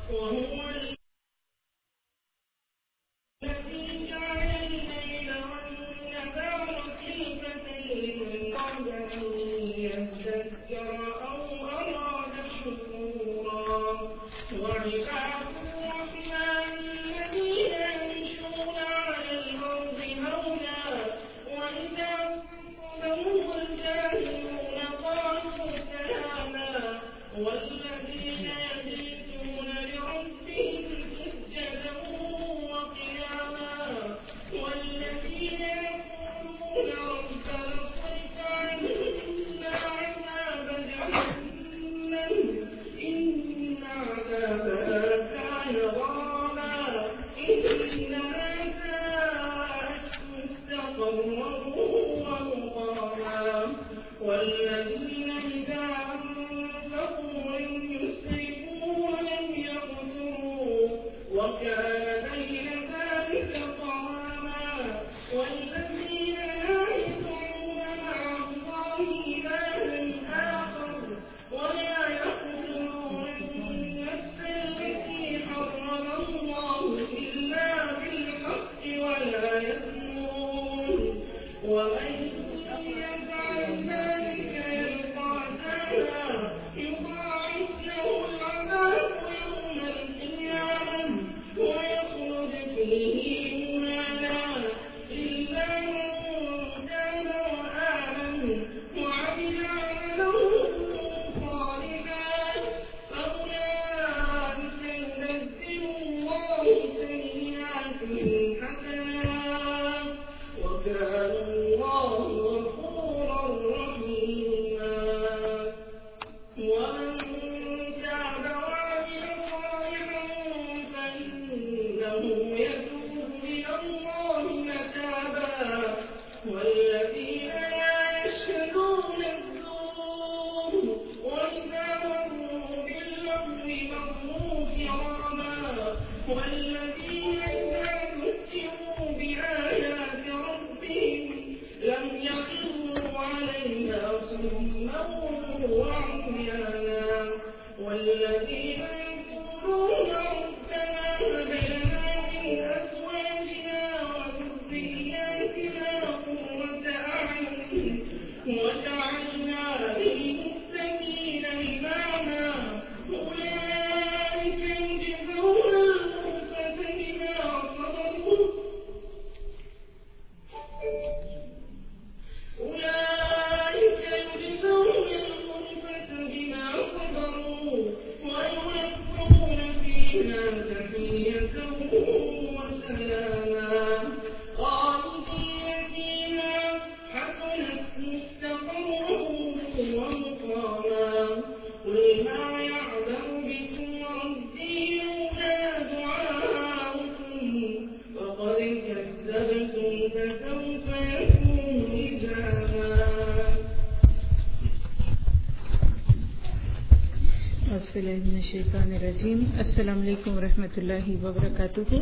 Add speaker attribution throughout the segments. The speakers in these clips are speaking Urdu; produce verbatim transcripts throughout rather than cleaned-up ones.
Speaker 1: अस्सलाम वालेकुम रहमतुल्लाहि व बरकातुहू।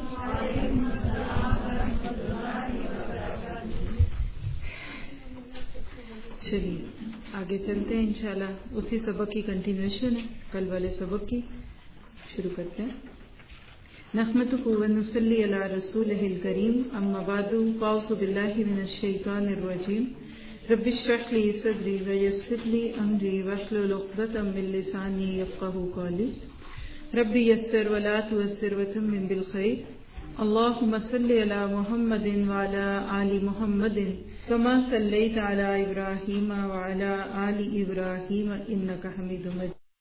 Speaker 1: चलिए आगे चलते हैं इंशाल्लाह। उसी सबक की कंटिन्यूएशन है कल वाले सबक की। शुरू करते हैं। नहमदुहु व नुसल्ली अला रसूलिहिल करीम, अम्मा बादु, फ़अऊज़ु बिल्लाहि मिनश शैतानिर रजीम। रब्बि इश्रह ली सदरी व यस्सिर ली अमरी वहलुल उक़दतम मिन लिसानी यफ़क़हू क़ौली। रब्बी यस्सिर व ला तुअस्सिर व तम्मिम बिल खैर। अल्लाहुम्मा सल्लि अला मुहम्मदिन व अला आलि मुहम्मदिन कमा सल्लैता अला इब्राहीम व अला आलि इब्राहीम इन्नका हमीदुम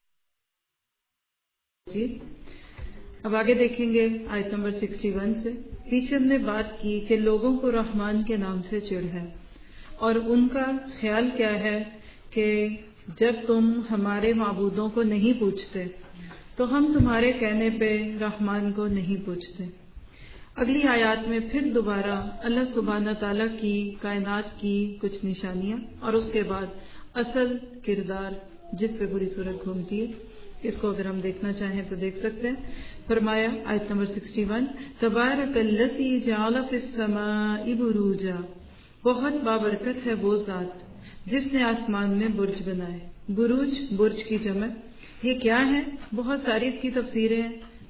Speaker 1: मजीद। अब आगे देखेंगे आयत नंबर इकसठ से। पीछे हमने बात की कि लोगों को रहमान के नाम से चिढ़ है और उनका ख्याल क्या है कि जब तुम हमारे माबूदों को नहीं पूछते तो हम तुम्हारे कहने पे रहमान को नहीं पूछते। अगली आयत में फिर दोबारा अल्लाह सुब्हानहू तआला की कायनात की कुछ निशानियां और उसके बाद असल किरदार जिस पे पूरी सूरत घूमती है, इसको अगर हम देखना चाहें तो देख सकते हैं। फरमाया आयत नंबर इकसठ, तबारकल्लज़ी जअल फ़िस समाई बुरूजा, बहुत बाबरकत है वो जात जिसने आसमान में बुर्ज बनाए। बुरूज बुर्ज की जमा। ये क्या है? बहुत सारी इसकी तफसीरें हैं।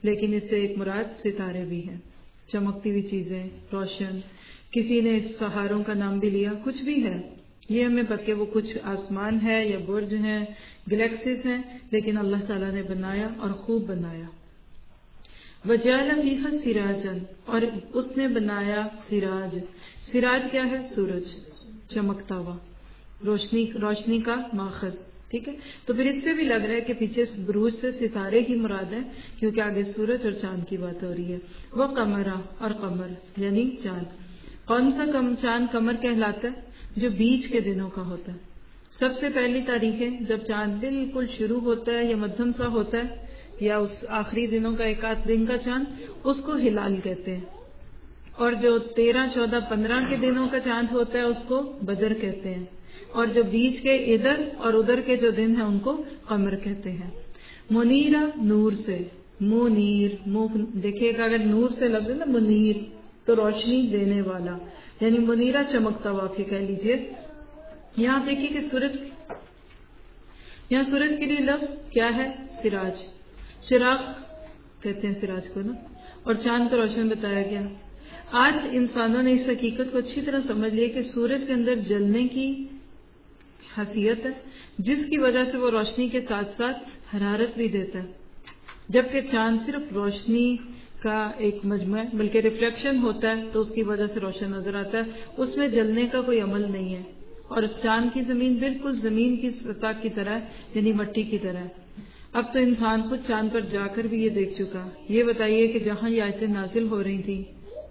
Speaker 1: لیکن اس سے ایک مراد ستارے بھی ہیں، چمکتی ہوئی چیزیں، روشن. کسی نے سہاروں کا نام بھی لیا، کچھ بھی ہے، یہ ہمیں پتہ کہ وہ کچھ آسمان ہے یا برج ہیں، گلیکسیز ہیں، لیکن اللہ تعالیٰ نے بنایا اور خوب بنایا. وَجَعَلَ فِيهَا سِرَاجًا، اور اس نے بنایا سراج. سراج کیا ہے؟ سورج، چمکتا ہوا، روشنی روشنی کا ماخذ. ٹھیک ہے، تو پھر اس سے بھی لگ رہا ہے کہ پیچھے بروج سے ستارے کی مراد ہے، کیونکہ آگے سورج اور چاند کی بات ہو رہی ہے. وہ قمرا، اور قمر یعنی چاند. کون سا کم چاند قمر کہلاتا ہے؟ جو بیچ کے دنوں کا ہوتا ہے. سب سے پہلی تاریخیں جب چاند بالکل شروع ہوتا ہے یا مدھم سا ہوتا ہے، یا اس آخری دنوں کا ایک آدھ دن کا چاند، اس کو ہلال کہتے ہیں. اور جو تیرہ چودہ پندرہ کے دنوں کا چاند ہوتا ہے اس کو بدر کہتے ہیں. اور جو بیچ کے ادھر اور ادھر کے جو دن ہیں ان کو قمر کہتے ہیں. منیرہ، نور سے، منیر، منہ دیکھیے گا اگر نور سے لفظ ہے نا منیر تو روشنی دینے والا، یعنی منیرہ چمکتا ہوا آپ کہہ لیجئے. یہاں دیکھیے کہ سورج، یہاں سورج کے لیے لفظ کیا ہے؟ سراج، چراغ کہتے ہیں سراج کو نا، اور چاند کو روشن بتایا گیا. آج انسانوں نے اس حقیقت کو اچھی طرح سمجھ لیا کہ سورج کے اندر جلنے کی حیثیت ہے، جس کی وجہ سے وہ روشنی کے ساتھ ساتھ حرارت بھی دیتا ہے، جبکہ چاند صرف روشنی کا ایک مجموعہ ہے، بلکہ ریفلیکشن ہوتا ہے تو اس کی وجہ سے روشن نظر آتا ہے، اس میں جلنے کا کوئی عمل نہیں ہے. اور چاند کی زمین بالکل زمین کی سطح کی طرح یعنی مٹی کی طرح. اب تو انسان خود چاند پر جا کر بھی یہ دیکھ چکا. یہ بتائیے کہ جہاں یہ آیتیں نازل ہو رہی تھی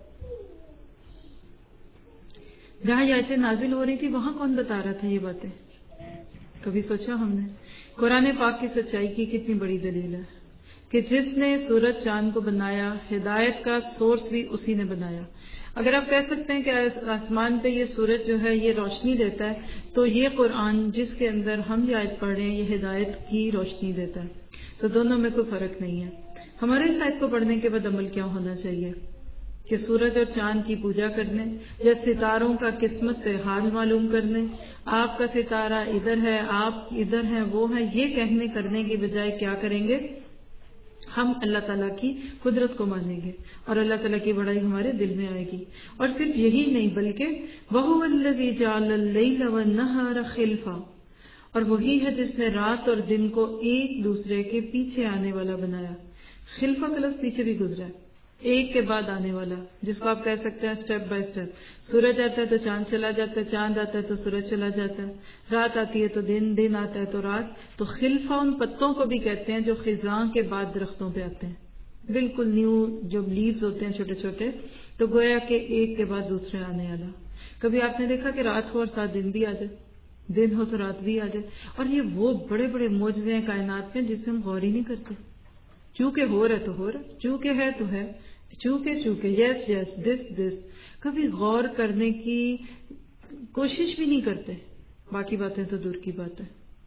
Speaker 1: جہاں یہ آیتیں نازل ہو رہی تھی وہاں کون بتا رہا تھا یہ باتیں؟ کبھی سوچا ہم نے؟ قرآن پاک کی سچائی کی کتنی بڑی دلیل ہے کہ جس نے سورج چاند کو بنایا، ہدایت کا سورس بھی اسی نے بنایا. اگر آپ کہہ سکتے ہیں کہ آسمان پہ یہ سورج جو ہے یہ روشنی دیتا ہے، تو یہ قرآن جس کے اندر ہم یہ آیت پڑھ رہے ہیں یہ ہدایت کی روشنی دیتا ہے. تو دونوں میں کوئی فرق نہیں ہے. ہمارے اس آیت کو پڑھنے کے بعد عمل کیا ہونا چاہیے کہ سورج اور چاند کی پوجا کرنے یا ستاروں کا قسمت حال معلوم کرنے، آپ کا ستارہ ادھر ہے، آپ ادھر ہیں، وہ ہیں، یہ کہنے کرنے کی بجائے کیا کریں گے؟ ہم اللہ تعالیٰ کی قدرت کو مانیں گے اور اللہ تعالیٰ کی بڑائی ہمارے دل میں آئے گی. اور صرف یہی نہیں بلکہ وَهُوَ الَّذِي جَعَلَ اللَّيْلَ وَالنَّهَارَ خِلْفًا، اور وہی ہے جس نے رات اور دن کو ایک دوسرے کے پیچھے آنے والا بنایا. خلفہ کا لفظ پیچھے بھی گزرا ہے، ایک کے بعد آنے والا، جس کو آپ کہہ سکتے ہیں سٹیپ بائی سٹیپ. سورج آتا ہے تو چاند چلا جاتا ہے، چاند آتا ہے تو سورج چلا جاتا ہے، رات آتی ہے تو دن، دن آتا ہے تو رات. تو خلفہ ان پتوں کو بھی کہتے ہیں جو خزاں کے بعد درختوں پہ آتے ہیں، بالکل نیو جو لیوز ہوتے ہیں چھوٹے چھوٹے، تو گویا کہ ایک کے بعد دوسرے آنے والا. کبھی آپ نے دیکھا کہ رات ہو اور ساتھ دن بھی آ جائے، دن ہو تو رات بھی آ جائے. اور یہ وہ بڑے بڑے معجزے ہیں کائنات میں جس سے ہم غور ہی نہیں کرتے. چونکہ ہو رہا تو ہو رہا، چونکہ ہے تو ہے، چونکہ چونکہ یس یس دس دس، کبھی غور کرنے کی کوشش بھی نہیں کرتے. باقی باتیں تو دور کی بات ہے.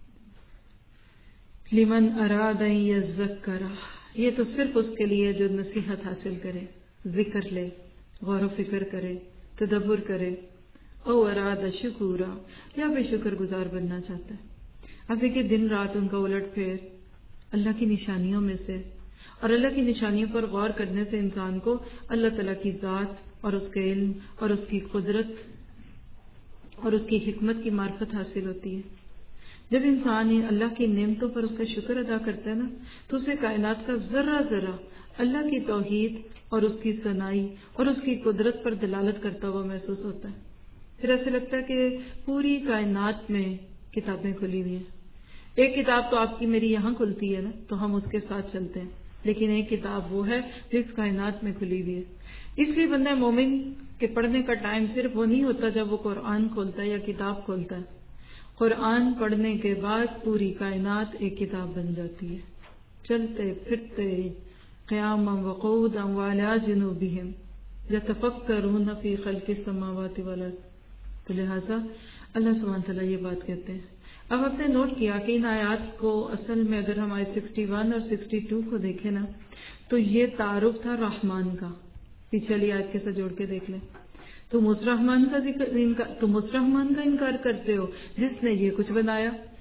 Speaker 1: لمن اراد ان یذکر، یہ تو صرف اس کے لیے جو نصیحت حاصل کرے، ذکر لے، غور و فکر کرے، تدبر کرے. او اراد شکورا، یا بے شکر گزار بننا چاہتا ہے. اب دیکھیے دن رات ان کا الٹ پھیر اللہ کی نشانیوں میں سے، اور اللہ کی نشانیوں پر غور کرنے سے انسان کو اللہ تعالیٰ کی ذات اور اس کے علم اور اس کی قدرت اور اس کی حکمت کی معرفت حاصل ہوتی ہے. جب انسان اللہ کی نعمتوں پر اس کا شکر ادا کرتا ہے نا، تو اسے کائنات کا ذرہ ذرہ اللہ کی توحید اور اس کی ثنائی اور اس کی قدرت پر دلالت کرتا ہوا محسوس ہوتا ہے. پھر ایسے لگتا ہے کہ پوری کائنات میں کتابیں کھلی ہوئی ہیں. ایک کتاب تو آپ کی میری یہاں کھلتی ہے نا تو ہم اس کے ساتھ چلتے ہیں، لیکن ایک کتاب وہ ہے جو اس کائنات میں کھلی ہوئی ہے. اس لیے بندہ مومن کے پڑھنے کا ٹائم صرف وہ نہیں ہوتا جب وہ قرآن کھولتا ہے یا کتاب کھولتا ہے. قرآن پڑھنے کے بعد پوری کائنات ایک کتاب بن جاتی ہے، چلتے پھرتے قیاما وقعودا وعلی جنوبہم یتفکرون فی خلق السماوات والارض. تو لہٰذا اللہ سبحانہ تعالیٰ یہ بات کہتے ہیں. اب آپ نے نوٹ کیا کہ ان آیات کو اصل میں اگر ہم آیت اکسٹھ اور اکسٹھ کو دیکھیں نا تو یہ تعارف تھا رحمان کا. پیچھے والی آیت کے ساتھ جوڑ کے دیکھ لیں. تم اس رحمان کا ذکر تم اس رحمان کا انکار کرتے ہو جس نے یہ کچھ بنایا.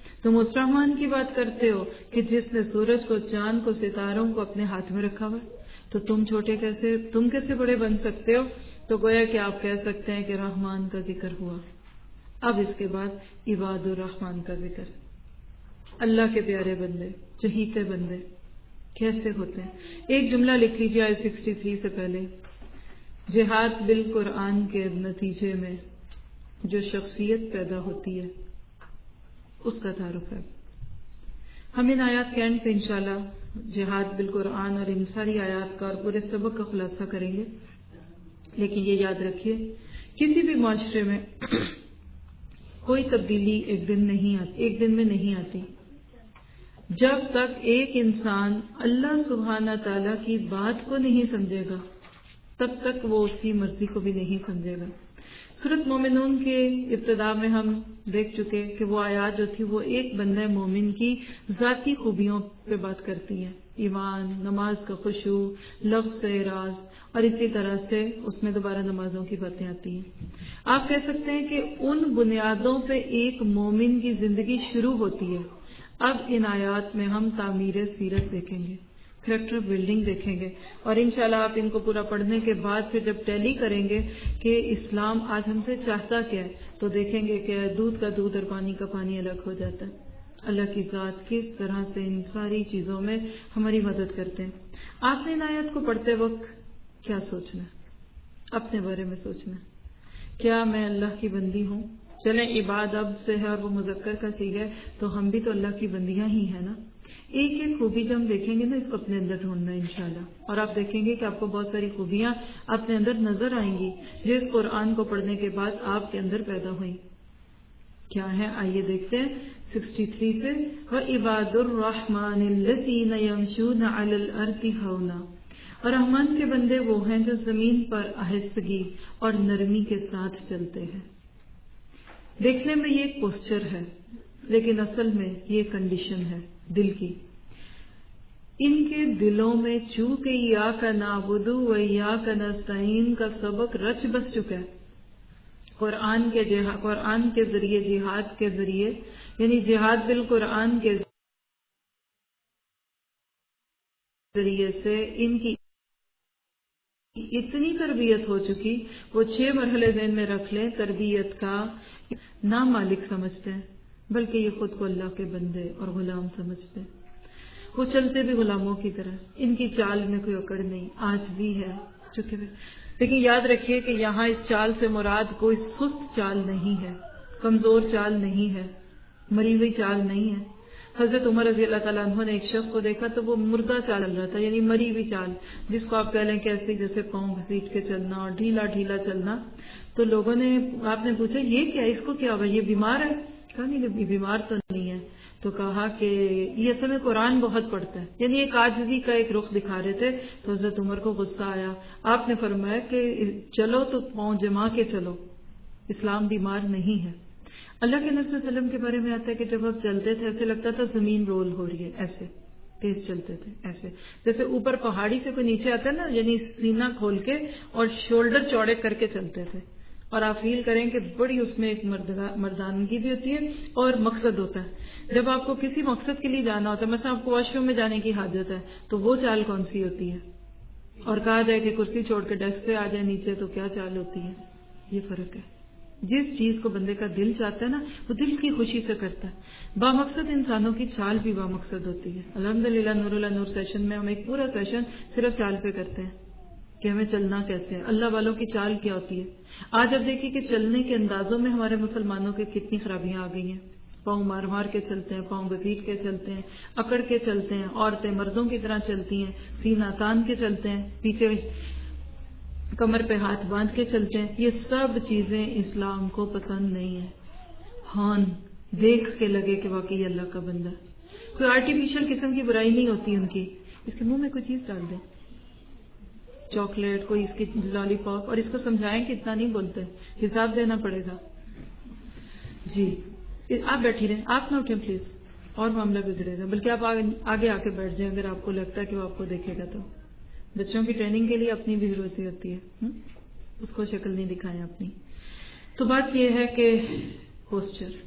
Speaker 1: تم اس رحمان کی بات کرتے ہو کہ جس نے سورج کو، چاند کو، ستاروں کو اپنے ہاتھ میں رکھا ہوا، تو تم چھوٹے کیسے، تم کیسے بڑے بن سکتے ہو؟ تو گویا کہ آپ کہہ سکتے ہیں کہ رحمان کا ذکر ہوا۔ اب اس کے بعد عباد الرحمان کا ذکر، اللہ کے پیارے بندے، چہیتے بندے کیسے ہوتے ہیں؟ ایک جملہ لکھ لیجیے آئے سکسٹی تھری سے پہلے، جہاد بالقرآن کے نتیجے میں جو شخصیت پیدا ہوتی ہے اس کا تعارف ہے۔ ہم ان آیات کے اینڈ پہ انشاءاللہ جہاد بالقرآن اور ان ساری آیات کا اور پورے سبق کا خلاصہ کریں گے، لیکن یہ یاد رکھیے کسی بھی معاشرے میں کوئی تبدیلی ایک دن نہیں آتی، ایک دن میں نہیں آتی۔ جب تک ایک انسان اللہ سبحانہ تعالیٰ کی بات کو نہیں سمجھے گا تب تک وہ اس کی مرضی کو بھی نہیں سمجھے گا۔ سورۃ مومنون کے ابتدا میں ہم دیکھ چکے کہ وہ آیات جو تھی وہ ایک بندہ مومن کی ذاتی خوبیوں پہ بات کرتی ہے، ایمان، نماز کا خشوع، لفظ اعراض، اور اسی طرح سے اس میں دوبارہ نمازوں کی باتیں آتی ہیں۔ آپ کہہ سکتے ہیں کہ ان بنیادوں پہ ایک مومن کی زندگی شروع ہوتی ہے۔ اب ان آیات میں ہم تعمیر سیرت دیکھیں گے، کریکٹر بلڈنگ دیکھیں گے، اور انشاءاللہ آپ ان کو پورا پڑھنے کے بعد پھر جب ٹیلی کریں گے کہ اسلام آج ہم سے چاہتا کیا ہے تو دیکھیں گے کہ دودھ کا دودھ اور پانی کا پانی الگ ہو جاتا ہے۔ اللہ کی ذات کس طرح سے ان ساری چیزوں میں ہماری مدد کرتے ہیں۔ آپ نے ان آیات کو پڑھتے وقت کیا سوچنا ہے؟ اپنے بارے میں سوچنا ہے، کیا میں اللہ کی بندی ہوں؟ چلیں عباد اب سے ہے اور وہ مذکر کا صیغہ ہے تو ہم بھی تو اللہ کی بندیاں ہی ہیں نا۔ ایک ایک خوبی جب ہم دیکھیں گے نا اس کو اپنے اندر ڈھونڈنا ہے انشاءاللہ، اور آپ دیکھیں گے کہ آپ کو بہت ساری خوبیاں اپنے اندر نظر آئیں گی جو اس قرآن کو پڑھنے کے بعد آپ کے اندر پیدا ہوئی۔ کیا ہے آئیے دیکھتے ہیں سکسٹی تھری سے، وَعِبَادُ الرَّحْمَنِ الَّذِينَ يَمْشُونَ عَلَى الْأَرْضِ هَوْنًا، اور رحمان کے بندے وہ ہیں جو زمین پر آہستگی اور نرمی کے ساتھ چلتے ہیں۔ دیکھنے میں یہ ایک پوسچر ہے لیکن اصل میں یہ کنڈیشن ہے دل کی۔ ان کے دلوں میں چونکہ ایاک نعبد و ایاک نستعین کا سبق رچ بس چکا ہے، قرآن کے جہاد قرآن کے ذریعے، جہاد کے ذریعے، یعنی جہاد بالقرآن کے ذریعے سے ان کی اتنی تربیت ہو چکی، وہ چھ مرحلے ذہن میں رکھ لیں، تربیت کا نہ مالک سمجھتے ہیں بلکہ یہ خود کو اللہ کے بندے اور غلام سمجھتے ہیں۔ وہ چلتے بھی غلاموں کی طرح، ان کی چال میں کوئی اکڑ نہیں، عاجزی ہے چکے ہوئے۔ لیکن یاد رکھیے کہ یہاں اس چال سے مراد کوئی سست چال نہیں ہے، کمزور چال نہیں ہے، مری ہوئی چال نہیں ہے۔ حضرت عمر رضی اللہ تعالیٰ عنہ نے ایک شخص کو دیکھا تو وہ مردہ چال چل رہا تھا، یعنی مری ہوئی چال، جس کو آپ کہہ لیں کہ ایسے جیسے پاؤں گھسیٹ کے چلنا اور ڈھیلا ڈھیلا چلنا۔ تو لوگوں نے آپ نے پوچھا یہ کیا، اس کو کیا ہوا، یہ بیمار ہے؟ کہا نہیں بیمار تو نہیں ہے۔ تو کہا کہ یہ اصل میں قرآن بہت پڑھتا ہے، یعنی ایک عاجزی کا ایک رخ دکھا رہے تھے۔ تو حضرت عمر کو غصہ آیا، آپ نے فرمایا کہ چلو تو پاؤں جما کے چلو، اسلام بیمار نہیں ہے۔ اللہ کے نبی صلی اللہ علیہ وسلم کے بارے میں آتا ہے کہ جب آپ چلتے تھے ایسے لگتا تھا زمین رول ہو رہی ہے، ایسے تیز چلتے تھے، ایسے جیسے اوپر پہاڑی سے کوئی نیچے آتا ہے نا، یعنی سینہ کھول کے اور شولڈر چوڑے کر کے چلتے تھے۔ اور آپ فیل کریں کہ بڑی اس میں ایک مردانگی بھی ہوتی ہے اور مقصد ہوتا ہے۔ جب آپ کو کسی مقصد کے لیے جانا ہوتا ہے، مثلا آپ کو واش روم میں جانے کی حاجت ہے تو وہ چال کون سی ہوتی ہے، اور کہا جائے کہ کرسی چھوڑ کے ڈیسک پہ آ جائے نیچے تو کیا چال ہوتی ہے، یہ فرق ہے۔ جس چیز کو بندے کا دل چاہتا ہے نا وہ دل کی خوشی سے کرتا ہے۔ با مقصد انسانوں کی چال بھی با مقصد ہوتی ہے۔ الحمدللہ نور اللہ نور سیشن میں ہم ایک پورا سیشن صرف چال پہ کرتے ہیں کہ ہمیں چلنا کیسے ہے، اللہ والوں کی چال کیا ہوتی ہے۔ آج اب دیکھیے کہ چلنے کے اندازوں میں ہمارے مسلمانوں کے کتنی خرابیاں آ گئی ہیں۔ پاؤں مار مار کے چلتے ہیں، پاؤں گھسیٹ کے چلتے ہیں، اکڑ کے چلتے ہیں، عورتیں مردوں کی طرح چلتی ہیں، سینہ تان کے چلتے ہیں، پیچھے کمر پہ ہاتھ باندھ کے چلتے ہیں۔ یہ سب چیزیں اسلام کو پسند نہیں ہیں۔ ہاں دیکھ کے لگے کہ واقعی اللہ کا بندہ، کوئی آرٹیفیشل قسم کی برائی نہیں ہوتی ان کی۔ اس کے منہ میں کوئی چیز ڈال دیں، چاکلیٹ، کوئی اس کی لالی پاپ، اور اس کو سمجھائیں کہ اتنا نہیں بولتے، حساب دینا پڑے گا۔ جی آپ بیٹھی رہیں، آپ نہ اٹھیں پلیز، اور معاملہ بگڑے گا۔ بلکہ آپ آگے آ کے بیٹھ جائیں اگر آپ کو لگتا ہے کہ وہ آپ کو دیکھے گا تو۔ بچوں کی ٹریننگ کے لیے اپنی بھی ضرورت ہوتی ہے، اس کو شکل نہیں دکھائیں اپنی۔ تو بات یہ ہے کہ پوسچر،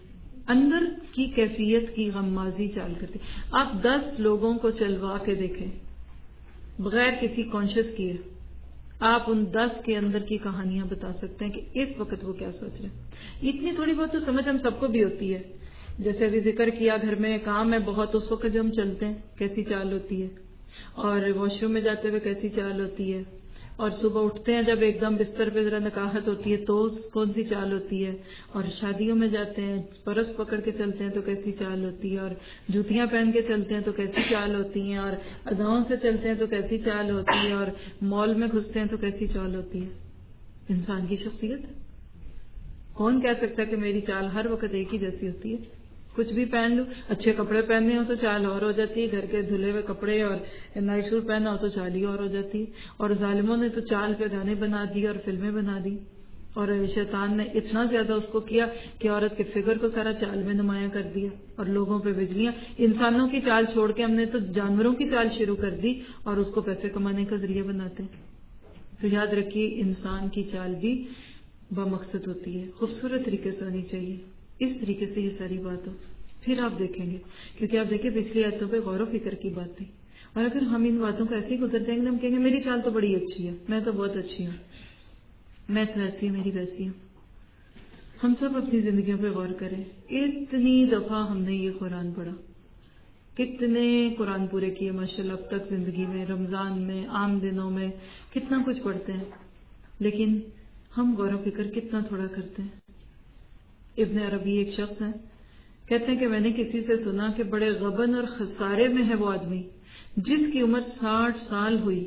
Speaker 1: اندر کی کیفیت کی غمازی چال کرتے. آپ دس لوگوں کو چلوا کے دیکھیں بغیر کسی کانشیس کیے، آپ ان دس کے اندر کی کہانیاں بتا سکتے ہیں کہ اس وقت وہ کیا سوچ رہے ہیں. اتنی تھوڑی بہت تو سمجھ ہم سب کو بھی ہوتی ہے. جیسے ابھی ذکر کیا گھر میں کام ہے بہت، اس وقت جو ہم چلتے ہیں کیسی چال ہوتی ہے، اور واش روم میں جاتے ہوئے کیسی چال ہوتی ہے، اور صبح اٹھتے ہیں جب ایک دم بستر پہ ذرا نکاہت ہوتی ہے تو کون سی چال ہوتی ہے، اور شادیوں میں جاتے ہیں پرس پکڑ کے چلتے ہیں تو کیسی چال ہوتی ہے، اور جوتیاں پہن کے چلتے ہیں تو کیسی چال ہوتی ہیں، اور اداؤں سے چلتے ہیں تو کیسی چال ہوتی ہے، اور مال میں گھستے ہیں تو کیسی چال ہوتی ہے. انسان کی شخصیت ہے. کون کہہ سکتا ہے کہ میری چال ہر وقت ایک ہی جیسی ہوتی ہے؟ کچھ بھی پہن لوں، اچھے کپڑے پہننے ہو تو چال اور ہو جاتی ہے، گھر کے دھلے ہوئے کپڑے اور نائٹ سوٹ پہنا ہو تو چال ہی اور ہو جاتی ہے. اور ظالموں نے تو چال پہ گانے بنا دی اور فلمیں بنا دی، اور شیطان نے اتنا زیادہ اس کو کیا کہ عورت کے فگر کو سارا چال میں نمایاں کر دیا، اور لوگوں پہ بجلیاں. انسانوں کی چال چھوڑ کے ہم نے تو جانوروں کی چال شروع کر دی اور اس کو پیسے کمانے کا ذریعہ بناتے ہیں. تو یاد رکھیے انسان کی چال بھی بمقصد ہوتی ہے، خوبصورت طریقے سے ہونی چاہیے. اس طریقے سے یہ ساری بات ہو، پھر آپ دیکھیں گے. کیونکہ آپ دیکھیں پچھلی آیتوں پہ غور و فکر کی بات تھی، اور اگر ہم ان باتوں کو ایسے ہی گزر جائیں گے ہم کہیں گے میری چال تو بڑی اچھی ہے، میں تو بہت اچھی ہوں، میں تو ایسی میری ویسی ہوں. ہم سب اپنی زندگیوں پہ غور کریں. اتنی دفعہ ہم نے یہ قرآن پڑھا، کتنے قرآن پورے کیے ماشاءاللہ اب تک زندگی میں، رمضان میں، عام دنوں میں کتنا کچھ پڑھتے ہیں، لیکن ہم غور و فکر کتنا تھوڑا کرتے ہیں. ابن عربی ایک شخص ہیں، کہتے ہیں کہ میں نے کسی سے سنا کہ بڑے غبن اور خسارے میں ہے وہ آدمی جس کی عمر ساٹھ سال ہوئی،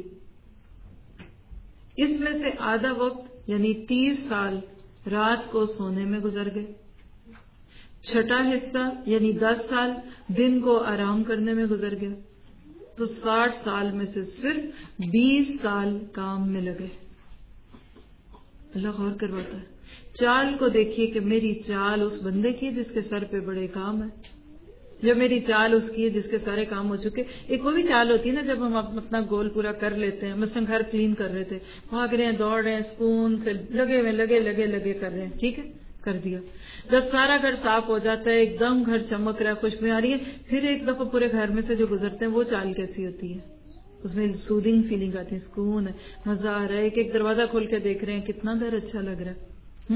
Speaker 1: اس میں سے آدھا وقت یعنی تیس سال رات کو سونے میں گزر گئے، چھٹا حصہ یعنی دس سال دن کو آرام کرنے میں گزر گیا، تو ساٹھ سال میں سے صرف بیس سال کام میں لگے. اللہ غور کرواتا ہے. چال کو دیکھیے کہ میری چال اس بندے کی جس کے سر پہ بڑے کام ہے، جب میری چال اس کی ہے جس کے سارے کام ہو چکے. ایک وہ بھی چال ہوتی ہے نا جب ہم اپنا گول پورا کر لیتے ہیں، مثلا گھر کلین کر رہے تھے، بھاگ رہے ہیں دوڑ رہے ہیں سکون سے لگے ہوئے لگے لگے لگے کر رہے ہیں، ٹھیک ہے کر دیا. جب سارا گھر صاف ہو جاتا ہے، ایک دم گھر چمک رہا ہے، خوشبوئیں آ رہی ہے، پھر ایک دفعہ پورے گھر میں سے جو گزرتے ہیں وہ چال کیسی ہوتی ہے؟ اس میں سودنگ فیلنگ آتی ہے، سکون ہے، مزہ آ رہا ہے، ایک ایک دروازہ کھول کے دیکھ رہے ہیں کتنا گھر اچھا لگ رہا ہے.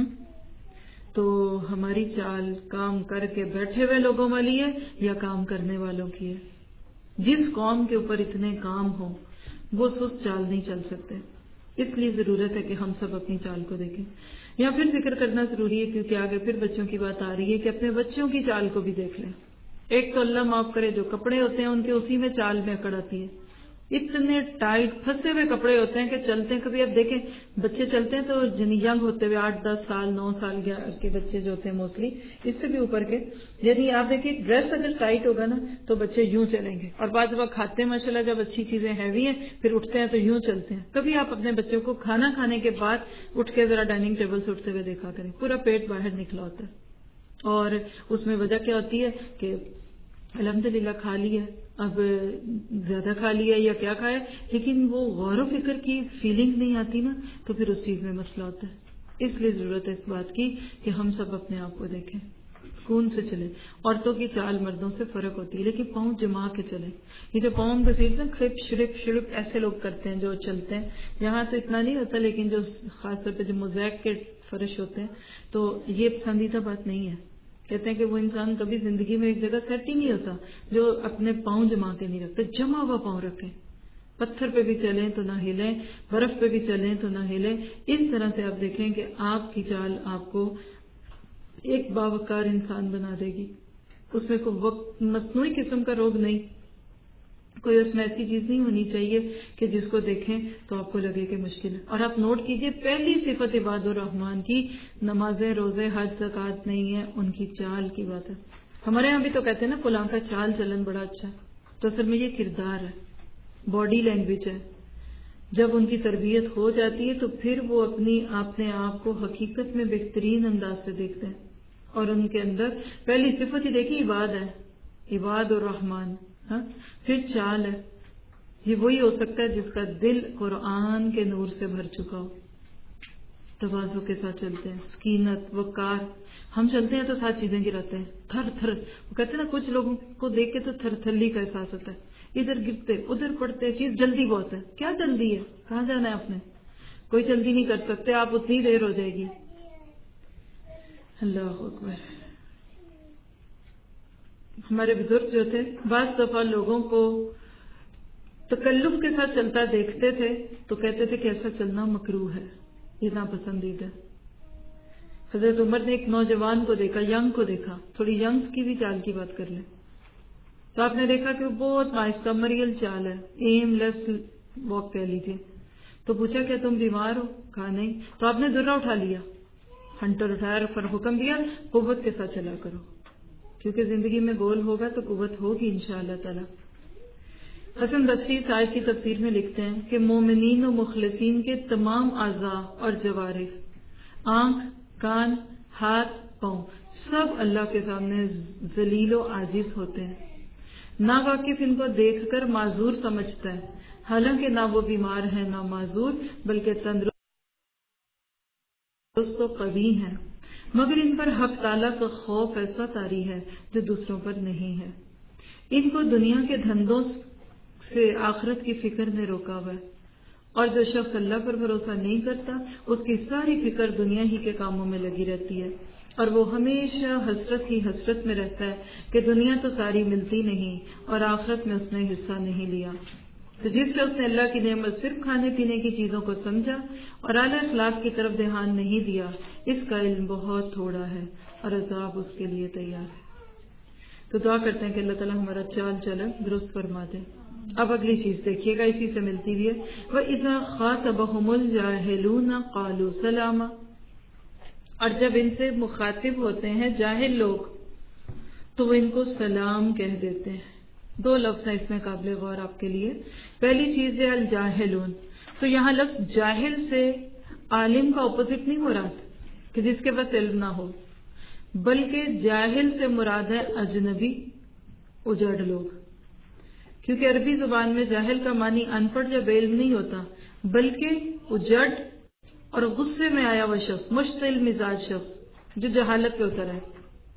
Speaker 1: تو ہماری چال کام کر کے بیٹھے ہوئے لوگوں والی ہے یا کام کرنے والوں کی ہے؟ جس قوم کے اوپر اتنے کام ہوں وہ سست چال نہیں چل سکتے. اس لیے ضرورت ہے کہ ہم سب اپنی چال کو دیکھیں. یا پھر ذکر کرنا ضروری ہے کیونکہ آگے پھر بچوں کی بات آ رہی ہے کہ اپنے بچوں کی چال کو بھی دیکھ لیں. ایک تو اللہ معاف کرے جو کپڑے ہوتے ہیں ان کے اسی میں چال میں اکڑ آتی ہے. اتنے ٹائٹ پھنسے ہوئے کپڑے ہوتے ہیں کہ چلتے ہیں. کبھی آپ دیکھیں بچے چلتے ہیں تو یعنی ینگ ہوتے ہوئے آٹھ دس سال نو سال کے بچے جو ہوتے ہیں موسٹلی اس سے بھی اوپر کے، یعنی آپ دیکھیں ڈریس اگر ٹائٹ ہوگا نا تو بچے یوں چلیں گے. اور بعض وقت کھاتے ہیں ماشاء اللہ جب اچھی چیزیں ہیوی ہیں پھر اٹھتے ہیں تو یوں چلتے ہیں. کبھی آپ اپنے بچوں کو کھانا کھانے کے بعد اٹھ کے ذرا ڈائننگ ٹیبل سے اٹھتے ہوئے دیکھا کریں، پورا پیٹ باہر نکلا ہوتا ہے. اور اس میں وجہ کیا ہوتی ہے کہ الحمدللہ کھا لیا، اب زیادہ کھا لیا یا کیا کھایا، لیکن وہ غور و فکر کی فیلنگ نہیں آتی نا، تو پھر اس چیز میں مسئلہ ہوتا ہے. اس لیے ضرورت ہے اس بات کی کہ ہم سب اپنے آپ کو دیکھیں، سکون سے چلیں. عورتوں کی چال مردوں سے فرق ہوتی ہے لیکن پاؤں جما کے چلیں. یہ جو پاؤں گھسیٹتے ہیں کھڑپ شڑپ شڑپ ایسے لوگ کرتے ہیں جو چلتے ہیں، یہاں تو اتنا نہیں ہوتا لیکن جو خاص طور پہ جو موزیک کے فرش ہوتے ہیں تو یہ پسندیدہ بات نہیں ہے. کہتے ہیں کہ وہ انسان کبھی زندگی میں ایک جگہ سیٹ ہی نہیں ہوتا جو اپنے پاؤں جما کے نہیں رکھتے. جمع ہوا پاؤں رکھیں، پتھر پہ بھی چلیں تو نہ ہلیں، برف پہ بھی چلیں تو نہ ہلیں. اس طرح سے آپ دیکھیں کہ آپ کی چال آپ کو ایک باوقار انسان بنا دے گی. اس میں کوئی وقت مصنوعی قسم کا روگ نہیں، کوئی اس میں ایسی چیز نہیں ہونی چاہیے کہ جس کو دیکھیں تو آپ کو لگے کہ مشکل ہے. اور آپ نوٹ کیجئے پہلی صفت عباد الرحمان کی نمازیں روزے حج زکوٰۃ نہیں ہے، ان کی چال کی بات ہے. ہمارے ہاں بھی تو کہتے ہیں نا فلاں کا چال چلن بڑا اچھا ہے، تو اصل میں یہ کردار ہے، باڈی لینگویج ہے. جب ان کی تربیت ہو جاتی ہے تو پھر وہ اپنی اپنے آپ کو حقیقت میں بہترین انداز سے دیکھتے ہیں. اور ان کے اندر پہلی صفت ہی دیکھی عباد ہے، عباد الرحمان. ہاں پھر چال ہے، یہ وہی ہو سکتا ہے جس کا دل قرآن کے نور سے بھر چکا ہو. تواضع کے ساتھ چلتے ہیں، سکینت، وقار. ہم چلتے ہیں تو سات چیزیں گراتے ہیں، تھر تھر. وہ کہتے ہیں نا کچھ لوگوں کو دیکھ کے تو تھر تھرلی کا احساس ہوتا ہے، ادھر گرتے ادھر پڑتے، چیز جلدی بہت ہے. کیا جلدی ہے؟ کہاں جانا ہے آپ نے؟ کوئی جلدی نہیں کر سکتے آپ، اتنی دیر ہو جائے گی. اللہ اکبر. ہمارے بزرگ جو تھے بعض دفعہ لوگوں کو تکلف کے ساتھ چلتا دیکھتے تھے تو کہتے تھے کہ ایسا چلنا مکروہ ہے، یہ ناپسندیدہ. حضرت عمر نے ایک نوجوان کو دیکھا، ینگ کو دیکھا، تھوڑی ینگز کی بھی چال کی بات کر لیں تو آپ نے دیکھا کہ وہ بہت آہستہ مریل چال ہے، ایم لیس واک کہہ لیجیے. تو پوچھا کہ تم بیمار ہو؟ کہا نہیں. تو آپ نے درہ اٹھا لیا، ہنٹر اٹھایا، پر حکم دیا قوت کے ساتھ چلا کرو، کیونکہ زندگی میں گول ہوگا تو قوت ہوگی انشاءاللہ تعالی. حسن بصری صاحب کی تفسیر میں لکھتے ہیں کہ مومنین و مخلصین کے تمام اعضاء اور جوارح، آنکھ، کان، ہاتھ، پاؤں، سب اللہ کے سامنے ذلیل و عاجز ہوتے ہیں. نا واقف ان کو دیکھ کر معذور سمجھتا ہے، حالانکہ نہ وہ بیمار ہیں نہ معذور، بلکہ تندرست و قوی ہیں، مگر ان پر حق تعالیٰ کا خوف ایسا طاری ہے جو دوسروں پر نہیں ہے. ان کو دنیا کے دھندوں سے آخرت کی فکر نے روکا ہوا ہے، اور جو شخص اللہ پر بھروسہ نہیں کرتا اس کی ساری فکر دنیا ہی کے کاموں میں لگی رہتی ہے، اور وہ ہمیشہ حسرت ہی حسرت میں رہتا ہے کہ دنیا تو ساری ملتی نہیں اور آخرت میں اس نے حصہ نہیں لیا. تو جس شخص نے اللہ کی نعمت صرف کھانے پینے کی چیزوں کو سمجھا اور اعلیٰ اخلاق کی طرف دھیان نہیں دیا، اس کا علم بہت تھوڑا ہے اور عذاب اس کے لیے تیار ہے. تو دعا کرتے ہیں کہ اللہ تعالیٰ ہمارا چال چلن درست فرما دے. اب اگلی چیز دیکھیے گا، اسی سے ملتی ہوئی ہے، وَإِذَا خَاطَبَهُمُ الْجَاهِلُونَ قَالُوا سَلَامًا. اور جب ان سے مخاطب ہوتے ہیں جاہل لوگ تو وہ ان کو سلام کہہ دیتے ہیں. دو لفظ ہیں اس میں قابل غور آپ کے لیے. پہلی چیز ہے الجاہلون. تو یہاں لفظ جاہل سے عالم کا اپوزٹ نہیں مراد کہ جس کے پاس علم نہ ہو، بلکہ جاہل سے مراد ہے اجنبی، اجڑ لوگ. کیونکہ عربی زبان میں جاہل کا معنی ان پڑھ یا بے علم نہیں ہوتا، بلکہ اجڑ اور غصے میں آیا ہوا شخص، مشتعل مزاج شخص جو جہالت پہ اتر ہے.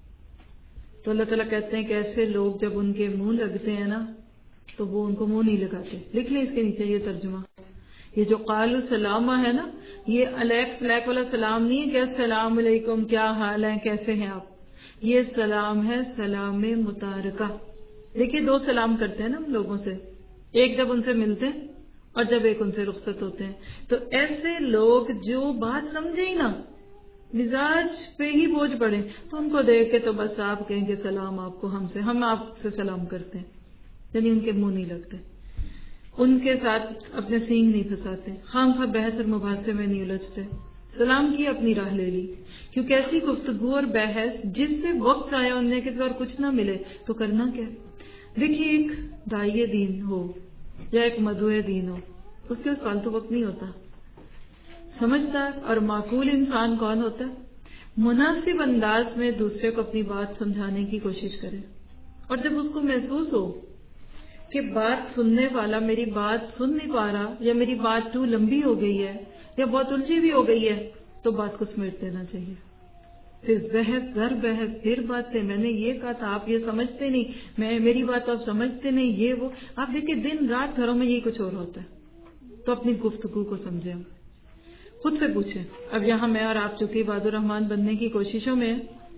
Speaker 1: تو اللہ تعالیٰ کہتے ہیں کہ ایسے لوگ جب ان کے منہ لگتے ہیں نا تو وہ ان کو منہ نہیں لگاتے. لکھ لیں اس کے نیچے یہ ترجمہ. یہ جو قالوا سلامہ ہے نا، یہ الیک سلیک والا سلام نہیں ہے کہ السلام علیکم کیا حال ہے کیسے ہیں آپ. یہ سلام ہے سلام متارکہ. دیکھیے دو سلام کرتے ہیں نا ہم لوگوں سے، ایک جب ان سے ملتے ہیں اور جب ایک ان سے رخصت ہوتے ہیں. تو ایسے لوگ جو بات سمجھے ہی نا، مزاج پہ ہی بوجھ پڑے، تو ان کو دیکھ کے تو بس آپ کہیں گے سلام آپ کو، ہم سے ہم آپ سے سلام کرتے ہیں، یعنی ان کے منہ نہیں لگتے، ان کے ساتھ اپنے سینگ نہیں پھنساتے، خام خواہ بحث اور مباحثے میں نہیں الجھتے. سلام کی اپنی راہ لے لی. کیونکہ ایسی گفتگو اور بحث جس سے وقت آیا انہیں کس بار کچھ نہ ملے تو کرنا کیا. دیکھیے ایک داعیے دین ہو یا ایک مدعو دین ہو، اس کے اس فالتو وقت نہیں ہوتا. سمجھدار اور معقول انسان کون ہوتا ہے؟ مناسب انداز میں دوسرے کو اپنی بات سمجھانے کی کوشش کرے، اور جب اس کو محسوس ہو کہ بات سننے والا میری بات سن نہیں پا رہا، یا میری بات تو لمبی ہو گئی ہے یا بہت الجھی بھی ہو گئی ہے، تو بات کو سمیٹ دینا چاہیے. پھر بحث در بحث پھر باتیں، میں نے یہ کہا تھا آپ یہ سمجھتے نہیں، میں میری بات آپ سمجھتے نہیں، یہ وہ. آپ دیکھیں دن رات گھروں میں یہ کچھ اور ہوتا ہے. تو اپنی گفتگو کو سمجھیں، خود سے پوچھیں. اب یہاں میں اور آپ چونکہ عباد الرحمان بننے کی کوششوں میں،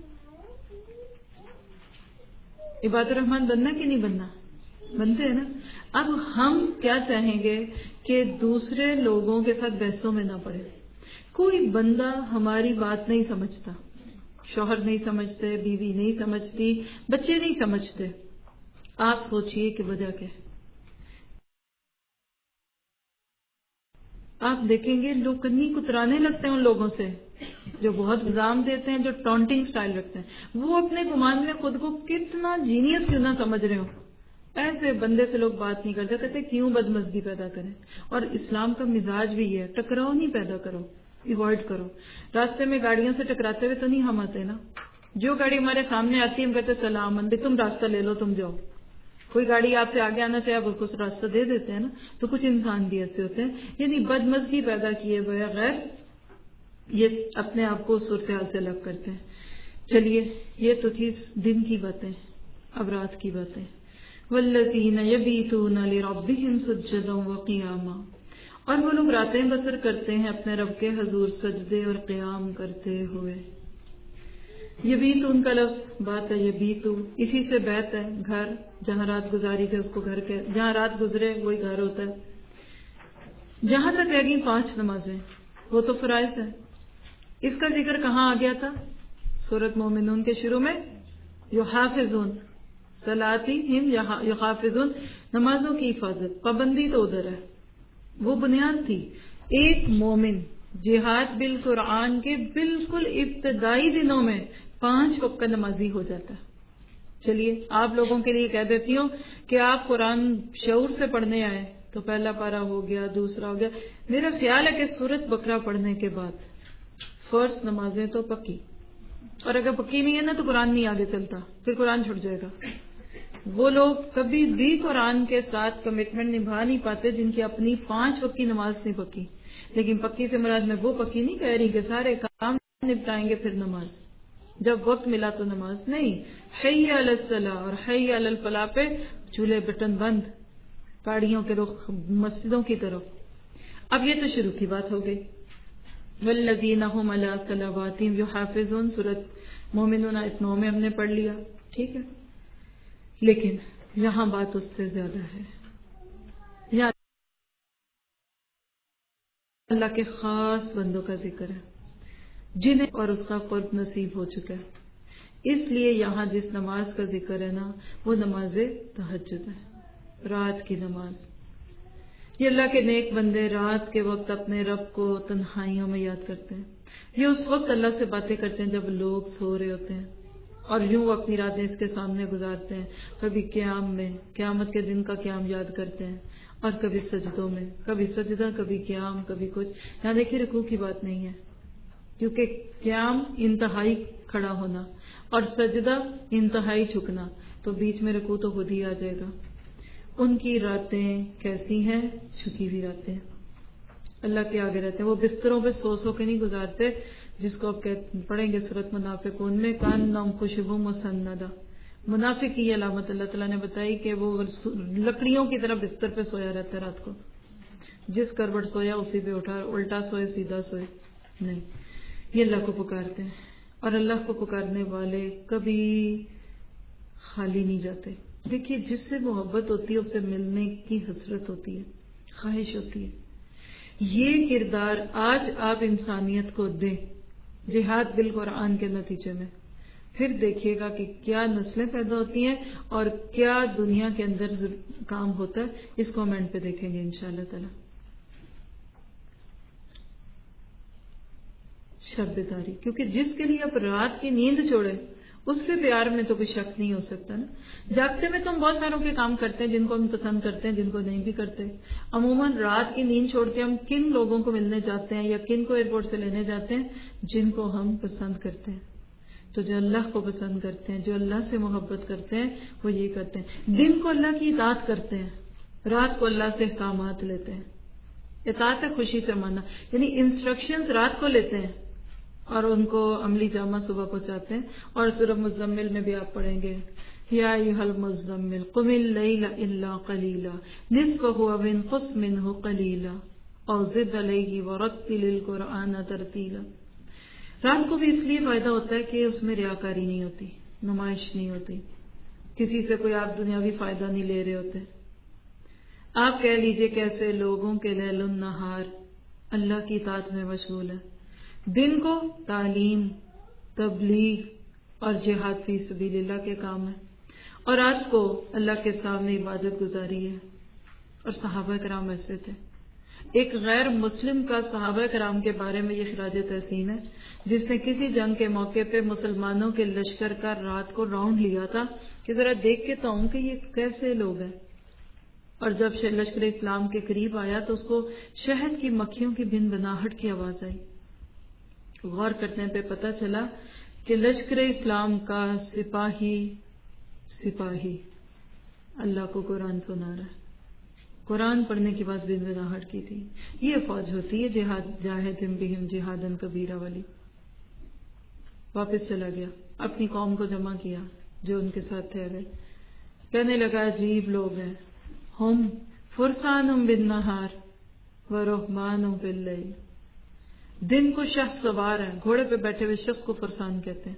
Speaker 1: عباد الرحمان بننا کہ نہیں بننا؟ بنتے ہیں نا. اب ہم کیا چاہیں گے کہ دوسرے لوگوں کے ساتھ بحثوں میں نہ پڑے. کوئی بندہ ہماری بات نہیں سمجھتا، شوہر نہیں سمجھتے، بیوی نہیں سمجھتی، بچے نہیں سمجھتے. آپ سوچئے کہ وجہ کیا ہے. آپ دیکھیں گے لوگ کنی کترانے لگتے ہیں ان لوگوں سے جو بہت الزام دیتے ہیں، جو ٹونٹنگ سٹائل رکھتے ہیں. وہ اپنے گمان میں خود کو کتنا جینیس کیوں نہ سمجھ رہے ہو، ایسے بندے سے لوگ بات نہیں کرتے. کہتے کیوں بدمزگی پیدا کریں. اور اسلام کا مزاج بھی ہے، ٹکراؤ نہیں پیدا کرو، ایوائڈ کرو. راستے میں گاڑیوں سے ٹکراتے ہوئے تو نہیں ہم آتے نا. جو گاڑی ہمارے سامنے آتی ہے ہم کہتے سلام اندے، تم راستہ لے لو، تم جاؤ. کوئی گاڑی آپ سے آگے آنا چاہے آپ اس کو راستہ دے دیتے ہیں نا. تو کچھ انسان بھی ایسے ہوتے ہیں، یعنی بدمزگی پیدا کیے بغیر یہ اپنے آپ کو صورتحال سے الگ کرتے ہیں. چلیے یہ تو تھی دن کی باتیں. اب رات کی باتیں. والذین یبیتون لربہم سجدا وقیاما، اور وہ لوگ راتیں بسر کرتے ہیں اپنے رب کے حضور سجدے اور قیام کرتے ہوئے. یبیتون کا لفظ بات ہے، یبیتو اسی سے بیت ہے گھر، جہاں رات گزاری تھے اس کو گھر کے، جہاں رات گزرے وہی گھر ہوتا ہے. جہاں تک رہ گئی پانچ نمازیں وہ تو فرائض ہے. اس کا ذکر کہاں آ گیا تھا؟ سورۃ مومنون کے شروع میں، یحافظون صلاتہم یحافظون، نمازوں کی حفاظت، پابندی تو ادھر ہے، وہ بنیاد تھی. ایک مومن جہاد بالقرآن کے بالکل ابتدائی دنوں میں پانچ وقت کا نمازی ہو جاتا ہے. چلیے آپ لوگوں کے لیے کہہ دیتی ہوں کہ آپ قرآن شعور سے پڑھنے آئے تو پہلا پارہ ہو گیا، دوسرا ہو گیا. میرا خیال ہے کہ سورۃ بقرہ پڑھنے کے بعد فرض نمازیں تو پکی، اور اگر پکی نہیں ہے نا تو قرآن نہیں آگے چلتا، پھر قرآن چھوٹ جائے گا. وہ لوگ کبھی بھی قرآن کے ساتھ کمٹمنٹ نبھا نہیں پاتے جن کی اپنی پانچ وقت کی نماز نہیں پکی. لیکن پکی سے مراد میں وہ پکی نہیں کہہ رہی کہ سارے کام نپٹائیں گے پھر نماز، جب وقت ملا تو نماز نہیں. حی علی الصلاح اور حی علی الفلاح پہ چولہے بٹن بند، گاڑیوں کے رخ مسجدوں کی طرف. اب یہ تو شروع کی بات ہو گئی. والذین هم علی صلواتہم یحافظون، سورۃ مومنون آیت نو میں ہم نے پڑھ لیا، ٹھیک ہے. لیکن یہاں بات اس سے زیادہ ہے. یہاں اللہ کے خاص بندوں کا ذکر ہے جنہیں اور اس کا قرب نصیب ہو چکا ہے. اس لیے یہاں جس نماز کا ذکر ہے نا وہ نماز تہجد ہے، رات کی نماز. یہ اللہ کے نیک بندے رات کے وقت اپنے رب کو تنہائیوں میں یاد کرتے ہیں. یہ اس وقت اللہ سے باتیں کرتے ہیں جب لوگ سو رہے ہوتے ہیں، اور یوں وہ اپنی راتیں اس کے سامنے گزارتے ہیں. کبھی قیام میں قیامت کے دن کا قیام یاد کرتے ہیں، اور کبھی سجدوں میں، کبھی سجدہ کبھی قیام کبھی کچھ. یہاں دیکھیے رکوع کی بات نہیں ہے، کیونکہ قیام انتہائی کھڑا ہونا اور سجدہ انتہائی جھکنا، تو بیچ میں رکوع تو خود ہی آ جائے گا. ان کی راتیں کیسی ہیں؟ جھکی ہوئی راتیں، اللہ کے آگے رہتے ہیں. وہ بستروں پہ سو سو کے نہیں گزارتے جس کو آپ پڑھیں گے سورۃ منافقون میں، کان نام خوشبو مسندہ. منافق کی علامت اللہ تعالیٰ نے بتائی کہ وہ لکڑیوں کی طرح بستر پہ سویا رہتا ہے رات کو، جس کروٹ سویا اسی پہ اٹھا، الٹا سوئے سیدھا سوئے نہیں. یہ اللہ کو پکارتے ہیں، اور اللہ کو پکارنے والے کبھی خالی نہیں جاتے. دیکھیے جس سے محبت ہوتی ہے اس سے ملنے کی حسرت ہوتی ہے، خواہش ہوتی ہے. یہ کردار آج آپ انسانیت کو دیں جہاد بالقرآن کے نتیجے میں، پھر دیکھیے گا کہ کیا نسلیں پیدا ہوتی ہیں اور کیا دنیا کے اندر کام ہوتا ہے. اس کومنٹ پہ دیکھیں گے انشاءاللہ تعالی. شب داری، کیونکہ جس کے لیے آپ رات کی نیند چھوڑیں اس کے پیار میں تو کوئی شک نہیں ہو سکتا نا. جاگتے میں تو ہم بہت ساروں کے کام کرتے ہیں جن کو ہم پسند کرتے ہیں، جن کو نہیں بھی کرتے. عموماً رات کی نیند چھوڑ کے ہم کن لوگوں کو ملنے جاتے ہیں یا کن کو ایئرپورٹ سے لینے جاتے ہیں؟ جن کو ہم پسند کرتے ہیں. تو جو اللہ کو پسند کرتے ہیں، جو اللہ سے محبت کرتے ہیں، وہ یہ کرتے ہیں. دن کو اللہ کی اطاعت کرتے ہیں، رات کو اللہ سے احکامات لیتے ہیں. اطاعت ہے خوشی سے ماننا، یعنی انسٹرکشنز رات کو لیتے ہیں اور ان کو عملی جامہ صبح پہنچاتے ہیں. اور سورہ مزمل میں بھی آپ پڑھیں گے، یا ایھا المزمل قم اللیل الا قلیلا نصفہ او انقص منہ قلیلا او زد علیہ ورتل القرآن ترتیلا. رات کو بھی اس لیے فائدہ ہوتا ہے کہ اس میں ریاکاری نہیں ہوتی، نمائش نہیں ہوتی، کسی سے کوئی آپ دنیاوی فائدہ نہیں لے رہے ہوتے. آپ کہہ لیجئے کیسے لوگوں کے لیل النہار اللہ کی اطاعت میں مشغول ہے. دن کو تعلیم، تبلیغ اور جہاد فی سبیل اللہ کے کام ہے، اور رات کو اللہ کے سامنے عبادت گزاری ہے. اور صحابہ کرام ایسے تھے. ایک غیر مسلم کا صحابہ کرام کے بارے میں یہ خراج تحسین ہے جس نے کسی جنگ کے موقع پہ مسلمانوں کے لشکر کا رات کو راؤنڈ لیا تھا کہ ذرا دیکھ کے تو ہوں کہ یہ کیسے لوگ ہیں. اور جب لشکر اسلام کے قریب آیا تو اس کو شہد کی مکھیوں کی بن بناہٹ کی آواز آئی. غور کرنے پہ پتہ چلا کہ لشکر اسلام کا سپاہی سپاہی اللہ کو قرآن سنا رہا ہے. قرآن پڑھنے کے بعد گنگناہٹ کی تھی. یہ فوج ہوتی ہے جہاد جاہدہم بہم جہادن کبیرہ والی. واپس چلا گیا, اپنی قوم کو جمع کیا جو ان کے ساتھ ٹھہرے. کہنے لگا عجیب لوگ ہیں, ہم فرسانم بالنہار ورحمانم باللیل. دن کو شخص سوار ہیں, گھوڑے پہ بیٹھے ہوئے شخص کو فرسان کہتے ہیں.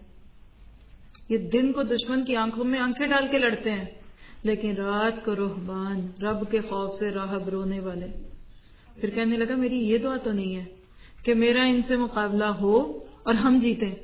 Speaker 1: یہ دن کو دشمن کی آنکھوں میں آنکھیں ڈال کے لڑتے ہیں, لیکن رات کو رہبان, رب کے خوف سے راہب رونے والے. پھر کہنے لگا میری یہ دعا تو نہیں ہے کہ میرا ان سے مقابلہ ہو اور ہم جیتیں.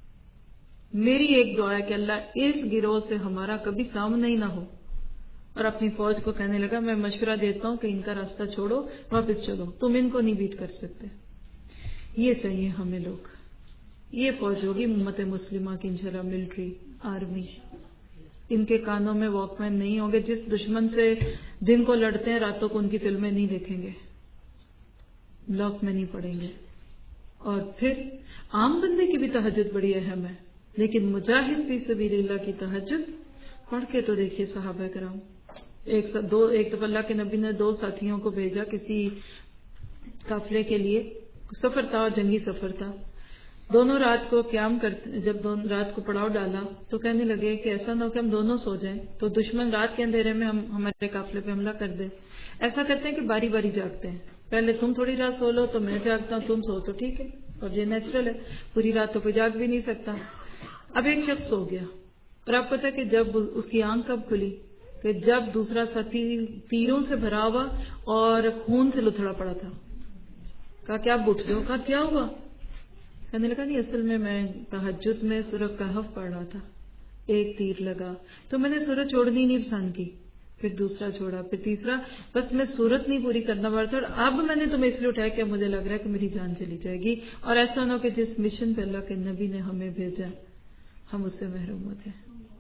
Speaker 1: میری ایک دعا ہے کہ اللہ اس گروہ سے ہمارا کبھی سامنا ہی نہ ہو. اور اپنی فوج کو کہنے لگا میں مشورہ دیتا ہوں کہ ان کا راستہ چھوڑو, واپس چلو, تم ان کو نہیں بیٹ کر سکتے. یہ چاہیے ہمیں لوگ. یہ فوج ہوگی امت مسلمہ کی انشاءاللہ, ملٹری آرمی. ان کے کانوں میں واک مین نہیں ہوں گے. جس دشمن سے دن کو لڑتے ہیں راتوں کو ان کی فلمیں نہیں دیکھیں گے, بلاک میں نہیں پڑیں گے. اور پھر عام بندے کی بھی تہجد بڑی اہم ہے, لیکن مجاہد فی سبیل اللہ کی تہجد پڑھ کے تو دیکھیے صحابہ کرام. ایک دو ایک دفعہ اللہ کے نبی نے دو ساتھیوں کو بھیجا کسی قافلے کے لیے. سفر تھا اور جنگی سفر تھا. دونوں رات کو قیام کرتے, جب دونوں رات کو پڑاؤ ڈالا تو کہنے لگے کہ ایسا نہ ہو کہ ہم دونوں سو جائیں تو دشمن رات کے اندھیرے میں ہم ہمارے قافلے پہ حملہ کر دے. ایسا کرتے ہیں کہ باری باری جاگتے ہیں, پہلے تم تھوڑی رات سو لو تو میں جاگتا ہوں, تم سو تو ٹھیک ہے, اور یہ نیچرل ہے, پوری رات تو کوئی جاگ بھی نہیں سکتا. اب ایک شخص سو گیا, اور آپ پتہ کہ جب اس کی آنکھ کب کھلی کہ جب دوسرا ساتھی تیروں سے بھرا ہوا اور خون سے لتھڑا پڑا تھا. کہا کیا آپ اٹھ گئے؟ کہا کیا ہوا؟ کہنے لگا نہیں اصل میں میں تہجد میں سورہ کہف پڑھ رہا تھا, ایک تیر لگا تو میں نے سورہ چھوڑنی نہیں پسند کی, پھر دوسرا چھوڑا, پھر تیسرا, بس میں سورت نہیں پوری کرنا پڑا تھا, اور اب میں نے تمہیں اس لیے اٹھایا کہ مجھے لگ رہا ہے کہ میری جان چلی جائے گی, اور ایسا نہ ہو کہ جس مشن پہ اللہ کے نبی نے ہمیں بھیجا ہم اس سے محروم ہو جائیں.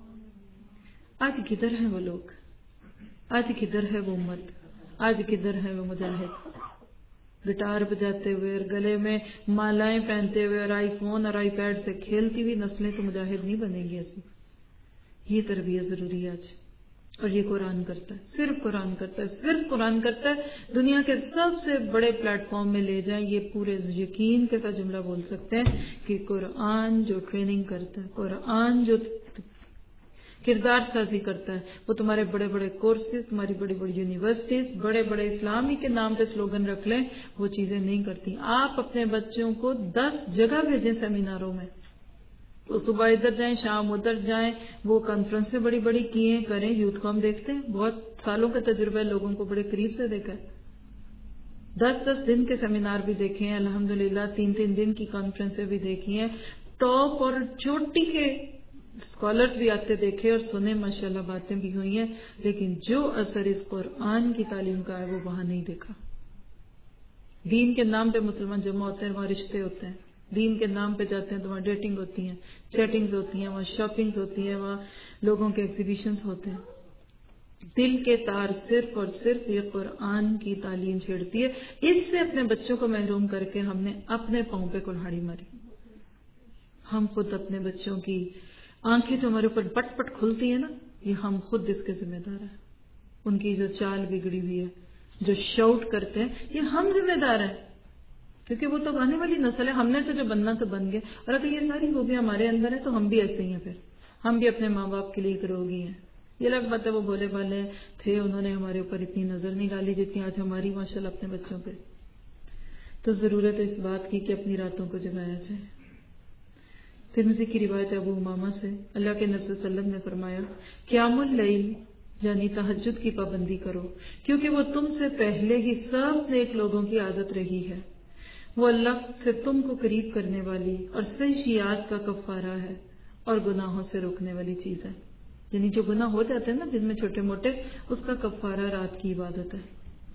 Speaker 1: آج کدھر ہیں وہ لوگ؟ آج کدھر ہے وہ امت؟ آج کدھر ہے وہ مجاہد گٹار بجاتے ہوئے اور گلے میں مالائیں پہنتے ہوئے اور آئی فون اور آئی پیڈ سے کھیلتی ہوئی نسلیں تو مجاہد نہیں بنے گی ایسی. یہ تربیت ضروری ہے آج, اور یہ قرآن کرتا ہے, صرف قرآن کرتا ہے, صرف قرآن کرتا ہے. دنیا کے سب سے بڑے پلیٹ فارم میں لے جائیں, یہ پورے یقین کے ساتھ جملہ بول سکتے ہیں کہ قرآن جو ٹریننگ کرتا ہے, قرآن جو کردار سازی کرتا ہے, وہ تمہارے بڑے بڑے کورسز, تمہاری بڑی بڑی یونیورسٹیز, بڑے بڑے اسلامی کے نام پہ سلوگن رکھ لیں, وہ چیزیں نہیں کرتی. آپ اپنے بچوں کو دس جگہ بھیجیں سیمیناروں میں, وہ صبح ادھر جائیں شام ادھر جائیں, وہ کانفرنسیں بڑی بڑی کیے کریں. یوتھ کو ہم دیکھتے ہیں, بہت سالوں کا تجربہ ہے, لوگوں کو بڑے قریب سے دیکھا ہے. دس دس دن کے سیمینار بھی دیکھے ہیں الحمدللہ, تین تین دن کی کانفرنسیں بھی دیکھی ہیں, ٹاپ اور چوٹی کے اسکالرز بھی آتے دیکھے اور سنے, ماشاءاللہ باتیں بھی ہوئی ہیں, لیکن جو اثر اس قرآن کی تعلیم کا ہے وہ وہاں نہیں دیکھا. دین کے نام پہ مسلمان جمع ہوتے ہیں, وہاں رشتے ہوتے ہیں. دین کے نام پہ جاتے ہیں تو وہاں ڈیٹنگ ہوتی ہیں, چیٹنگز ہوتی ہیں, وہاں شاپنگز ہوتی ہیں, وہاں لوگوں کے ایگزیبیشنز ہوتے ہیں. دل کے تار صرف اور صرف یہ قرآن کی تعلیم چھیڑتی ہے. اس سے اپنے بچوں کو محروم کر کے ہم نے اپنے پاؤں پہ کلہاڑی ماری. ہم خود اپنے بچوں کی آنکھیں جو ہمارے اوپر پٹ پٹ کھلتی ہیں نا, یہ ہم خود اس کے ذمہ دار ہیں. ان کی جو چال بگڑی ہوئی ہے, جو شاؤٹ کرتے ہیں, یہ ہم ذمہ دار ہیں, کیونکہ وہ تو آنے والی نسل ہے. ہم نے تو جو بننا تو بن گئے, اور اگر یہ ساری خوبیاں ہمارے اندر ہیں تو ہم بھی ایسے ہی ہیں. پھر ہم بھی اپنے ماں باپ کے لیے کروگی ہیں. یہ الگ بات ہے, وہ بولے والے تھے, انہوں نے ہمارے اوپر اتنی نظر نہیں ڈالی جتنی آج ہماری ماشاءاللہ اپنے بچوں پہ. تو ضرورت ہے اس بات کی کہ اپنی راتوں کو جگایا جائے. ترمذی کی روایت ابو امامہ سے, اللہ کے نبی صلی اللہ علیہ وسلم نے فرمایا, قیام اللیل یعنی تہجد کی پابندی کرو, کیونکہ وہ تم سے پہلے ہی سب نیک لوگوں کی عادت رہی ہے. وہ اللہ سے تم کو قریب کرنے والی اور سیئات کا کفارہ ہے, اور گناہوں سے روکنے والی چیز ہے. یعنی جو گناہ ہو جاتے ہیں نا جن میں چھوٹے موٹے, اس کا کفارہ رات کی عبادت ہے.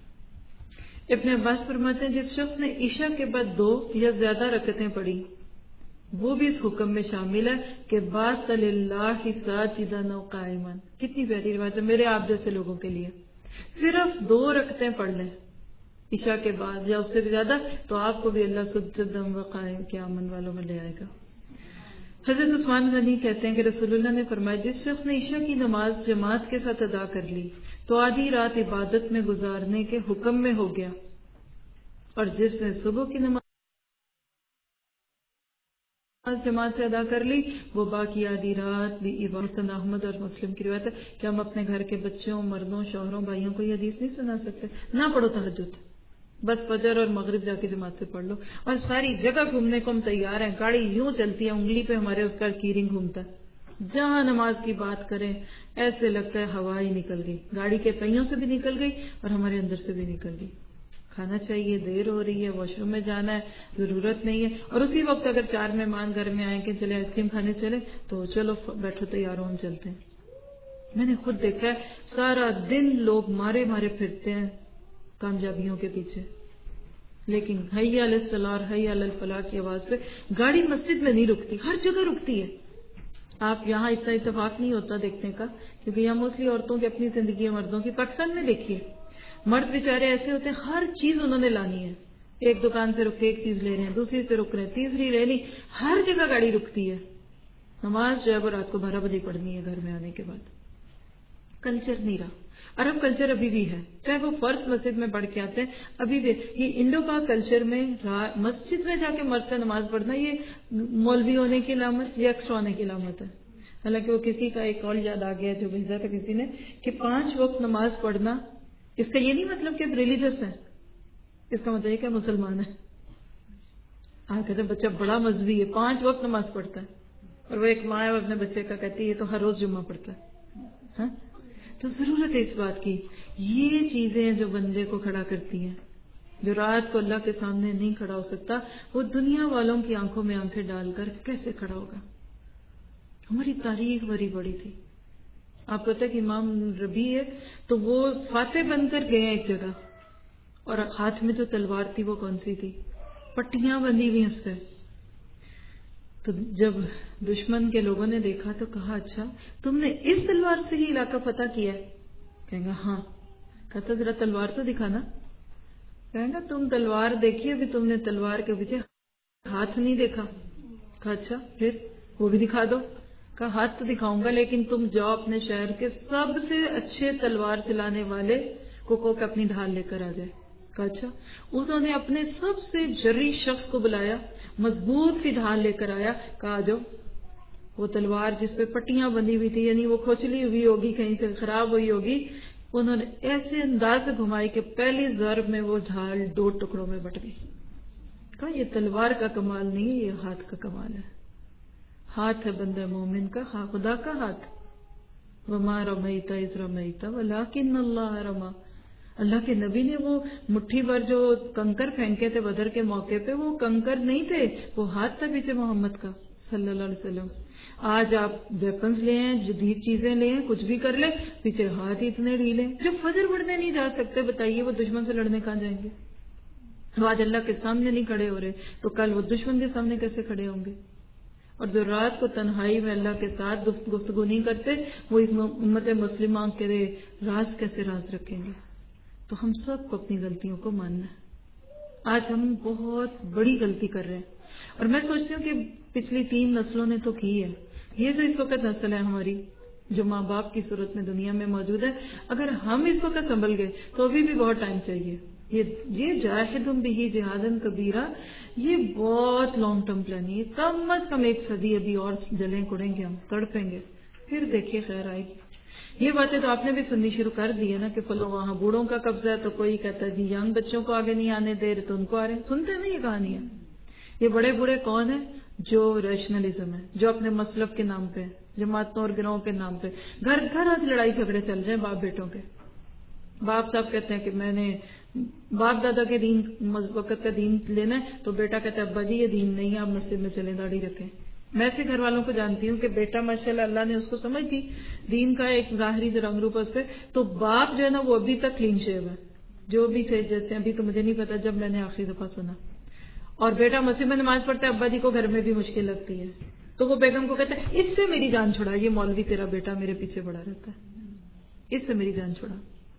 Speaker 1: ابن عباس فرماتے ہیں, جس شخص نے عشاء کے بعد دو یا زیادہ رکعتیں پڑھی وہ بھی اس حکم میں شامل ہے کہ بات للہ ساجدا و قائما. کتنی پیاری روایت ہے میرے آپ جیسے لوگوں کے لیے. صرف دو رکعتیں پڑھ لیں عشاء کے بعد یا اس سے بھی زیادہ, تو آپ کو بھی اللہ سجدا و قائم قیامن والوں میں لے آئے گا. حضرت عثمان غنی کہتے ہیں کہ رسول اللہ نے فرمایا, جس شخص نے عشاء کی نماز جماعت کے ساتھ ادا کر لی تو آدھی رات عبادت میں گزارنے کے حکم میں ہو گیا، اور جس نے صبح کی نماز جماعت سے ادا کر لی وہ باقی آدھی رات بھی عبادت۔ احمد اور مسلم کی روایت ہے کہ ہم اپنے گھر کے بچوں، مردوں، شوہروں، بھائیوں کو یہ حدیث نہیں سنا سکتے، نہ پڑھو تہجد، بس فجر اور مغرب جا کے جماعت سے پڑھ لو۔ اور ساری جگہ گھومنے کو ہم تیار ہیں، گاڑی یوں چلتی ہے، انگلی پہ ہمارے اس کا کیرنگ گھومتا ہے، جہاں نماز کی بات کریں ایسے لگتا ہے ہوا ہی نکل گئی، گاڑی کے پہیوں سے بھی نکل گئی اور ہمارے اندر سے بھی نکل گئی۔ کھانا چاہیے، دیر ہو رہی ہے، واش روم میں جانا ہے، ضرورت نہیں ہے، اور اسی وقت اگر چار مہمان گھر میں آئیں کہ چلے آئس کریم کھانے چلے تو چلو بیٹھو تیار ہو ہم چلتے ہیں۔ میں نے خود دیکھا ہے سارا دن لوگ مارے مارے پھرتے ہیں کامیابیوں کے پیچھے، لیکن حی علی الصلاح اور حی علی الفلاح کی آواز پہ گاڑی مسجد میں نہیں رکتی، ہر جگہ رکتی ہے۔ آپ یہاں اتنا اتفاق نہیں ہوتا دیکھنے کا، کیونکہ یہاں موسٹلی عورتوں کی اپنی زندگی ہے، مردوں کی۔ پاکستان میں دیکھیے مرد بیچارے ایسے ہوتے ہیں ہر چیز انہوں نے لانی ہے، ایک دکان سے رک کے ایک چیز لے رہے ہیں، دوسری سے رک رہے ہیں، تیسری لے لی، ہر جگہ گاڑی رکتی ہے۔ نماز جو ہے وہ رات کو بارہ بجے پڑھنی ہے گھر میں آنے کے بعد۔ کلچر نہیں رہا، عرب کلچر ابھی بھی ہے، چاہے وہ فرض مسجد میں پڑھ کے آتے ہیں، ابھی بھی یہ انڈو پاک کلچر میں مسجد میں جا کے مرد کا نماز پڑھنا یہ مولوی ہونے کی علامت یا ایکسٹرا ہونے کی علامت ہے۔ حالانکہ وہ کسی کا ایک قول یاد آ گیا جو بھیجا تھا کسی نے کہ پانچ وقت نماز پڑھنا، اس کا یہ نہیں مطلب کہ ریلیجس ہے، اس کا مطلب یہ کہ مسلمان ہے۔ آپ کہتے ہیں بچہ بڑا مذہبی ہے، پانچ وقت نماز پڑھتا ہے، اور وہ ایک ماں ہے اپنے بچے کا کہتی ہے یہ تو ہر روز جمعہ پڑھتا ہے۔ ہاں تو ضرورت ہے اس بات کی، یہ چیزیں جو بندے کو کھڑا کرتی ہیں، جو رات کو اللہ کے سامنے نہیں کھڑا ہو سکتا وہ دنیا والوں کی آنکھوں میں آنکھیں ڈال کر کیسے کھڑا ہوگا؟ ہماری تاریخ بڑی بڑی تھی۔ آپ پتہ ہے کہ امام ربیع ہے تو وہ فاتح بن کر گئے ہیں ایک جگہ، اور ہاتھ میں جو تلوار تھی وہ کون سی تھی؟ پٹیاں بندھی ہوئی اس پہ۔ تو جب دشمن کے لوگوں نے دیکھا تو کہا اچھا تم نے اس تلوار سے ہی علاقہ فتح کیا ہے؟ کہیں گا ہاں۔ کہتا ذرا تلوار تو دکھانا۔ کہیں گا تم تلوار دیکھیے، ابھی تم نے تلوار کے پیچھے ہاتھ نہیں دیکھا۔ کہا اچھا پھر وہ بھی دکھا دو۔ کہا ہاتھ تو دکھاؤں گا لیکن تم جاؤ اپنے شہر کے سب سے اچھے تلوار چلانے والے کو کو کہ اپنی ڈھال لے کر آ جائے۔ کہا اچھا۔ انہوں نے اپنے سب سے جری شخص کو بلایا، مضبوط سی ڈھال لے کر آیا، کہا آ جاؤ۔ وہ تلوار جس پہ پٹیاں بندھی ہوئی تھی، یعنی وہ کھوچلی ہوئی ہوگی، کہیں سے خراب ہوئی ہوگی، انہوں نے ایسے انداز سے گھمائی کہ پہلی ضرب میں وہ ڈھال دو ٹکڑوں میں بٹ گئی۔ کہا یہ تلوار کا کمال نہیں ہے، یہ ہاتھ کا کمال ہے۔ ہاتھ ہے بندہ مومن کا، ہاں خدا کا ہاتھ۔ وَمَا رَمَيْتَ إِذْ رَمَيْتَ وَلَكِنَّ اللَّهَ رَمَى۔ اللہ کے نبی نے وہ مٹھی بھر جو کنکر پھینکے تھے بدر کے موقع پہ، وہ کنکر نہیں تھے، وہ ہاتھ تھا پیچھے محمد کا صلی اللہ علیہ وسلم۔ آج آپ ویپنز لے ہیں، جدید چیزیں لے ہیں، کچھ بھی کر لیں، پیچھے ہاتھ اتنے ڈھیلے۔ جب فجر پڑھنے نہیں جا سکتے بتائیے وہ دشمن سے لڑنے کہاں جائیں گے؟ وہ آج اللہ کے سامنے نہیں کھڑے ہو رہے تو کل وہ دشمن کے سامنے کیسے کھڑے ہوں گے؟ اور جو رات کو تنہائی میں اللہ کے ساتھ گفتگو نہیں کرتے وہ اس امت مسلمہ کے راز کیسے راز رکھیں گے؟ تو ہم سب کو اپنی غلطیوں کو ماننا ہے۔ آج ہم بہت بڑی غلطی کر رہے ہیں، اور میں سوچتی ہوں کہ پچھلی تین نسلوں نے تو کی ہے، یہ جو اس وقت نسل ہے ہماری جو ماں باپ کی صورت میں دنیا میں موجود ہے، اگر ہم اس وقت سنبھل گئے تو ابھی بھی بہت ٹائم چاہیے۔ یہ یہ جاہدم بھی جہادن کبیرہ، یہ بہت لانگ ٹرم پلان ہے، کم از کم ایک صدی ابھی اور جلیں کڑیں گے، ہم تڑپیں گے، پھر دیکھیے خیر آئے گی۔ یہ باتیں تو آپ نے بھی سننی شروع کر دی ہے نا کہ فلو وہاں بوڑھوں کا قبضہ ہے تو کوئی کہتا ہے جی ینگ بچوں کو آگے نہیں آنے دے رہے تو ان کو آ رہے ہیں۔ سنتے ہیں نا یہ کہانیاں۔ یہ بڑے بوڑھے کون ہیں؟ جو ریشنلزم ہے، جو اپنے مسلک کے نام پہ، جماعتوں اور گروہوں کے نام پہ گھر گھر آج لڑائی جھگڑے چل رہے ہیں باپ بیٹوں کے۔ باپ صاحب کہتے ہیں کہ میں نے باپ دادا کے دین وقت کا دین لینا ہے تو بیٹا کہتا ہے ابا جی یہ دین نہیں ہے، آپ مسجد میں چلیں داڑھی رکھیں۔ میں ایسے گھر والوں کو جانتی ہوں کہ بیٹا ماشاءاللہ اللہ نے اس کو سمجھ دی دین کا ایک ظاہری رنگ روپ اس پہ، تو باپ جو ہے نا وہ ابھی تک کلین شیو ہے، جو بھی تھے جیسے ابھی تو مجھے نہیں پتا جب میں نے آخری دفعہ سنا۔ اور بیٹا مسجد میں نماز پڑھتا ہے، ابا جی کو گھر میں بھی مشکل لگتی ہے تو وہ بیگم کو کہتا ہے اس سے میری جان چھڑا، یہ مولوی تیرا بیٹا میرے پیچھے پڑا رہتا ہے، اس سے میری جان چھڑا۔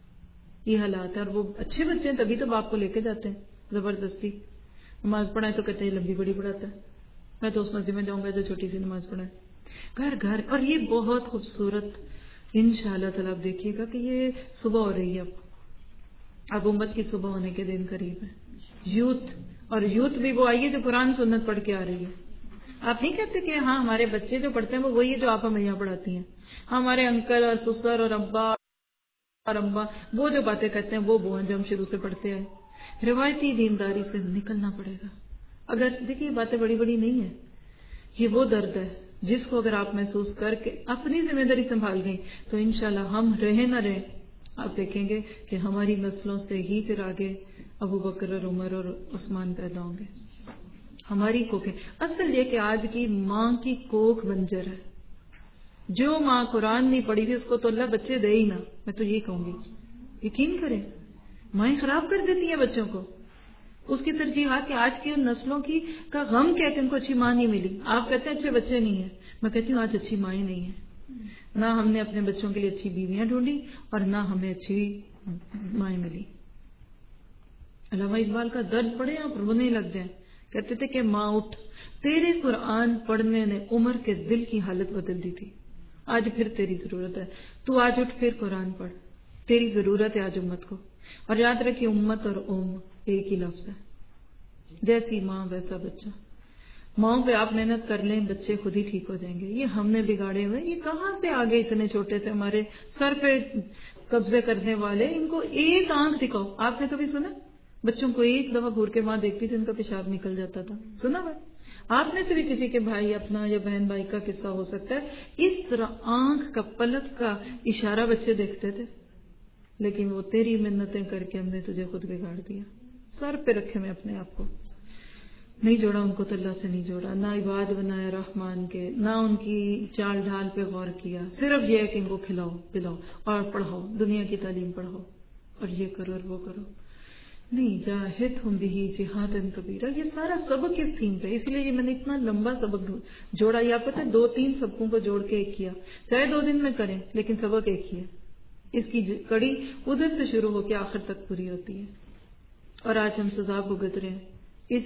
Speaker 1: یہ حالات ہے، اور وہ اچھے بچے ہیں تبھی تو باپ کو لے کے جاتے ہیں زبردستی۔ نماز پڑھائیں تو کہتے ہیں لمبی بڑی پڑھاتا ہے، میں تو اس مسجد میں جاؤں گا جو چھوٹی سی نماز پڑھائے۔ گھر گھر، اور یہ بہت خوبصورت انشاءاللہ تعالیٰ آپ دیکھیے گا کہ یہ صبح ہو رہی ہے، اب اب امت کی صبح ہونے کے دن قریب ہے. یوتھ، اور یوتھ بھی وہ آئی ہے جو قرآن سنت پڑھ کے آ رہی ہے. آپ نہیں کہتے کہ ہاں ہمارے بچے جو پڑھتے ہیں وہ وہی ہے جو آپ ہمیں یہاں پڑھاتی ہیں. ہمارے انکل اور سسر اور ابا اور اماں وہ جو باتیں کہتے ہیں وہ وہ ہیں جو ہم شروع سے پڑھتے آئے. روایتی دینداری سے نکلنا پڑے گا. اگر دیکھیے یہ باتیں بڑی بڑی نہیں ہیں، یہ وہ درد ہے جس کو اگر آپ محسوس کر کے اپنی ذمہ داری سنبھال گئیں تو انشاءاللہ ہم رہے نہ رہیں، آپ دیکھیں گے کہ ہماری نسلوں سے ہی پھر آگے ابو بکر اور عمر اور عثمان پیدا ہوں گے. ہماری کوکیں اصل یہ کہ آج کی ماں کی کوکھ بنجر ہے. جو ماں قرآن نہیں پڑھی تھی اس کو تو اللہ بچے دے ہی نہ. میں تو یہی کہوں گی، یقین کریں مائیں خراب کر دیتی ہیں بچوں کو. اس کی ترجیحات کہ آج کی ان نسلوں کی کا غم کیا کہ ان کو اچھی ماں نہیں ملی. آپ کہتے ہیں اچھے بچے نہیں ہیں، میں کہتی ہوں آج اچھی مائیں نہیں ہیں. نہ ہم نے اپنے بچوں کے لیے اچھی بیویاں ڈھونڈی اور نہ ہمیں اچھی مائیں ملی. علامہ اقبال کا درد پڑے آپ رونے لگ جائیں. کہتے تھے کہ ماں اٹھ، تیرے قرآن پڑھنے نے عمر کے دل کی حالت بدل دی تھی. آج پھر تیری ضرورت ہے، تو آج اٹھ پھر قرآن پڑھ. تیری ضرورت ہے آج امت کو. اور یاد رکھیے امت اور ام ایک ہی لفظ ہے. جیسی ماں ویسا بچہ. ماؤں پہ آپ محنت کر لیں بچے خود ہی ٹھیک ہو جائیں گے. یہ ہم نے بگاڑے ہوئے، یہ کہاں سے آگے اتنے چھوٹے سے ہمارے سر پہ قبضے کرنے والے. ان کو ایک آنکھ دکھاؤ. آپ نے کبھی سنا بچوں کو ایک دفعہ گھور کے ماں دیکھتی تھی ان کا پیشاب نکل جاتا تھا؟ سنا ہوا؟ آپ میں سے بھی کسی کے بھائی اپنا یا بہن بھائی کا قصہ ہو سکتا ہے. اس طرح آنکھ کا پلک کا اشارہ بچے دیکھتے تھے. لیکن وہ تیری منتیں کر کے ہم نے تجھے خود بگاڑ دیا. سر پہ رکھے میں اپنے آپ کو نہیں جوڑا، ان کو تو اللہ سے نہیں جوڑا، نہ عباد بنایا رحمان کے، نہ ان کی چال ڈھال پہ غور کیا. صرف یہ ہے کہ ان کو کھلاؤ پلاؤ اور پڑھاؤ، دنیا کی تعلیم پڑھاؤ اور یہ کرو اور وہ کرو. نہیں، جاہدہم بہ جہادا کبیرا. یہ سارا سبق اس تھیم پہ، اس لیے یہ میں نے اتنا لمبا سبق جوڑا. یا پتہ ہے دو تین سبقوں کو جوڑ کے ایک کیا، چاہے دو دن میں کریں لیکن سبق ایک ہی ہے. اس کی کڑی ادھر سے شروع ہو کے آخر تک پوری ہوتی ہے. اور آج ہم سزا بھگت رہے ہیں اس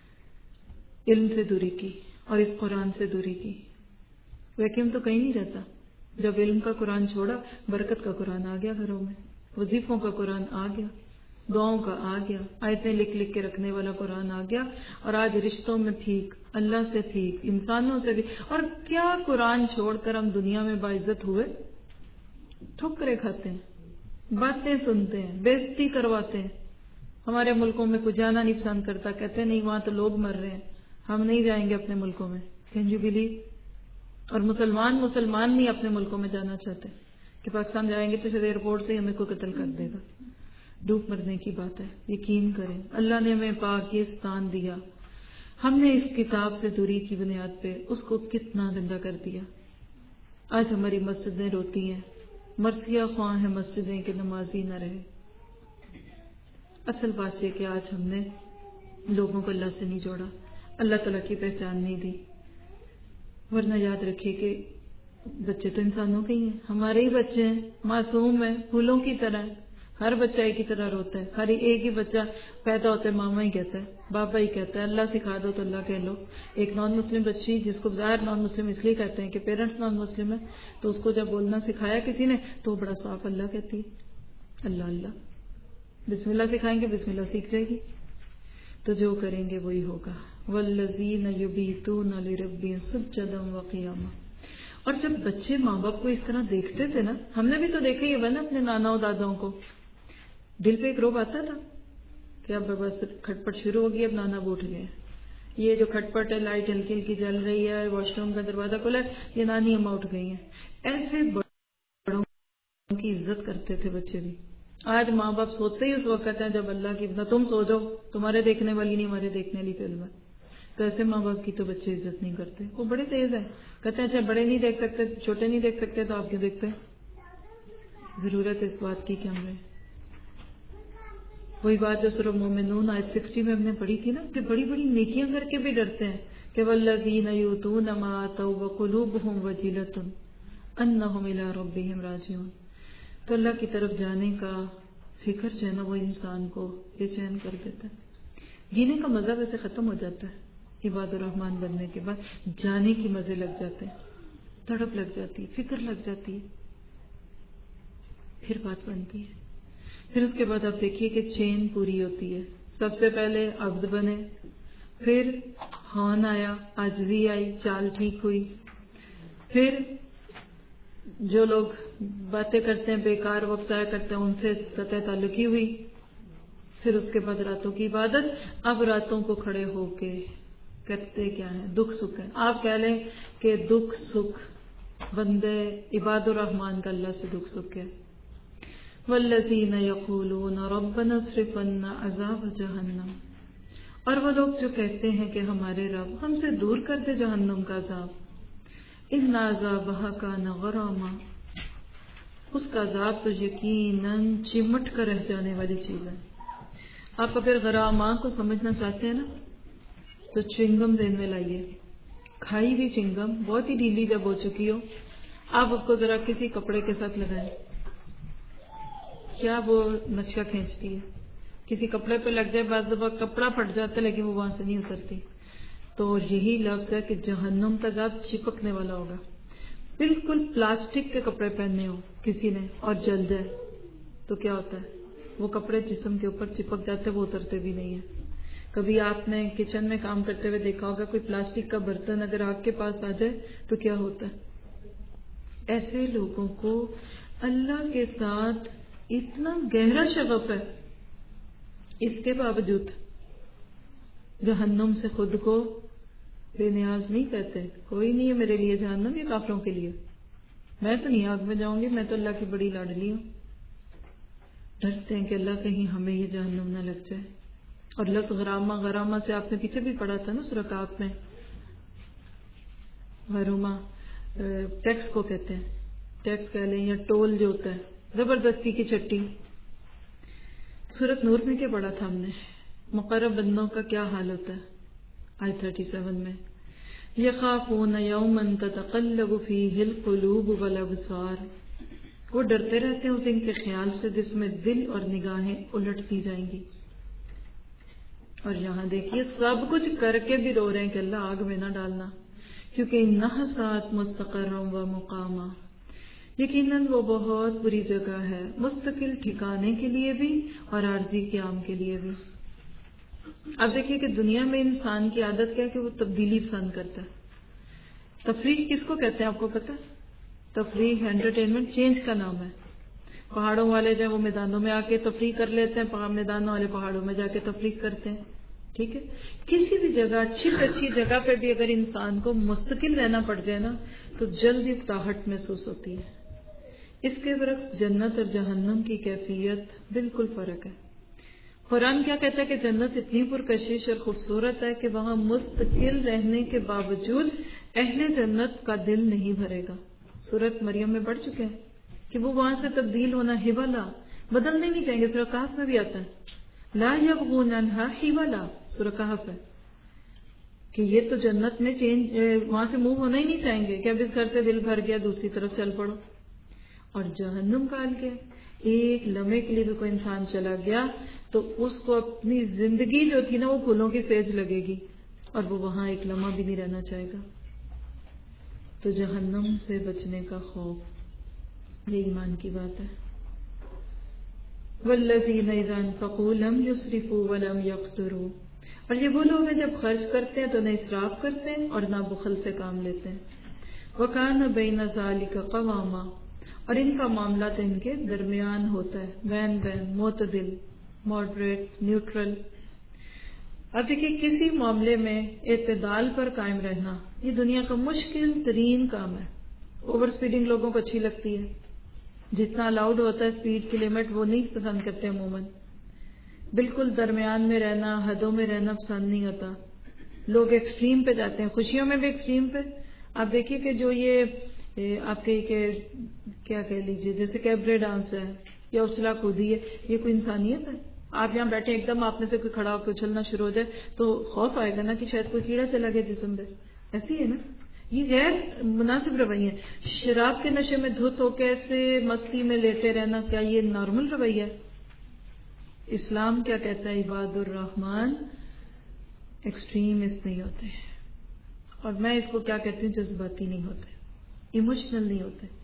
Speaker 1: علم سے دوری کی اور اس قرآن سے دوری کی. ویکیوم تو کہیں نہیں رہتا. جب علم کا قرآن چھوڑا، برکت کا قرآن آ گیا گھروں میں، وظیفوں کا قرآن آ گیا، دعاؤں کا آ گیا، آیتیں لکھ لکھ کے رکھنے والا قرآن آ گیا. اور آج رشتوں میں پھیک، اللہ سے پھیک، انسانوں سے بھی. اور کیا قرآن چھوڑ کر ہم دنیا میں باعزت ہوئے؟ ٹھکرے کھاتے ہیں، باتیں سنتے ہیں، بےزتی کرواتے ہیں. ہمارے ملکوں میں کوئی جانا نہیں پسند کرتا، کہتے نہیں وہاں تو لوگ مر رہے ہیں، ہم نہیں جائیں گے اپنے ملکوں میں. Can you believe? اور مسلمان مسلمان نہیں اپنے ملکوں میں جانا چاہتے کہ پاکستان جائیں گے تو پھر ایئرپورٹ سے ہی ہمیں کو قتل کر دے گا. ڈوب مرنے کی بات ہے. یقین کریں اللہ نے ہمیں پاکستان دیا، ہم نے اس کتاب سے دوری کی بنیاد پہ اس کو کتنا گندا کر دیا. آج ہماری مسجدیں روتی ہیں، مرثیہ خواہ ہیں مسجدیں کہ نمازی نہ رہے. اصل بات یہ کہ آج ہم نے لوگوں کو اللہ سے نہیں جوڑا، اللہ تعالیٰ کی پہچان نہیں دی. ورنہ یاد رکھیے کہ بچے تو انسانوں کے ہی ہیں، ہمارے ہی بچے ہیں، معصوم ہیں، پھولوں کی طرح. ہر بچہ ایک ہی طرح روتا ہے. ہر ایک ہی بچہ پیدا ہوتا ہے ماما ہی کہتا ہے، بابا ہی کہتا ہے. اللہ سکھا دو تو اللہ کہہ لو. ایک نان مسلم بچی جس کو ظاہر نان مسلم اس لیے کہتے ہیں کہ پیرنٹس نان مسلم ہے، تو اس کو جب بولنا سکھایا کسی نے تو وہ بڑا صاف اللہ کہتی ہے. اللہ اللہ بسم اللہ سکھائیں گے، بسم اللہ سیکھ جائے گی. تو جو کریں گے وہی ہوگا. والذین یبیتون لربہم سجدا وقیاما. اور جب بچے ماں باپ کو اس طرح دیکھتے تھے نا، ہم نے بھی تو دیکھا ہی ہے نا اپنے نانا و داداؤں کو، دل پہ ایک روب آتا تھا کہ اب بس کھٹ پٹ شروع ہوگی، اب نانا اٹھ گئے. یہ جو کھٹ پٹ ہے، لائٹ ہلکی ہلکی جل رہی ہے، واش روم کا دروازہ کھلا ہے، یہ نانی اماں اٹھ گئی ہیں. ایسے بڑوں کی عزت کرتے تھے بچے بھی. آج ماں باپ سوتے ہی اس وقت ہیں جب اللہ کی نہ تم سو جاؤ، تمہارے دیکھنے والی نہیں ہمارے دیکھنے والی فلم ہے. تو ایسے ماں باپ کی تو بچے عزت نہیں کرتے. وہ بڑے تیز ہیں، کہتے ہیں اچھا بڑے نہیں دیکھ سکتے، چھوٹے نہیں دیکھ سکتے تو آپ کیوں دیکھتے؟ ضرورت ہے اس بات کی کہ ہمیں وہی بات جو سورہ مومنون آیت سکسٹی میں ہم نے پڑھی تھی نا کہ بڑی بڑی نیکیاں کر کے بھی ڈرتے ہیں کہ والذین یؤتون ما آتوا وقلوبہم وجلۃ انہم الی ربہم راجعون. تو اللہ کی طرف جانے کا فکر جو ہے نا وہ انسان کو بے چین کر دیتا ہے. جینے کا مزہ ویسے ختم ہو جاتا ہے عباد الرحمن بننے کے بعد. جانے کی مزے لگ جاتے ہیں، تڑپ لگ جاتی ہے، فکر لگ جاتی ہے. پھر بات بنتی ہے. پھر اس کے بعد آپ دیکھیے کہ چین پوری ہوتی ہے. سب سے پہلے عبد بنے، پھر ہون آیا، عاجزی آئی، چال ٹھیک ہوئی. پھر جو لوگ باتیں کرتے ہیں بیکار وقت ضائع کرتے ہیں ان سے قطع تعلقی ہوئی. پھر اس کے بعد راتوں کی عبادت. اب راتوں کو کھڑے ہو کے کرتے کیا ہے؟ دکھ سکھ ہے. آپ کہہ لیں کہ دکھ سکھ بندے عباد الرحمان کا اللہ سے دکھ سکھ ہے. والذین یقولون ربنا اصرف عنا عذاب جہنم، اور وہ لوگ جو کہتے ہیں کہ ہمارے رب ہم سے دور کر دے جہنم کا عذاب. ان عذابھا کان غراما، اس کا عذاب تو یقیناً چمٹ کر رہ جانے والی چیز ہے. آپ اگر غراما کو سمجھنا چاہتے ہیں نا تو چنگم ذہن میں لائیے. کھائی ہوئی چنگم بہت ہی ڈھیلی جب ہو چکی ہو، آپ اس کو ذرا کسی کپڑے کے ساتھ لگائیں، کیا وہ نقشہ کھینچتی ہے؟ کسی کپڑے پہ لگ جائے بعض دفعہ کپڑا پھٹ جاتا ہے لیکن وہ وہاں سے نہیں اترتی. تو یہی لفظ ہے کہ جہنم کا عذاب چپکنے والا ہوگا. بالکل پلاسٹک کے کپڑے پہننے ہو کسی نے اور جل جائے تو کیا ہوتا ہے؟ وہ کپڑے جسم کے اوپر چپک جاتے، وہ اترتے بھی نہیں ہیں. کبھی آپ نے کچن میں کام کرتے ہوئے دیکھا ہوگا کوئی پلاسٹک کا برتن اگر آگ کے پاس آ جائے تو کیا ہوتا ہے؟ ایسے لوگوں کو اللہ کے ساتھ اتنا گہرا شغف ہے، اس کے باوجود جہنم سے خود کو بے نیاز نہیں کہتے. کوئی نہیں ہے میرے لیے جہنم، یہ کافروں کے لیے، میں تو نہیں آگ میں جاؤں گی، میں تو اللہ کی بڑی لاڈلی ہوں. ڈرتے ہیں کہ اللہ کہیں ہمیں یہ جہنم نہ لگ جائے. اور لفظ غرامہ، غرامہ سے آپ نے پیچھے بھی پڑھا تھا نا سورہ کہف میں، غرامہ ٹیکس کو کہتے ہیں، ٹیکس کہہ لیں یا ٹول جو ہوتا ہے، زبردستی کی چٹی. سورۃ نور میں کیا پڑھا تھا ہم نے؟ مقرب بندوں کا کیا حال ہوتا ہے آیت سینتیس میں، یخافون یوما تتقلب فیہ القلوب والابصار، وہ ڈرتے رہتے ہیں اس دن کے خیال سے جس میں دل اور نگاہیں الٹتی جائیں گی. اور یہاں دیکھیے سب کچھ کر کے بھی رو رہے ہیں کہ اللہ آگ میں نہ ڈالنا، کیونکہ انہا ساعت مستقرم و مقامہ، یقیناً وہ بہت بری جگہ ہے مستقل ٹھکانے کے لیے بھی اور عارضی قیام کے لیے بھی. اب دیکھیے کہ دنیا میں انسان کی عادت کیا ہے کہ وہ تبدیلی پسند کرتا ہے. تفریح کس کو کہتے ہیں آپ کو پتہ؟ تفریح، انٹرٹینمنٹ چینج کا نام ہے. پہاڑوں والے جو وہ میدانوں میں آ کے تفریح کر لیتے ہیں، میدانوں والے پہاڑوں میں جا کے تفریح کرتے ہیں. ٹھیک ہے، کسی بھی جگہ اچھی سے اچھی جگہ پہ بھی اگر انسان کو مستقل رہنا پڑ جائے نا تو جلدی اکتاہٹ محسوس ہوتی ہے. اس کے برعکس جنت اور جہنم کی کیفیت بالکل فرق ہے. قرآن کیا کہتا ہے کہ جنت اتنی پرکشش اور خوبصورت ہے کہ وہاں مستقل رہنے کے باوجود اہل جنت کا دل نہیں بھرے گا. سورۃ مریم میں پڑھ چکے ہیں کہ وہ وہاں سے تبدیل ہونا حوالہ بدلنے نہیں چاہیں گے. سورہ کہف میں بھی آتا ہے لا یبغون عنہا حوالہ، سورہ کہف ہے کہ یہ تو جنت میں چینج وہاں سے موو ہونا ہی نہیں چاہیں گے کہ اب اس گھر سے دل بھر گیا دوسری طرف چل پڑو. اور جہنم کا حال کیا؟ ایک لمحے کے لیے بھی کوئی انسان چلا گیا تو اس کو اپنی زندگی جو تھی نا وہ پھولوں کی سیج لگے گی اور وہ وہاں ایک لمحہ بھی نہیں رہنا چاہے گا. تو جہنم سے بچنے کا خوف یہ ایمان کی بات ہے. والذین اذا انفقوا لم یسرفوا ولم یقتروا، اور یہ وہ لوگ ہیں جب خرچ کرتے ہیں تو نہ اسراف کرتے ہیں اور نہ بخل سے کام لیتے ہیں. وکان بین ذلک قواما، اور ان کا معاملہ تو ان کے درمیان ہوتا ہے، بین بین معتدل، ماڈریٹ، نیوٹرل. اب دیکھیے کسی معاملے میں اعتدال پر قائم رہنا یہ دنیا کا مشکل ترین کام ہے. اوور سپیڈنگ لوگوں کو اچھی لگتی ہے، جتنا الاؤڈ ہوتا ہے سپیڈ کی لمٹ وہ نہیں پسند کرتے عموماً. بالکل درمیان میں رہنا، حدوں میں رہنا پسند نہیں ہوتا. لوگ ایکسٹریم پہ جاتے ہیں، خوشیوں میں بھی ایکسٹریم پہ. آپ دیکھیے کہ جو یہ آپ کے کہ کیا کہہ لیجیے جیسے کیبرے ڈانس ہے یا اچھلا کودی ہے، یہ کوئی انسانیت ہے؟ آپ یہاں بیٹھے ایک دم آپ میں سے کوئی کھڑا ہو کے اچھلنا شروع ہو جائے تو خوف آئے گا نا کہ شاید کوئی کیڑا چلا گیا جسم پہ. ایسی ہے نا، یہ غیر مناسب رویہ ہے. شراب کے نشے میں دھت ہو کے ایسے مستی میں لیٹے رہنا کیا یہ نارمل رویہ ہے؟ اسلام کیا کہتا ہے؟ عباد الرحمن ایکسٹریمسٹ نہیں ہوتے، اور میں اس کو کیا کہتی ہوں، جذباتی نہیں ہوتے، ایموشنل نہیں ہوتے.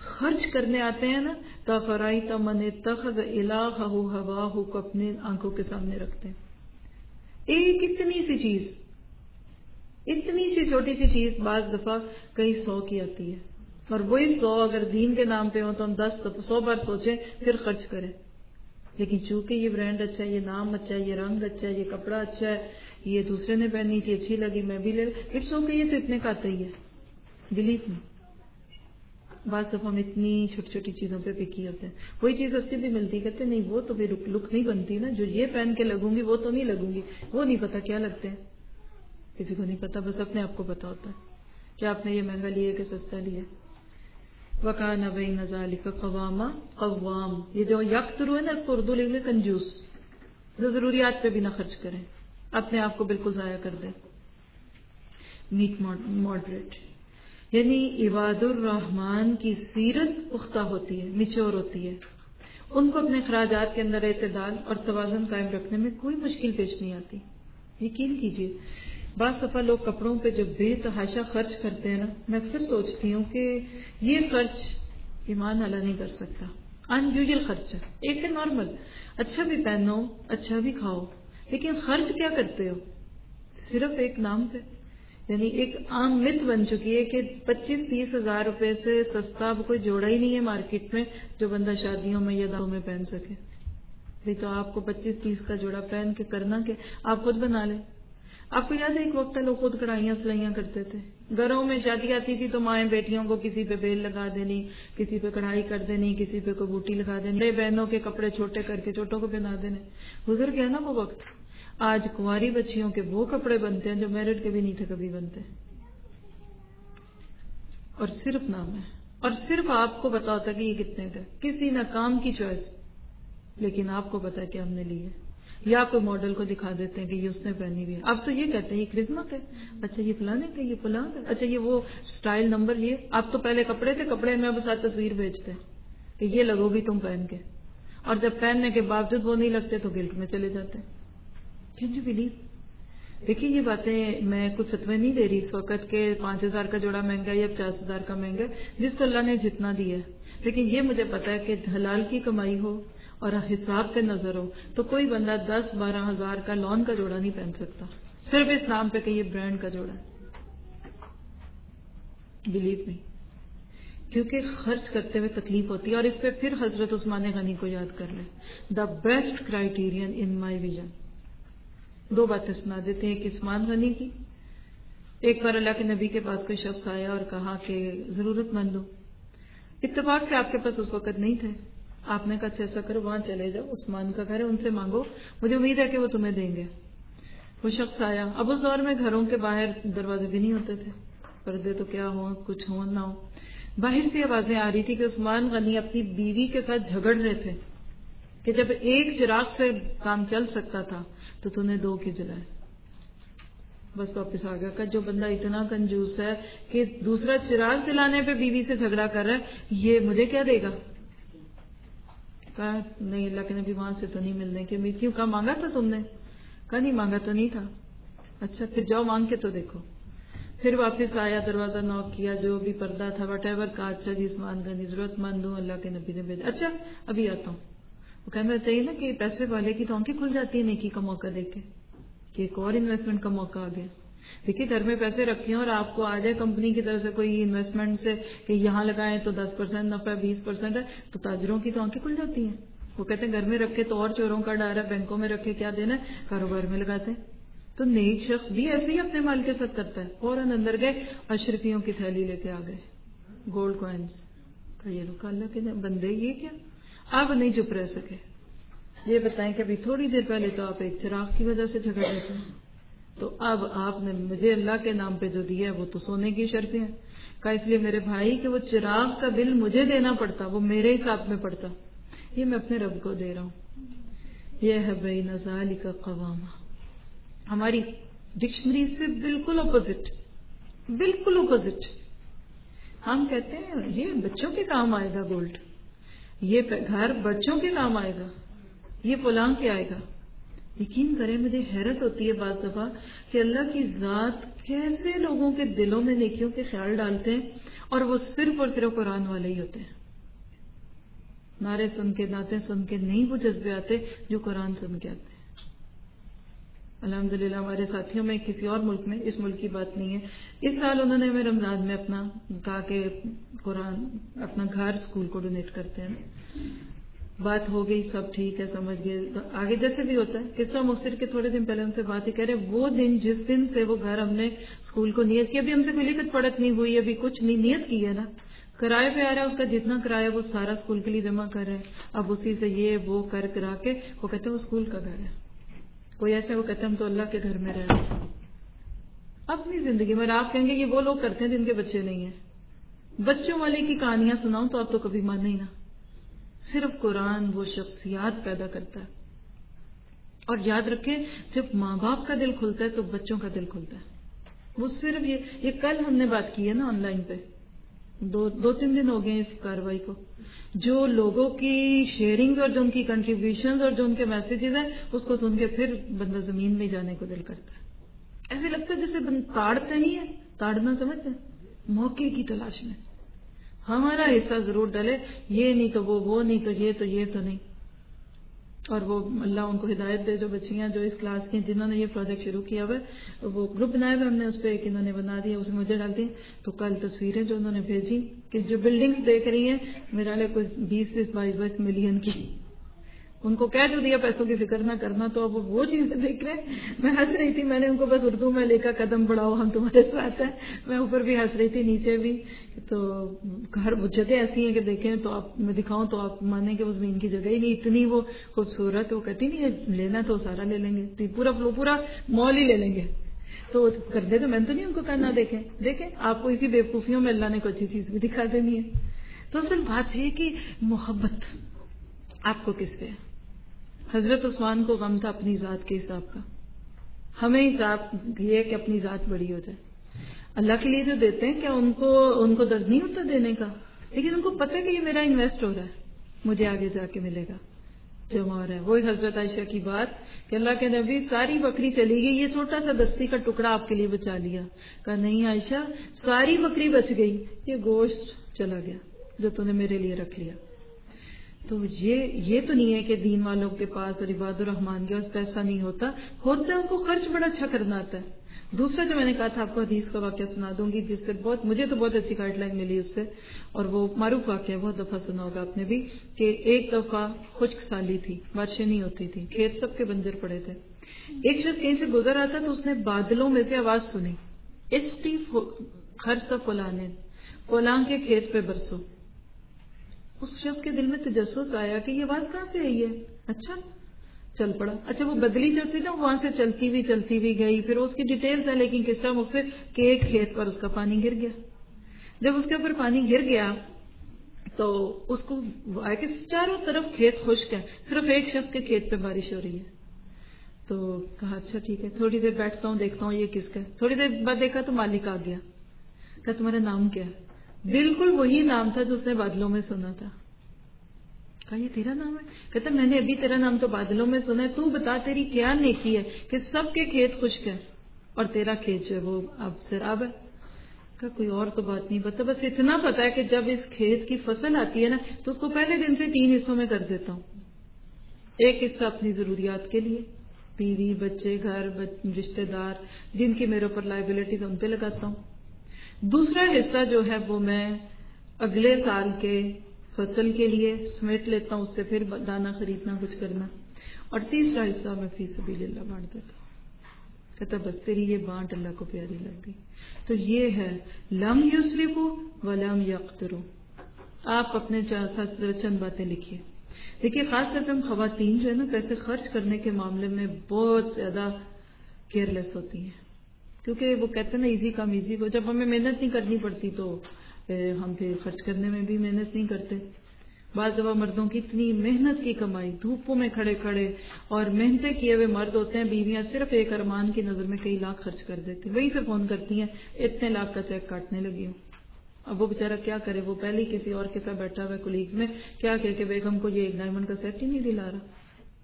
Speaker 1: خرچ کرنے آتے ہیں نا تو فرائیت من اتخذ الہہ ہواہ کو اپنے آنکھوں کے سامنے رکھتے ہیں. ایک اتنی سی چیز، اتنی سی چھوٹی سی چیز بعض دفعہ کئی سو کی آتی ہے، اور وہی سو اگر دین کے نام پہ ہو تو ہم دس سو بار سوچیں پھر خرچ کریں. لیکن چونکہ یہ برانڈ اچھا ہے، یہ نام اچھا ہے، یہ رنگ اچھا ہے، یہ کپڑا اچھا ہے، یہ دوسرے نے پہنی تھی اچھی لگی میں بھی لے اٹس اوکے، یہ تو اتنے کا آتا ہی ہے. بلیو می، بعض دفعہ ہم اتنی چھوٹی چھوٹی چیزوں پہ پکی ہوتے ہیں. وہی چیز سستی بھی ملتی، کہتے نہیں وہ تو بھی لک نہیں بنتی نا، جو یہ پہن کے لگوں گی وہ تو نہیں لگوں گی. وہ نہیں پتا کیا لگتے ہیں، کسی کو نہیں پتا، بس اپنے آپ کو پتا ہوتا ہے کہ آپ نے یہ مہنگا لیا کہ سستا لیا. وَكَانَ بَيْنَ ذَلِكَ قَوَامًا قوام. یہ جو یکترو ہے نا، اس کو اردو لکھ میں کنجوس، جو ضروریات پہ بھی نہ خرچ کریں، اپنے آپ کو بالکل ضائع کر دیں. میٹ ماڈریٹ، یعنی عباد الرحمان کی سیرت پختہ ہوتی ہے، میچور ہوتی ہے. ان کو اپنے اخراجات کے اندر اعتدال اور توازن قائم رکھنے میں کوئی مشکل پیش نہیں آتی. یقین کیجیے بعض دفعہ لوگ کپڑوں پہ جو بے تحاشا خرچ کرتے ہیں نا، میں اکثر سوچتی ہوں کہ یہ خرچ ایمان اللہ نہیں کر سکتا. ان یوزل خرچ ہے، ایک ہے نارمل، اچھا بھی پہنو اچھا بھی کھاؤ، لیکن خرچ کیا کرتے ہو صرف ایک نام پہ. یعنی ایک عام مت بن چکی ہے کہ پچیس تیس ہزار روپے سے سستا اب کوئی جوڑا ہی نہیں ہے مارکیٹ میں جو بندہ شادیوں میں یا دعووں میں پہن سکے. بھئی تو آپ کو پچیس تیس کا جوڑا پہن کے کرنا کہ آپ خود بنا لیں. آپ کو یاد ہے ایک وقت لوگ خود کڑھائیاں سلائیاں کرتے تھے، گھروں میں شادی آتی تھی تو مائیں بیٹیوں کو کسی پہ بیل لگا دینی، کسی پہ کڑھائی کر دینی، کسی پہ کوئی بوٹی لگا دینی، بڑے بہنوں کے کپڑے چھوٹے کر کے چھوٹوں کو پہنا دینے. گزر گیا نا وہ وقت. آج کنواری بچیوں کے وہ کپڑے بنتے ہیں جو میرڈ کے بھی نہیں تھے کبھی بنتے، اور صرف نام ہے، اور صرف آپ کو پتا ہوتا کہ یہ کتنے کا. کسی نہ کام کی چوائس، لیکن آپ کو پتا ہے کہ ہم نے لی ہے. یا کوئی ماڈل کو دکھا دیتے ہیں کہ یہ اس نے پہنی ہوئی ہے. اب تو یہ کہتے ہیں یہ کرسمس ہے، اچھا یہ فلانے کا، یہ فلاں کا، اچھا یہ وہ سٹائل نمبر یہ. اب تو پہلے کپڑے تھے، کپڑے میں اب ساتھ تصویر بھیجتے ہیں کہ یہ لگو گی تم پہن کے، اور جب پہننے کے باوجود وہ نہیں لگتے تو گلٹ میں چلے جاتے ہیں. Can you believe? دیکھیے یہ باتیں میں کچھ فتوے نہیں دے رہی اس وقت کہ پانچ ہزار کا جوڑا مہنگا ہے یا پچاس ہزار کا مہنگا ہے، جس کو اللہ نے جتنا دیا ہے. لیکن یہ مجھے پتا ہے کہ حلال کی کمائی ہو اور حساب پہ نظر ہو تو کوئی بندہ دس بارہ ہزار کا لون کا جوڑا نہیں پہن سکتا صرف اس نام پہ کہ یہ برانڈ کا جوڑا ہے. بلیو می، کیونکہ خرچ کرتے ہوئے تکلیف ہوتی ہے. اور اس پہ پھر حضرت عثمان غنی کو یاد کر لیں، the best criterion in my vision. دو باتیں سنا دیتے ہیں. ایک عثمان غنی کی، ایک بار اللہ کے نبی کے پاس کوئی شخص آیا اور کہا کہ ضرورت مند ہو، اتفاق سے آپ کے پاس اس وقت نہیں تھے. آپ نے کہا اچھا ایسا کرو وہاں چلے جاؤ، عثمان کا گھر ہے، ان سے مانگو، مجھے امید ہے کہ وہ تمہیں دیں گے. وہ شخص آیا. اب اس دور میں گھروں کے باہر دروازے بھی نہیں ہوتے تھے، پردے تو کیا ہوں، کچھ ہوں نہ ہو. باہر سے آوازیں آ رہی تھی کہ عثمان غنی اپنی بیوی کے ساتھ جھگڑ رہے تھے کہ جب ایک چراغ سے کام چل سکتا تھا تو تو نے دو کی جلائے. بس واپس آ گیا کہ جو بندہ اتنا کنجوس ہے کہ دوسرا چراغ جلانے پہ بیوی سے جھگڑا کر رہا ہے، یہ مجھے کیا دے گا؟ کہا نہیں اللہ کے نبی وہاں سے تو نہیں ملنے کی امید. کیوں؟ کہا مانگا تھا تم نے؟ کہا نہیں مانگا تو نہیں تھا. اچھا پھر جاؤ مانگ کے تو دیکھو. پھر واپس آیا، دروازہ نوک کیا، جو بھی پردہ تھا وٹ ایور کا، اچھا جی عثمان غنی ضرورت مند ہوں، اللہ کے نبی نے بھیجا. اچھا ابھی آتا ہوں. وہ کہنا چاہیے نا کہ پیسے والے کی تو آنکھیں کھل جاتی ہے نیکی کا موقع دیکھ کے کہ ایک اور انویسٹمنٹ کا موقع آ گیا. دیکھیے گھر میں پیسے رکھے ہیں اور آپ کو آ جائے کمپنی کی طرف سے کوئی انویسٹمنٹ سے کہ یہاں لگائیں تو دس پرسینٹ نفع، بیس پرسینٹ ہے، تو تاجروں کی تو آنکھیں کھل جاتی ہیں. وہ کہتے ہیں گھر میں رکھے تو اور چوروں کا ڈر ہے، بینکوں میں رکھے کیا دینا ہے، کاروبار میں لگاتے ہیں. تو نیک شخص بھی ایسے ہی اپنے مال کے ساتھ کرتا ہے. فوراً اندر گئے، اشرفیوں کی تھیلی لے کے آ گئے، گولڈ کوائنس. کہ یہ رکا اللہ کے بندے یہ کیا؟ اب نہیں چپ رہ سکے. یہ بتائیں کہ ابھی تھوڑی دیر پہلے تو آپ ایک چراغ کی وجہ سے جھگڑ رہے تھے، تو اب آپ نے مجھے اللہ کے نام پہ جو دیا ہے وہ تو سونے کی شرطیں ہیں. کہا اس لیے میرے بھائی کہ وہ چراغ کا بل مجھے دینا پڑتا، وہ میرے حساب میں پڑتا، یہ میں اپنے رب کو دے رہا ہوں. یہ ہے بین ذالک قوامہ. ہماری ڈکشنری سے بالکل اپوزٹ، بالکل اپوزٹ. ہم کہتے ہیں یہ بچوں کے کام آئے گا گولڈ، یہ گھر بچوں کے کام آئے گا، یہ فلاں کے آئے گا. یقین کریں مجھے حیرت ہوتی ہے بعض دفعہ کہ اللہ کی ذات کیسے لوگوں کے دلوں میں نیکیوں کے خیال ڈالتے ہیں اور وہ صرف اور صرف قرآن والے ہی ہوتے ہیں. نعرے سن کے نعتیں سن کے نہیں وہ جذبے آتے جو قرآن سن کے آتے ہیں. الحمدللہ ہمارے ساتھیوں میں کسی اور ملک میں، اس ملک کی بات نہیں ہے، اس سال انہوں نے ہمیں رمضان میں اپنا کہا کہ قرآن اپنا گھر اسکول کو ڈونیٹ کرتے ہیں. بات ہو گئی، سب ٹھیک ہے، سمجھ گئے. آگے جیسے بھی ہوتا ہے قصہ مؤثر کے تھوڑے دن پہلے ہم سے بات ہی کہہ رہے وہ دن جس دن سے وہ گھر ہم نے اسکول کو نیت کی، ابھی ہم سے کوئی لکھت پڑھت نہیں ہوئی، ابھی کچھ نہیں، نیت کی ہے نا، کرائے پہ آ رہا ہے، اس کا جتنا کرایہ وہ سارا اسکول کے لیے جمع کر رہے ہیں. اب اسی سے یہ وہ کر کرا کے وہ کہتے ہیں وہ اسکول کا گھر ہے. کوئی ایسے وہ کہتے ہیں ہم تو اللہ کے گھر میں رہ رہے ہیں. اپنی زندگی میں آپ کہیں گے یہ وہ لوگ کرتے ہیں جن کے بچے نہیں ہیں. بچوں والے کی کہانیاں سناؤں تو آپ تو کبھی مانے ہی نہ. صرف قرآن وہ شخصیات پیدا کرتا ہے. اور یاد رکھیں جب ماں باپ کا دل کھلتا ہے تو بچوں کا دل کھلتا ہے. وہ صرف یہ یہ کل ہم نے بات کی ہے نا آن لائن پہ، دو دو تین دن ہو گئے اس کاروائی کو. جو لوگوں کی شیئرنگ اور جو ان کی کنٹریبیوشنز اور جو ان کے میسیجز ہیں اس کو سن کے پھر بندہ زمین میں جانے کو دل کرتا ہے. ایسے لگتا ہے جیسے تاڑتے نہیں ہے، تاڑنا سمجھتے ہیں، موقع کی تلاش میں ہمارا حصہ ضرور ڈالے، یہ نہیں تو وہ وہ نہیں تو یہ تو یہ تو نہیں. اور وہ اللہ ان کو ہدایت دے جو بچیاں جو اس کلاس کی جنہوں نے یہ پروجیکٹ شروع کیا ہوا ہے، وہ گروپ بنایا ہوا ہم نے، اس پہ ایک انہوں نے بنا دیا، اس میں مجھے ڈالتی ہیں. تو کل تصویریں جو انہوں نے بھیجی کہ جو بلڈنگز دیکھ رہی ہیں میرا لے کوئی بیس سے بائیس بائیس ملین کی، ان کو کہہ جو دیا پیسوں کی فکر نہ کرنا، تو اب وہ چیزیں دیکھ رہے ہیں. میں ہنس رہی تھی، میں نے ان کو بس اردو میں لکھا قدم بڑھاؤ ہم تمہارے ساتھ ہیں. میں اوپر بھی ہنس رہی تھی نیچے بھی. تو ہر جگہ ایسی ہیں کہ دیکھیں تو آپ میں دکھاؤں تو آپ مانیں کہ وہ زمین کی جگہ ہی نہیں، اتنی وہ خوبصورت. وہ کہتی نہیں لینا تو سارا لے لیں گے، پورا پورا مال ہی لے لیں گے. تو کر دے تو میں تو نہیں ان کو کرنا. دیکھیں دیکھیں آپ کو اسی بیوقوفیوں میں اللہ نے کوئی اچھی چیز بھی دکھا دینی ہے. تو اصل بات یہ کہ محبت آپ کو کس سے ہے. حضرت عثمان کو غم تھا اپنی ذات کے حساب کا. ہمیں حساب یہ کہ اپنی ذات بڑی ہو جائے. اللہ کے لیے جو دیتے ہیں کیا ان کو ان کو درد نہیں ہوتا دینے کا؟ لیکن ان کو پتہ ہے کہ یہ میرا انویسٹ ہو رہا ہے، مجھے آگے جا کے ملے گا جمع ہو رہا ہے. وہی حضرت عائشہ کی بات کہ اللہ کے نبی ساری بکری چلی گئی، یہ چھوٹا سا دستی کا ٹکڑا آپ کے لیے بچا لیا. کہا نہیں عائشہ ساری بکری بچ گئی، یہ گوشت چلا گیا جو تو نے میرے لیے رکھ لیا. تو یہ یہ تو نہیں ہے کہ دین والوں کے پاس اور عباد الرحمان کے پاس پیسہ نہیں ہوتا ہوتا ان کو خرچ بڑا اچھا کرنا آتا ہے. دوسرا جو میں نے کہا تھا آپ کو حدیث کا واقعہ سنا دوں گی جس سے بہت مجھے تو بہت اچھی گائیڈ لائن ملی اس سے، اور وہ معروف واقعہ بہت دفعہ سنا ہوگا آپ نے بھی کہ ایک دفعہ خشک سالی تھی، بارشیں نہیں ہوتی تھی، کھیت سب کے بنجر پڑے تھے. ایک شخص کہیں سے گزر آتا تو اس نے بادلوں میں سے آواز سنی، اسٹی خرسا فلانے فلاں کے کھیت پہ برسو. اس شخص کے دل میں تجسس آیا کہ یہ آواز کہاں سے آئی ہے. اچھا چل پڑا. اچھا وہ بدلی جو تھی نا وہاں سے چلتی ہوئی چلتی ہوئی گئی، پھر اس کی ڈیٹیلز ہے لیکن کس طرح مجھ سے کہ ایک کھیت پر اس کا پانی گر گیا. جب اس کے اوپر پانی گر گیا تو اس کو آیا کہ چاروں طرف کھیت خشک ہے، صرف ایک شخص کے کھیت پہ بارش ہو رہی ہے. تو کہا اچھا ٹھیک ہے تھوڑی دیر بیٹھتا ہوں دیکھتا ہوں یہ کس کا ہے. تھوڑی دیر بعد دیکھا تو مالک آ گیا. کہا تمہارا نام کیا ہے؟ بالکل وہی نام تھا جو اس نے بادلوں میں سنا تھا. کہا یہ تیرا نام ہے؟ کہتا میں نے ابھی تیرا نام تو بادلوں میں سنا ہے، تو بتا تیری کیا نیکی ہے کہ سب کے کھیت خشک ہے اور تیرا کھیت جو ہے وہ اب سیراب ہے. کہا کوئی اور تو بات نہیں پتا، بس اتنا پتا ہے کہ جب اس کھیت کی فصل آتی ہے نا تو اس کو پہلے دن سے تین حصوں میں کر دیتا ہوں. ایک حصہ اپنی ضروریات کے لیے، بیوی بچے گھر رشتے دار جن کی میرے اوپر لائبلٹیز ان پہ لگاتا ہوں. دوسرا حصہ جو ہے وہ میں اگلے سال کے فصل کے لیے سمیٹ لیتا ہوں، اس سے پھر دانہ خریدنا کچھ کرنا. اور تیسرا حصہ میں فی سبیل اللہ بانٹ دیتا ہوں. کہتا بس تیری یہ بانٹ اللہ کو پیاری لگ گئی. تو یہ ہے لم یسرفوا ولم یقتروا. آپ اپنے ساتھ چند باتیں لکھیے. دیکھیے خاص طور پہ ہم خواتین جو ہے نا پیسے خرچ کرنے کے معاملے میں بہت زیادہ کیئر لیس ہوتی ہیں، کیونکہ وہ کہتے ہیں نا ایزی کم ایزی کو، جب ہمیں محنت نہیں کرنی پڑتی تو ہم پھر خرچ کرنے میں بھی محنت نہیں کرتے. بعض دفعہ مردوں کی اتنی محنت کی کمائی دھوپوں میں کھڑے کھڑے اور محنتیں کیے ہوئے مرد ہوتے ہیں، بیویاں صرف ایک ارمان کی نظر میں کئی لاکھ خرچ کر دیتی ہیں. وہیں سے فون کرتی ہیں اتنے لاکھ کا چیک کاٹنے لگی ہوں. اب وہ بیچارہ کیا کرے، وہ پہلے ہی کسی اور کے ساتھ بیٹھا ہوا ہے کولیگز میں، کیا کہ کہ بیگم کو یہ ایک ڈائمنڈ کا سیٹ ہی نہیں دلا رہا.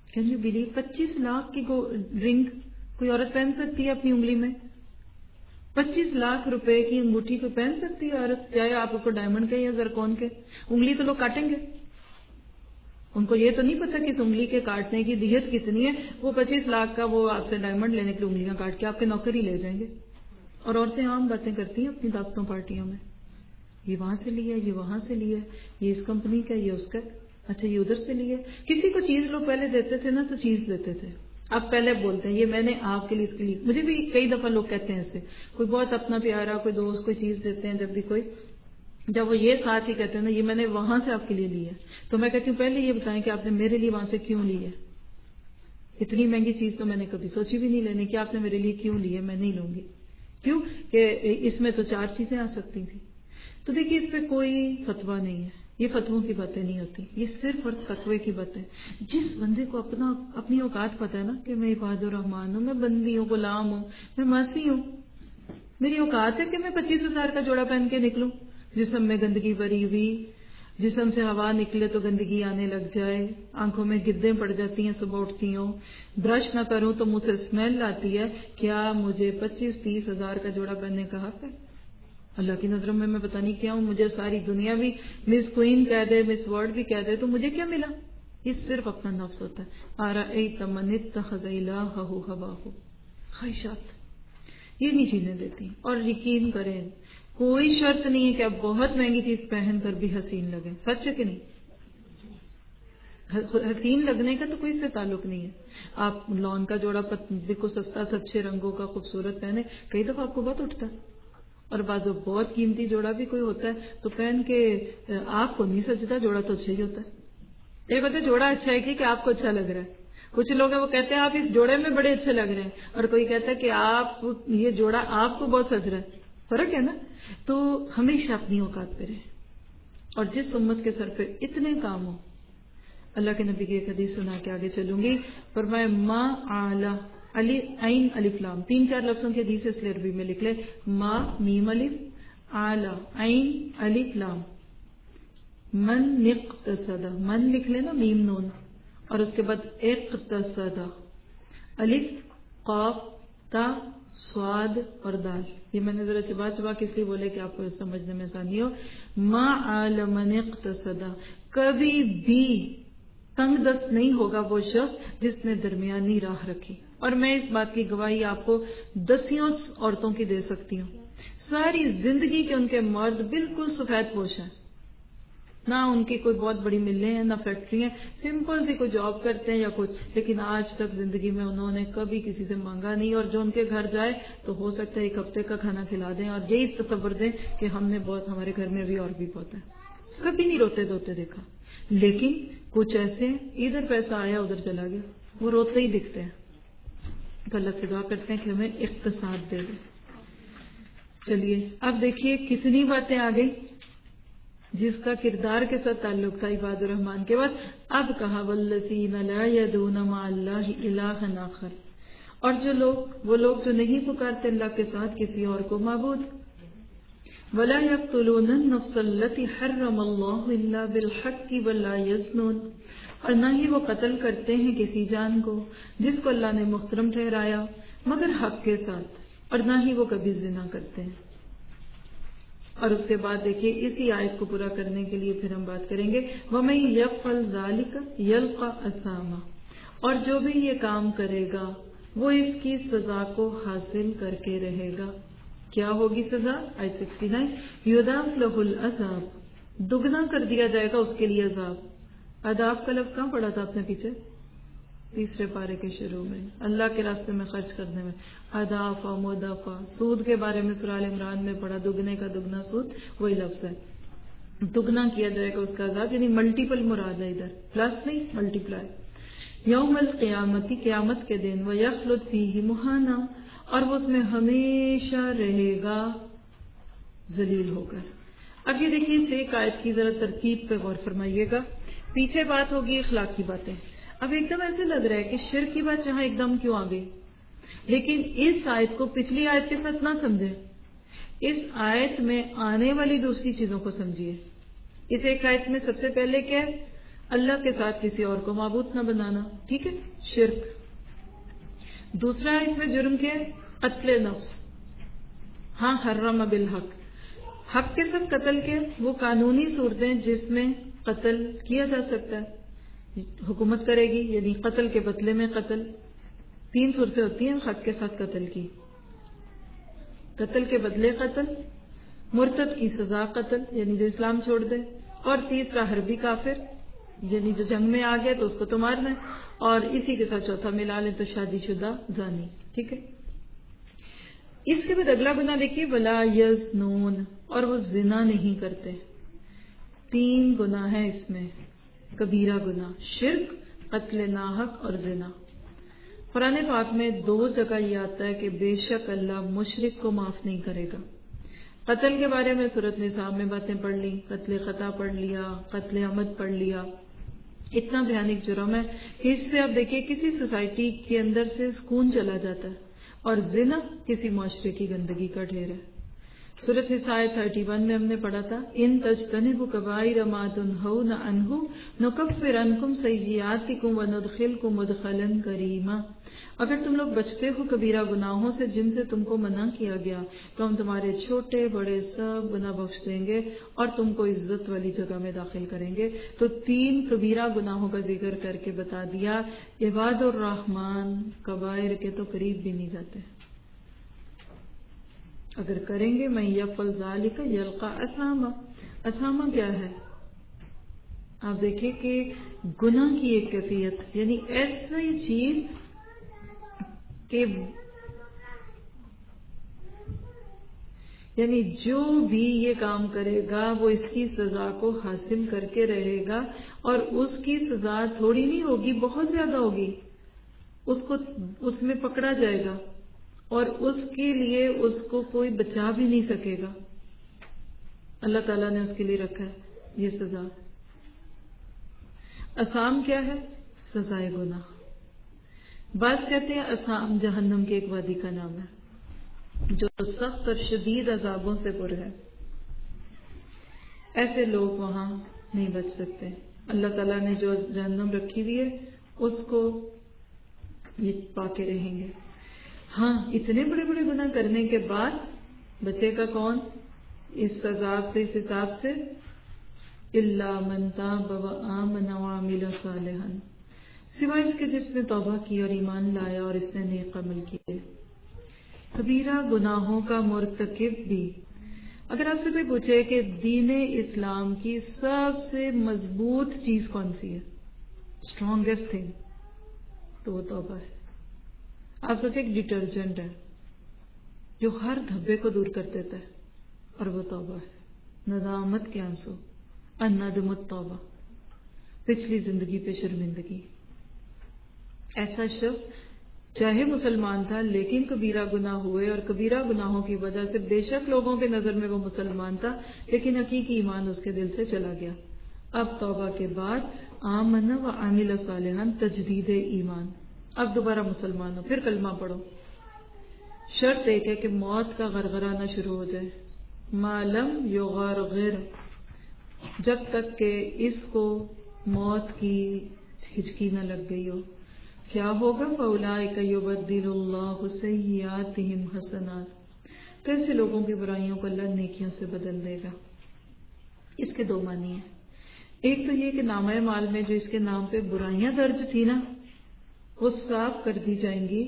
Speaker 1: کین یو بلیو پچیس لاکھ کی رنگ کوئی عورت پہن سکتی ہے اپنی انگلی میں؟ پچیس لاکھ روپے کی انگوٹھی کو پہن سکتی ہے عورت، چاہے آپ اس کو ڈائمنڈ کے یا زرکون کے؟ انگلی تو لوگ کاٹیں گے. ان کو یہ تو نہیں پتا کہ اس انگلی کے کاٹنے کی دیت کتنی ہے. وہ پچیس لاکھ کا وہ آپ سے ڈائمنڈ لینے کے لیے انگلیاں کاٹ کے آپ کے نوکر ہی لے جائیں گے. اور عورتیں عام باتیں کرتی ہیں اپنی دعوتوں پارٹیوں میں، یہ وہاں سے لیا، یہ وہاں سے لیا، یہ اس کمپنی کا، یہ اس کا، اچھا یہ ادھر سے لیا. کسی کو چیز لوگ پہلے دیتے تھے نا تو چیز دیتے تھے، اب پہلے بولتے ہیں یہ میں نے آپ کے لیے، اس کے لیے. مجھے بھی کئی دفعہ لوگ کہتے ہیں ایسے، کوئی بہت اپنا پیارا کوئی دوست کوئی چیز دیتے ہیں، جب بھی کوئی، جب وہ یہ ساتھ ہی کہتے ہیں نا یہ میں نے وہاں سے آپ کے لیے لی ہے، تو میں کہتی ہوں پہلے یہ بتائیں کہ آپ نے میرے لیے وہاں سے کیوں لی ہے. اتنی مہنگی چیز تو میں نے کبھی سوچی بھی نہیں لینے کی، آپ نے میرے لیے کیوں لی ہے؟ میں نہیں لوں گی. کیوں کہ اس میں تو چار چیزیں آ سکتی تھیں. تو دیکھیے اس پہ کوئی فتویٰ نہیں ہے، یہ فتووں کی باتیں نہیں ہوتی، یہ صرف اور فتوے کی باتیں. جس بندے کو اپنا اپنی اوقات پتہ ہے نا کہ میں عباد الرحمان ہوں، میں بندی ہوں، غلام ہوں، میں ماسی ہوں، میری اوقات ہے کہ میں پچیس ہزار کا جوڑا پہن کے نکلوں، جسم میں گندگی بھری ہوئی، جسم سے ہوا نکلے تو گندگی آنے لگ جائے، آنکھوں میں گدیں پڑ جاتی ہیں صبح اٹھتی ہوں، برش نہ کروں تو منہ سے اسمیل آتی ہے. کیا مجھے پچیس تیس ہزار کا جوڑا پہننے کا حق ہے؟ اللہ کی نظروں میں میں پتہ نہیں کیا ہوں، مجھے ساری دنیا بھی مس کوئین کہہ دے، مس ورلڈ بھی کہہ دے، تو مجھے کیا ملا؟ یہ صرف اپنا نفس ہوتا ہے. أَرَأَيْتَ مَنِ اتَّخَذَ إِلَٰهَهُ هَوَاهُ. خواہشات یہ نہیں جینے دیتی. اور یقین کریں کوئی شرط نہیں ہے کہ آپ بہت مہنگی چیز پہن کر بھی حسین لگیں. سچ ہے کہ نہیں؟ حسین لگنے کا تو کوئی سے تعلق نہیں ہے. آپ لون کا جوڑا بالکل سستا سے اچھے رنگوں کا خوبصورت پہنے، کئی دفعہ آپ کو بہت اٹھتا ہے. اور بعد بہت قیمتی جوڑا بھی کوئی ہوتا ہے تو پہن کے آپ کو نہیں سجتا، جوڑا تو اچھا ہی ہوتا ہے. ایک ہوتا ہے جوڑا اچھا ہے کہ آپ کو اچھا لگ رہا ہے. کچھ لوگ ہیں وہ کہتے ہیں آپ اس جوڑے میں بڑے اچھے لگ رہے ہیں، اور کوئی کہتا ہے کہ آپ یہ جوڑا آپ کو بہت سج رہا ہے. فرق ہے نا. تو ہمیشہ اپنی اوقات پہ رہیں. اور جس امت کے سر پہ اتنے کام ہو، اللہ کے نبی کی ایک حدیث سنا کے آگے چلوں گی. فرمایا ما اعلی علی عین الف لام، تین چار لفظوں کی حدیث اس لیے عربی میں لکھ لے. ما میم الف، اعلی عین الف لام، من اقتصد، من لکھ لینا میم نون، اور اس کے بعد اقتصد، الف قاف تا صاد اور دال. یہ میں نے ذرا چبا چبا کے اس لیے بولے کہ آپ کو سمجھنے میں آسانی ہو. ما اعلی من اقتصد، کبھی بھی تنگ دست نہیں ہوگا وہ شخص جس نے درمیانی راہ رکھی. اور میں اس بات کی گواہی آپ کو دسیوں عورتوں کی دے سکتی ہوں. ساری زندگی کے ان کے مرد بالکل سفید پوش ہیں، نہ ان کی کوئی بہت بڑی ملیں ہیں، نہ فیکٹری ہیں، سمپل سی کوئی جاب کرتے ہیں یا کچھ، لیکن آج تک زندگی میں انہوں نے کبھی کسی سے مانگا نہیں. اور جو ان کے گھر جائے تو ہو سکتا ہے ایک ہفتے کا کھانا کھلا دیں اور یہی تصور دیں کہ ہم نے بہت، ہمارے گھر میں بھی اور بھی بہت ہے. کبھی نہیں روتے دھوتے دیکھا. لیکن کچھ ایسے ادھر پیسہ آیا ادھر چلا گیا، وہ روتے ہی دکھتے ہیں. تو اللہ سے دعا کرتے ہیں کہ ہمیں اقتصاد دے دے. چلیے اب دیکھیے کتنی باتیں آ گئی جس کا کردار کے ساتھ تعلق تھا عباد الرحمان کے بعد. اب کہا والذین لا یدعون مع اللہ الہا آخر، اور جو لوگ وہ لوگ جو نہیں پکارتے اللہ کے ساتھ کسی اور کو معبود. ولا یقتلون النفس التي حرم اللہ الا بالحق ولا یزنون، اور نہ ہی وہ قتل کرتے ہیں کسی جان کو جس کو اللہ نے محترم ٹھہرایا مگر حق کے ساتھ، اور نہ ہی وہ کبھی زنا کرتے ہیں. اور اس کے بعد دیکھیے اسی آیت کو پورا کرنے کے لیے پھر ہم بات کریں گے وَمَن يَفْعَلْ ذَلِكَ يَلْقَ أَثَامًا، اور جو بھی یہ کام کرے گا وہ اس کی سزا کو حاصل کر کے رہے گا. کیا ہوگی سزا؟ آیت سکسٹی نائن یُضَاعَفْ لَهُ الْعَذَابُ، دگنا کر دیا جائے گا اس کے لیے عذاب. عذاب کا لفظ کہاں پڑھا تھا آپ نے پیچھے؟ تیسرے پارے کے شروع میں، اللہ کے راستے میں خرچ کرنے میں. اضافہ مضافہ، سود کے بارے میں سورہ ال عمران میں پڑھا، دگنے کا دگنا سود، وہی لفظ ہے. دگنا کیا جائے گا اس کا عذاب، یعنی ملٹیپل مراد ہے، ادھر پلس نہیں ملٹیپلائی. یوم القیامتی، قیامت کے دن، وَيَخْلُدْ فِيهِ مُهَانًا، اور وہ اس میں ہمیشہ رہے گا ذلیل ہو کر. اب یہ دیکھیے اس ایک آیت کی ذرا ترتیب پہ غور فرمائیے گا. پیچھے بات ہوگی اخلاق کی باتیں. اب ایک دم ایسے لگ رہا ہے کہ شرک کی بات جہاں ایک دم کیوں آ گئی، لیکن اس آیت کو پچھلی آیت کے ساتھ نہ سمجھیں، اس آیت میں آنے والی دوسری چیزوں کو سمجھیے. اس ایک آیت میں سب سے پہلے کیا ہے؟ اللہ کے ساتھ کسی اور کو معبود نہ بنانا، ٹھیک ہے، شرک۔ دوسرا ہے اس میں جرم کیا ہے؟ قتل نفس، ہاں حرم بالحق، حق کے ساتھ قتل کے وہ قانونی صورتیں جس میں قتل کیا جا سکتا ہے، حکومت کرے گی یعنی قتل کے بدلے میں قتل، تین صورتیں ہوتی ہیں حق کے ساتھ قتل کی، قتل کے بدلے قتل، مرتد کی سزا قتل یعنی جو اسلام چھوڑ دے، اور تیسرا حربی کافر یعنی جو جنگ میں آ گیا تو اس کو تو مارنا ہے، اور اسی کے ساتھ چوتھا ملا لیں تو شادی شدہ زانی، ٹھیک ہے۔ اس کے بعد اگلا گناہ دیکھیے، ولا یزنون، اور وہ زنا نہیں کرتے۔ تین گناہ ہیں اس میں، کبیرہ گناہ، شرک، قتل ناحق اور زنا۔ قرآن پاک میں دو جگہ یہ آتا ہے کہ بے شک اللہ مشرک کو معاف نہیں کرے گا۔ قتل کے بارے میں سورۃ نساء میں باتیں پڑھ لی، قتل خطا پڑھ لیا، قتل عمد پڑھ لیا، اتنا بھیانک جرم ہے کہ اس سے آپ دیکھیں کسی سوسائٹی کے اندر سے سکون چلا جاتا ہے، اور زنا کسی معاشرے کی گندگی کا ڈھیر ہے۔ سورۃ نساء اکتیس میں ہم نے پڑھا تھا، ان تجتنبوا کبائر ما تنہون عنہ نکفر عنکم سیئاتکم وندخلکم مدخلا کریما، اگر تم لوگ بچتے ہو کبیرہ گناہوں سے جن سے تم کو منع کیا گیا تو ہم تمہارے چھوٹے بڑے سب گناہ بخش دیں گے اور تم کو عزت والی جگہ میں داخل کریں گے۔ تو تین کبیرہ گناہوں کا ذکر کر کے بتا دیا، عباد الرحمن کبائر کے تو قریب بھی نہیں جاتے، اگر کریں گے میں یفعل ذالک یلقا اثاما۔ اثاما کیا ہے؟ آپ دیکھیں کہ گناہ کی ایک کیفیت، یعنی ایسی چیز کہ یعنی جو بھی یہ کام کرے گا وہ اس کی سزا کو حاصل کر کے رہے گا، اور اس کی سزا تھوڑی نہیں ہوگی، بہت زیادہ ہوگی، اس کو اس میں پکڑا جائے گا اور اس کے لیے اس کو کوئی بچا بھی نہیں سکے گا۔ اللہ تعالیٰ نے اس کے لیے رکھا ہے یہ سزا۔ اسام کیا ہے؟ سزائے گناہ۔ بعض کہتے ہیں اسام جہنم کے ایک وادی کا نام ہے جو سخت اور شدید عذابوں سے پر ہے، ایسے لوگ وہاں نہیں بچ سکتے۔ اللہ تعالیٰ نے جو جہنم رکھی ہوئی ہے اس کو یہ پا کے رہیں گے۔ ہاں اتنے بڑے بڑے گناہ کرنے کے بعد بچے کا کون اس عذاب سے، اس حساب سے؟ الا من تاب وآمن وعمل صالحا، سوائے اس کے جس نے توبہ کی اور ایمان لایا اور اس نے نیک عمل کیے۔ کبیرہ گناہوں کا مرتکب بھی، اگر آپ سے کوئی پوچھے کہ دین اسلام کی سب سے مضبوط چیز کون سی ہے، اسٹرانگیسٹ تھنگ، تو وہ توبہ ہے۔ آپ سوچیں ایک ڈٹرجنٹ ہے جو ہر دھبے کو دور کر دیتا ہے، اور وہ توبہ ہے۔ ندامت کے آنسو، الندم التوبہ، پچھلی زندگی پہ شرمندگی۔ ایسا شخص چاہے مسلمان تھا لیکن کبیرہ گناہ ہوئے، اور کبیرہ گناہوں کی وجہ سے بے شک لوگوں کے نظر میں وہ مسلمان تھا لیکن حقیقی ایمان اس کے دل سے چلا گیا۔ اب توبہ کے بعد آمن و عمل صالحا، تجدید ایمان، اب دوبارہ مسلمان ہو، پھر کلمہ پڑھو۔ شرط ایک ہے کہ موت کا غرغرہ نہ شروع ہو جائے، ما لم یغرغر، جب تک کہ اس کو موت کی ہچکی نہ لگ گئی ہو۔ کیا ہوگا؟ فَأُولَٰئِکَ يُبَدِّلُ اللَّهُ سَیِّئَاتِهِمْ حَسَنَاتٍ، تو ایسے لوگوں کی برائیوں کو اللہ نیکیوں سے بدل دے گا۔ اس کے دو معنی ہیں، ایک تو یہ کہ نامہ اعمال میں جو اس کے نام پہ برائیاں درج تھی نا وہ صاف کر دی جائیں گی،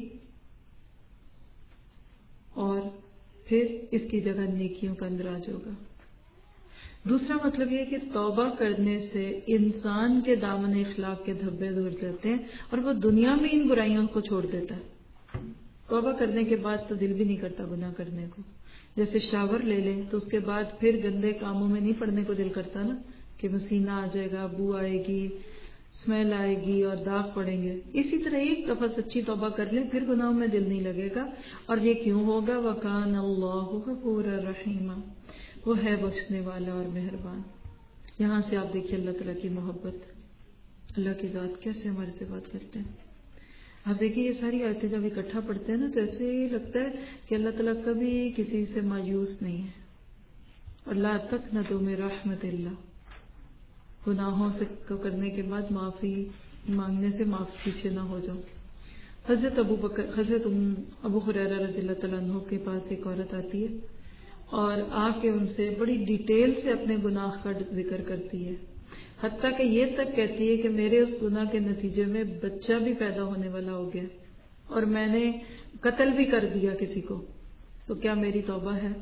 Speaker 1: اور پھر اس کی جگہ نیکیوں کا اندراج ہوگا۔ دوسرا مطلب یہ کہ توبہ کرنے سے انسان کے دامن اخلاق کے دھبے دور جاتے ہیں اور وہ دنیا میں ان برائیوں کو چھوڑ دیتا ہے۔ توبہ کرنے کے بعد تو دل بھی نہیں کرتا گناہ کرنے کو، جیسے شاور لے لیں تو اس کے بعد پھر گندے کاموں میں نہیں پڑنے کو دل کرتا نا، کہ پسینہ آ جائے گا، بو آئے گی، اسمیل آئے گی اور داغ پڑیں گے۔ اسی طرح ایک دفعہ سچی توبہ کر لیں پھر گناہوں میں دل نہیں لگے گا، اور یہ کیوں ہوگا؟ وَكَانَ اللَّهُ غَفُورًا رَحِيمًا، وہ ہے بخشنے والا اور مہربان۔ یہاں سے آپ دیکھیے اللہ تعالیٰ کی محبت، اللہ کی ذات کیسے ہمارے سے بات کرتے ہیں۔ آپ دیکھیے یہ ساری آیتیں جب اکٹھا پڑھتے ہیں نا تو ایسے ہی لگتا ہے کہ اللہ تعالیٰ کبھی کسی سے مایوس نہیں ہے، اور لا تقنطوا من رحمت اللہ، گناہوں سے کو کرنے کے بعد معافی مانگنے سے معاف پیچھے نہ ہو جاؤ. حضرت ابو بکر حضرت ابو ہریرہ رضی اللہ تعالیٰ عنہ کے پاس ایک عورت آتی ہے اور آ کے ان سے بڑی ڈیٹیل سے اپنے گناہ کا ذکر کرتی ہے، حتیٰ کہ یہ تک کہتی ہے کہ میرے اس گناہ کے نتیجے میں بچہ بھی پیدا ہونے والا ہو گیا اور میں نے قتل بھی کر دیا کسی کو، تو کیا میری توبہ ہے؟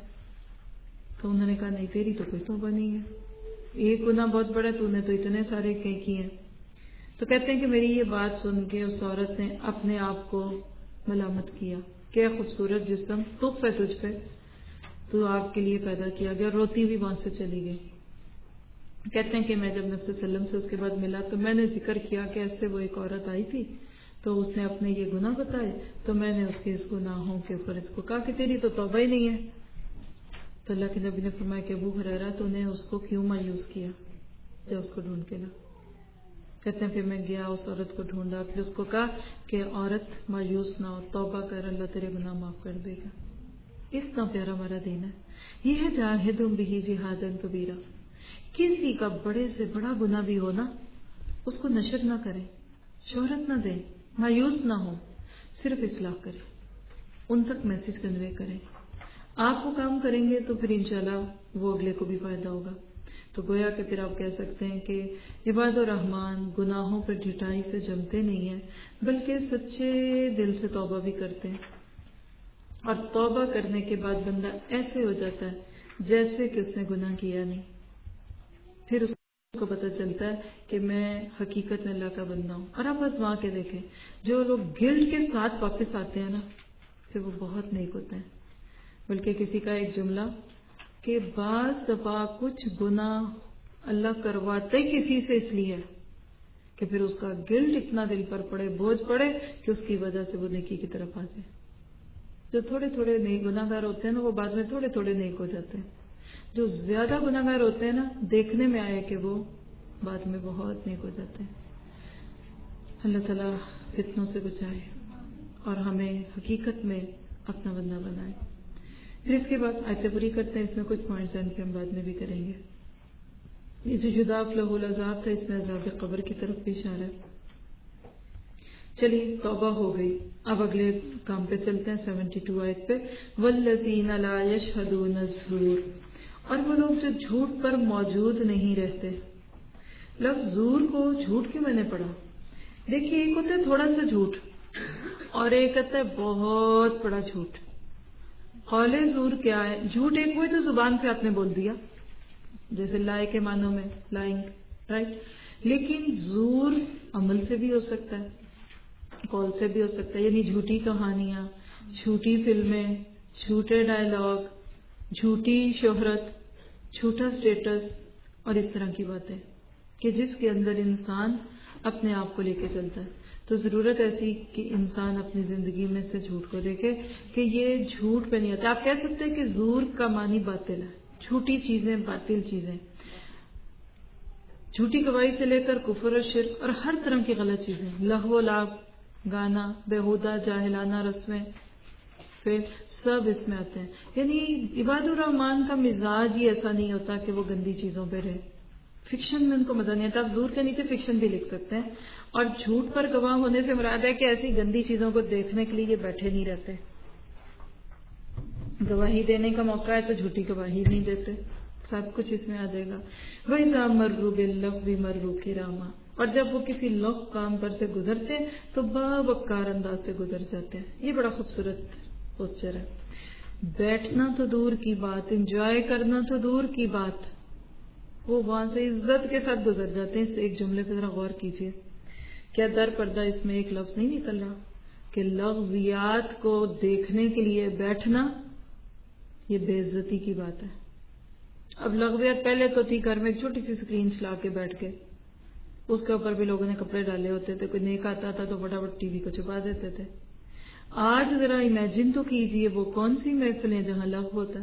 Speaker 1: تو انہوں نے کہا نہیں، تیری تو کوئی توبہ نہیں ہے، ایک گناہ بہت بڑا، تو نے تو اتنے سارے کیے ہیں. تو کہتے ہیں کہ میری یہ بات سن کے اس عورت نے اپنے آپ کو ملامت کیا کہ خوبصورت جسم تحفہ ہے تجھ پہ، تو آپ کے لیے پیدا کیا گیا، روتی ہوئی وہاں سے چلی گئی. کہتے ہیں کہ میں جب نبی صلی اللہ علیہ وسلم سے اس کے بعد ملا تو میں نے ذکر کیا کہ ایسے وہ ایک عورت آئی تھی تو اس نے اپنے یہ گناہ بتائے، تو میں نے اس کے اس گناہوں کے اوپر اس کو کہا کہ تیری تو توبہ ہی نہیں ہے. تو اللہ کے نبی نے فرمایا کہ ابو ہریرہ تو نے اس کو کیوں مایوس کیا، جب اس کو ڈھونڈ کے لا. کہتے ہیں پھر میں گیا، اس عورت کو ڈھونڈا، پھر اس کو کہا کہ عورت مایوس نہ ہو، توبہ کر، اللہ تیرے گناہ معاف کر دے گا. اتنا پیارا ہمارا دین ہے. یہ ہے جاہدوا بہ جہادا کبیرا. کسی کا بڑے سے بڑا گناہ بھی ہو نا، اس کو نشر نہ کرے، شہرت نہ دے، مایوس نہ ہو، صرف اصلاح کرے، ان تک میسج کنوے کرے. آپ وہ کام کریں گے تو پھر انشاءاللہ وہ اگلے کو بھی فائدہ ہوگا. تو گویا کہ پھر آپ کہہ سکتے ہیں کہ عباد الرحمان گناہوں پر ڈھٹائی سے جمتے نہیں ہیں، بلکہ سچے دل سے توبہ بھی کرتے ہیں. اور توبہ کرنے کے بعد بندہ ایسے ہو جاتا ہے جیسے کہ اس نے گناہ کیا نہیں. پھر اس کو پتہ چلتا ہے کہ میں حقیقت میں اللہ کا بندہ ہوں. اور آپ آزما کے دیکھیں، جو لوگ گلٹ کے ساتھ واپس آتے ہیں نا، پھر وہ بہت نیک ہوتے ہیں. بلکہ کسی کا ایک جملہ کہ بعض دفعہ کچھ گناہ اللہ کرواتے ہی کسی سے اس لیے کہ پھر اس کا گلٹ اتنا دل پر پڑے، بوجھ پڑے کہ اس کی وجہ سے وہ نیکی کی طرف آ جائے. جو تھوڑے تھوڑے نیک گناہ گار ہوتے ہیں نا، وہ بعد میں تھوڑے تھوڑے نیک ہو جاتے ہیں. جو زیادہ گناہ گار ہوتے ہیں نا، دیکھنے میں آئے کہ وہ بعد میں بہت نیک ہو جاتے ہیں. اللہ تعالیٰ فتنوں سے بچائے اور ہمیں حقیقت میں اپنا بندہ بنائے. پھر اس کے بعد آیتیں پوری کرتے ہیں، اس میں کچھ پوائنٹس ہیں کہ ہم بعد میں بھی کریں گے. یہ جو یضاعف لہ العذاب تھا، اس میں عذاب قبر کی طرف بھی اشارہ ہے. چلیے توبہ ہو گئی، اب اگلے کام پہ چلتے ہیں. سیونٹی ٹو آیت پہ، والذین لا یشہدون الزور. اور وہ لوگ جو جھوٹ پر موجود نہیں رہتے. لفظ زور کو جھوٹ کیوں میں نے پڑھا؟ دیکھیے، ایک ہوتا ہے تھوڑا سا جھوٹ اور ایک ہوتا ہے بہت بڑا جھوٹ. قول زور کیا ہے؟ جھوٹ ایک ہوئی تو زبان سے آپ نے بول دیا، جیسے لائے کے معنوں میں لائنگ، رائٹ. لیکن زور عمل سے بھی ہو سکتا ہے، قول سے بھی ہو سکتا ہے. یعنی جھوٹی کہانیاں، جھوٹی فلمیں، جھوٹے ڈائلاگ، جھوٹی شہرت، جھوٹا سٹیٹس اور اس طرح کی باتیں کہ جس کے اندر انسان اپنے آپ کو لے کے چلتا ہے. تو ضرورت ایسی کہ انسان اپنی زندگی میں سے جھوٹ کو دیکھے کہ یہ جھوٹ پہ نہیں آتا. آپ کہہ سکتے ہیں کہ زور کا معنی باطل ہے، جھوٹی چیزیں، باطل چیزیں، جھوٹی گواہی سے لے کر کفر اور شرک اور ہر طرح کی غلط چیزیں، لہو و لعب، گانا، بیہودہ جاہلانہ رسمیں، پھر سب اس میں آتے ہیں. یعنی عباد الرحمان کا مزاج ہی ایسا نہیں ہوتا کہ وہ گندی چیزوں پہ رہے. فکشن میں ان کو مزہ نہیں آتا. آپ زور کے نیچے فکشن بھی لکھ سکتے ہیں. اور جھوٹ پر گواہ ہونے سے مراد ہے کہ ایسی گندی چیزوں کو دیکھنے کے لیے یہ بیٹھے نہیں رہتے. گواہی دینے کا موقع ہے تو جھوٹی گواہی نہیں دیتے. سب کچھ اس میں آ جائے گا. وَإِذَا مَرُّوا بِاللَّغْوِ مَرُّوا كِرَامًا. اور جب وہ کسی لغو کام پر سے گزرتے ہیں تو باوقار انداز سے گزر جاتے ہیں. یہ بڑا خوبصورت پوسچر ہے. بیٹھنا تو دور کی بات، انجوائے کرنا تو دور کی بات، وہ وہاں سے عزت کے ساتھ گزر جاتے ہیں. اس ایک جملے پہ ذرا غور کیجیے. کیا در پردہ اس میں ایک لفظ نہیں نکل رہا کہ لغویات کو دیکھنے کے لیے بیٹھنا یہ بے عزتی کی بات ہے. اب لغویات پہلے تو تھی گھر میں ایک چھوٹی سی اسکرین چلا کے بیٹھ کے، اس کے اوپر بھی لوگوں نے کپڑے ڈالے ہوتے تھے. کوئی نیک آتا تھا تو فٹافٹ ٹی وی کو چھپا دیتے تھے. آج ذرا امیجن تو کیجئے وہ کون سی محفلیں جہاں لغو ہوتا ہے.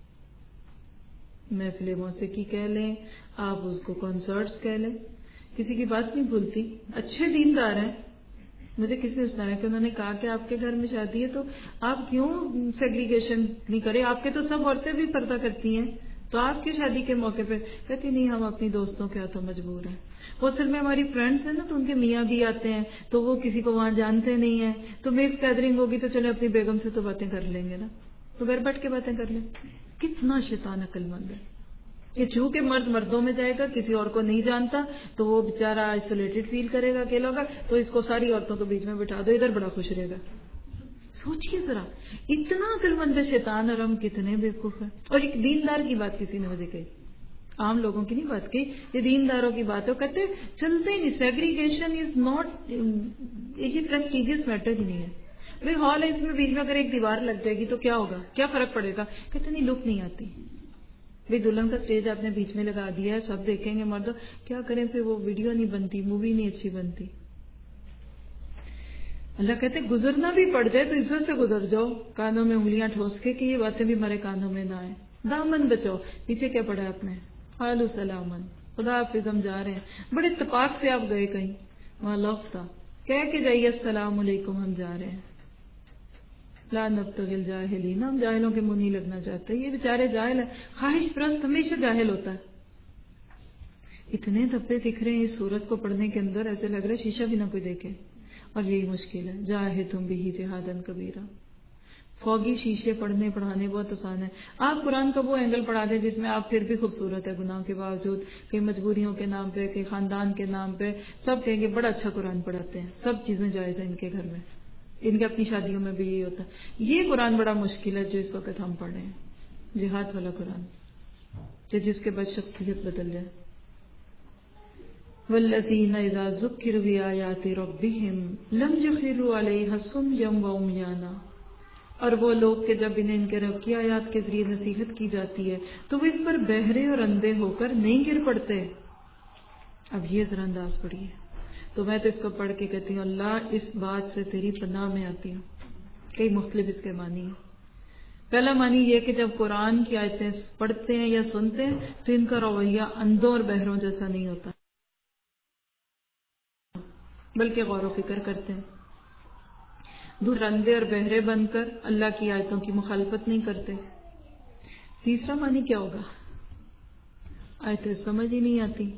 Speaker 1: محفل موسیقی کہہ لیں آپ، اس کو کنسرٹس کہہ لیں، کسی کی بات نہیں بھولتی. اچھے دیندار ہیں. مجھے کسی نے سنایا کہ انہوں نے کہا کہ آپ کے گھر میں شادی ہے تو آپ کیوں سیگریگیشن نہیں کرے؟ آپ کے تو سب عورتیں بھی پردہ کرتی ہیں، تو آپ کی شادی کے موقع پہ کہتی نہیں ہم اپنی دوستوں کے ہاتھوں مجبور ہیں. وہ اصل میں ہماری فرینڈس ہیں نا تو ان کے میاں بھی آتے ہیں تو وہ کسی کو وہاں جانتے نہیں ہیں تو میکس گیدرنگ ہوگی تو چلے اپنی بیگم سے تو باتیں کر لیں گے نا, تو گھر بیٹھ کے باتیں کر لیں. کتنا شیطان عقل مند ہے کہ چونکہ مرد مردوں میں جائے گا کسی اور کو نہیں جانتا تو وہ بےچارا آئسولیٹڈ فیل کرے گا اکیلا ہوگا, تو اس کو ساری عورتوں کو بیچ میں بٹھا دو ادھر بڑا خوش رہے گا. سوچیے ذرا اتنا عقل مند ہے شیطان اور ہم کتنے بیوقوف ہیں. اور ایک دیندار کی بات کسی نے مجھے کہی, عام لوگوں کی نہیں بات کی, یہ دینداروں کی بات ہے. وہ کہتے چلتے ہی نہیں, سیگریگیشن از ناٹ, یہ پریسٹیجیس میٹر ہی نہیں ہے. بھائی ہال ہے اس میں بیچ میں اگر ایک دیوار لگ جائے گی تو کیا ہوگا, کیا فرق پڑے گا. کہتے نہیں لک نہیں آتی. بھائی دلہن کا اسٹیج آپ نے بیچ میں لگا دیا ہے, سب دیکھیں گے مرد, کیا کریں پھر وہ ویڈیو نہیں بنتی, مووی نہیں اچھی بنتی. اللہ کہتے گزرنا بھی پڑ جائے تو عزت سے گزر جاؤ, کانوں میں انگلیاں ٹھوس کے کہ یہ باتیں بھی ہمارے کانوں میں نہ آئیں. دامن بچاؤ. پیچھے کیا پڑا آپ نے, حالو سلامن, خدا حافظ ہم جا رہے ہیں. بڑے اتفاق سے آپ گئے کہیں, وہاں لوف تھا, کہہ کے جائیے السلام علیکم ہم جا رہے ہیں. لا نبتغی الجاہلین, ہم جاہلوں کے منہ نہیں لگنا چاہتے. یہ بیچارے جاہل ہیں, خواہش پرست ہمیشہ جاہل ہوتا ہے. اتنے دھبے دکھ رہے ہیں اس صورت کو پڑھنے کے اندر, ایسے لگ رہا ہے شیشہ بھی نہ کوئی دیکھے. اور یہی مشکل ہے, جاہدتم بہ جہادا کبیرا. فوگی شیشے پڑھنے پڑھانے بہت آسان ہے. آپ قرآن کا وہ اینگل پڑھا دیں جس میں آپ پھر بھی خوبصورت ہے گناہ کے باوجود, کئی مجبوریوں کے نام پہ, کئی خاندان کے نام پہ, سب کہیں گے بڑا اچھا قرآن پڑھاتے ہیں, سب چیزیں جائز ہیں ان کے گھر میں, ان کے اپنی شادیوں میں بھی یہی ہوتا ہے. یہ قرآن بڑا مشکل ہے جو اس وقت ہم پڑھ رہے ہیں, جہاد والا قرآن, کہ جس کے بعد شخصیت بدل جائے. والذین اذا ذکروا بآیات ربہم لم یخروا علیہا صما وعمیانا. اور وہ لوگ کہ جب انہیں ان کے رب کی آیات کے ذریعے نصیحت کی جاتی ہے تو وہ اس پر بہرے اور اندھے ہو کر نہیں گر پڑتے. اب یہ ذرا انداز پڑھیے. تو میں تو اس کو پڑھ کے کہتی ہوں اللہ اس بات سے تیری پناہ میں آتی ہوں. کئی مختلف اس کے معنی ہیں. پہلا معنی یہ کہ جب قرآن کی آیتیں پڑھتے ہیں یا سنتے ہیں تو ان کا رویہ اندھوں اور بہروں جیسا نہیں ہوتا, بلکہ غور و فکر کرتے ہیں. دوسرا, اندھے اور بہرے بن کر اللہ کی آیتوں کی مخالفت نہیں کرتے. تیسرا معنی کیا ہوگا, آیتیں سمجھ ہی نہیں آتی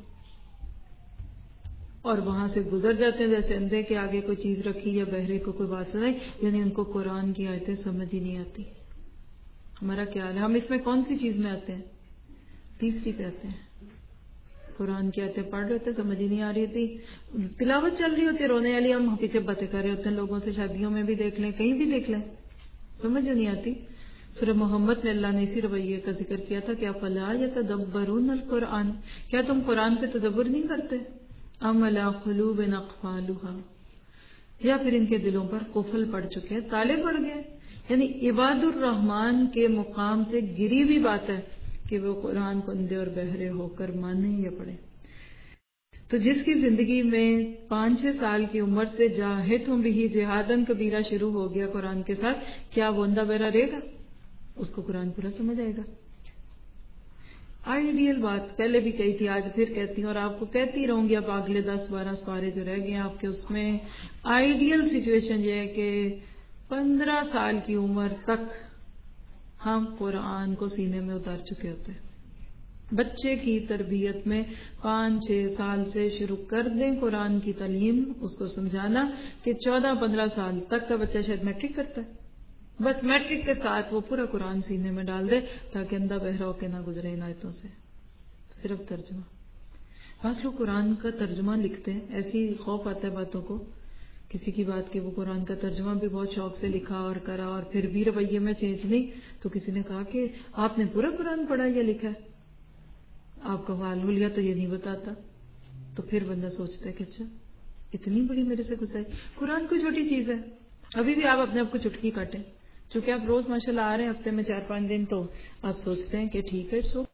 Speaker 1: اور وہاں سے گزر جاتے ہیں جیسے اندھے کے آگے کوئی چیز رکھی یا بہرے کو کوئی بات سنائی, یعنی ان کو قرآن کی آیتیں سمجھ ہی نہیں آتی. ہمارا کیا حال ہے, ہم اس میں کون سی چیز میں آتے ہیں, تیسری پہ آتے ہیں. قرآن کی آیتیں پڑھ رہے تھے, سمجھ ہی نہیں آ رہی تھی, تلاوت چل رہی ہوتی رونے والی, ہم پیچھے باتیں کر رہے ہوتے ہیں لوگوں سے, شادیوں میں بھی دیکھ لیں, کہیں بھی دیکھ لیں, سمجھ نہیں آتی. سورہ محمد میں اللہ نے اسی رویے کا ذکر کیا تھا کہ افلا یتدبرون القرآن, کیا تم قرآن پہ تدبر نہیں کرتے. ام علی قلوب اقفالها, یا پھر ان کے دلوں پر قفل پڑ چکے ہیں, تالے پڑ گئے. یعنی عباد الرحمن کے مقام سے گری ہوئی بات ہے کہ وہ قرآن کو اندھے اور بہرے ہو کر مانیں یا پڑھیں. تو جس کی زندگی میں پانچ چھ سال کی عمر سے جاہدتم بہ جہادن کبیرہ شروع ہو گیا قرآن کے ساتھ, کیا وہ اندھا بہرا رہے گا؟ اس کو قرآن پورا سمجھ آئے گا. آئیڈیل بات پہلے بھی کہی تھی, آج پھر کہتی ہوں اور آپ کو کہتی رہوں گی. اب اگلے دس بارہ پارے جو رہ گئے ہیں آپ کے, اس میں آئیڈیل سچویشن یہ ہے کہ پندرہ سال کی عمر تک ہم قرآن کو سینے میں اتار چکے ہوتے ہیں. بچے کی تربیت میں پانچ چھ سال سے شروع کر دیں قرآن کی تعلیم, اس کو سمجھانا کہ چودہ پندرہ سال تک کا بچہ شاید میٹرک کرتا ہے, بس میٹرک کے ساتھ وہ پورا قرآن سینے میں ڈال دے تاکہ اندھا بہرا ہو کے نہ گزرے ان آیتوں سے. صرف ترجمہ. بعض لوگ قرآن کا ترجمہ لکھتے ہیں, ایسی خوف آتا ہے باتوں کو کسی کی بات کہ وہ قرآن کا ترجمہ بھی بہت شوق سے لکھا اور کرا اور پھر بھی رویے میں چینج نہیں. تو کسی نے کہا کہ آپ نے پورا قرآن پڑھا یا لکھا ہے, آپ کا حالیہ تو یہ نہیں بتاتا. تو پھر بندہ سوچتا ہے کہ اچھا اتنی بڑی میرے سے گزاری. قرآن کوئی چھوٹی چیز ہے, ابھی بھی آپ اپنے آپ کو چٹکی کاٹیں. چونکہ آپ روز ماشاءاللہ آ رہے ہیں ہفتے میں چار پانچ دن, تو آپ سوچتے ہیں کہ ٹھیک ہے سو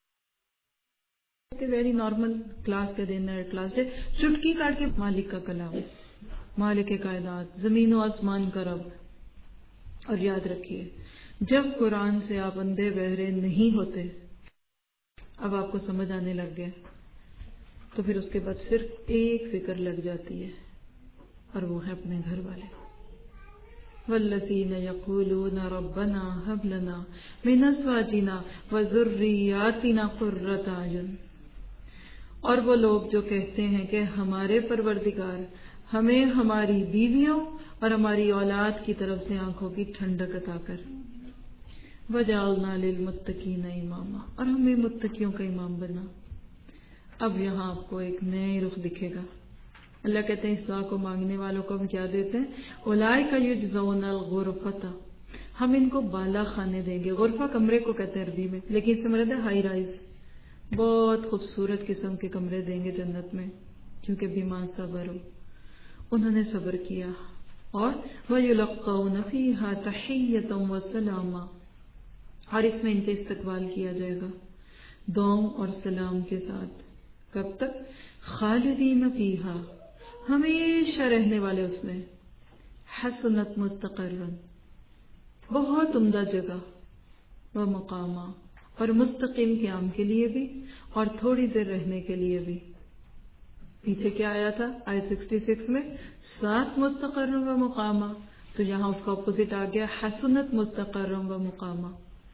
Speaker 1: ویری نارمل کلاس کے دن ہے, کلاس ڈے. چٹکی کاٹ کے مالک کا کلام, مالک کائنات, زمین و آسمان کا رب. اور یاد رکھیے جب قرآن سے آپ اندھے بہرے نہیں ہوتے, اب آپ کو سمجھ آنے لگ گیا, تو پھر اس کے بعد صرف ایک فکر لگ جاتی ہے اور وہ ہے اپنے گھر والے. والذین یقولون ربنا ھب لنا من ازواجنا وذریاتنا قرۃ اعین، اور وہ لوگ جو کہتے ہیں کہ ہمارے پروردگار ہمیں ہماری بیویوں اور ہماری اولاد کی طرف سے آنکھوں کی ٹھنڈک عطا کر، وجعلنا للمتقین اماما، اور ہمیں متقیوں کا امام بنا۔ اب یہاں آپ کو ایک نئے رخ دکھے گا۔ اللہ کہتے ہیں اس دعا کو مانگنے والوں کو ہم کیا دیتے ہیں؟ اولئک یجزون الغرفۃ، ہم ان کو بالا خانے دیں گے۔ غرفہ کمرے کو کہتے ہیں عربی میں، لیکن اس سے مراد ہے ہائی رائز، بہت خوبصورت قسم کے کمرے دیں گے جنت میں، کیونکہ بما صبروا، انہوں نے صبر کیا۔ اور وَيُلَقَّوْنَ فِيهَا تَحِيَّةً وَسَلَامًا، اور اس میں ان کا استقبال کیا جائے گا دعاؤں اور سلام کے ساتھ۔ کب تک؟ خالدین فیہا، ہمیشہ رہنے والے اس میں، حسنت مستقرا، بہت عمدہ جگہ، و مقامہ، اور مستقل قیام کے لیے بھی اور تھوڑی دیر رہنے کے لیے بھی۔ پیچھے کیا آیا تھا آئے سکسٹی سکس میں؟ ساتھ مستقرا و مقامہ، تو یہاں اس کا اپوزٹ آ گیا حسنت مستقرا و مقامہ۔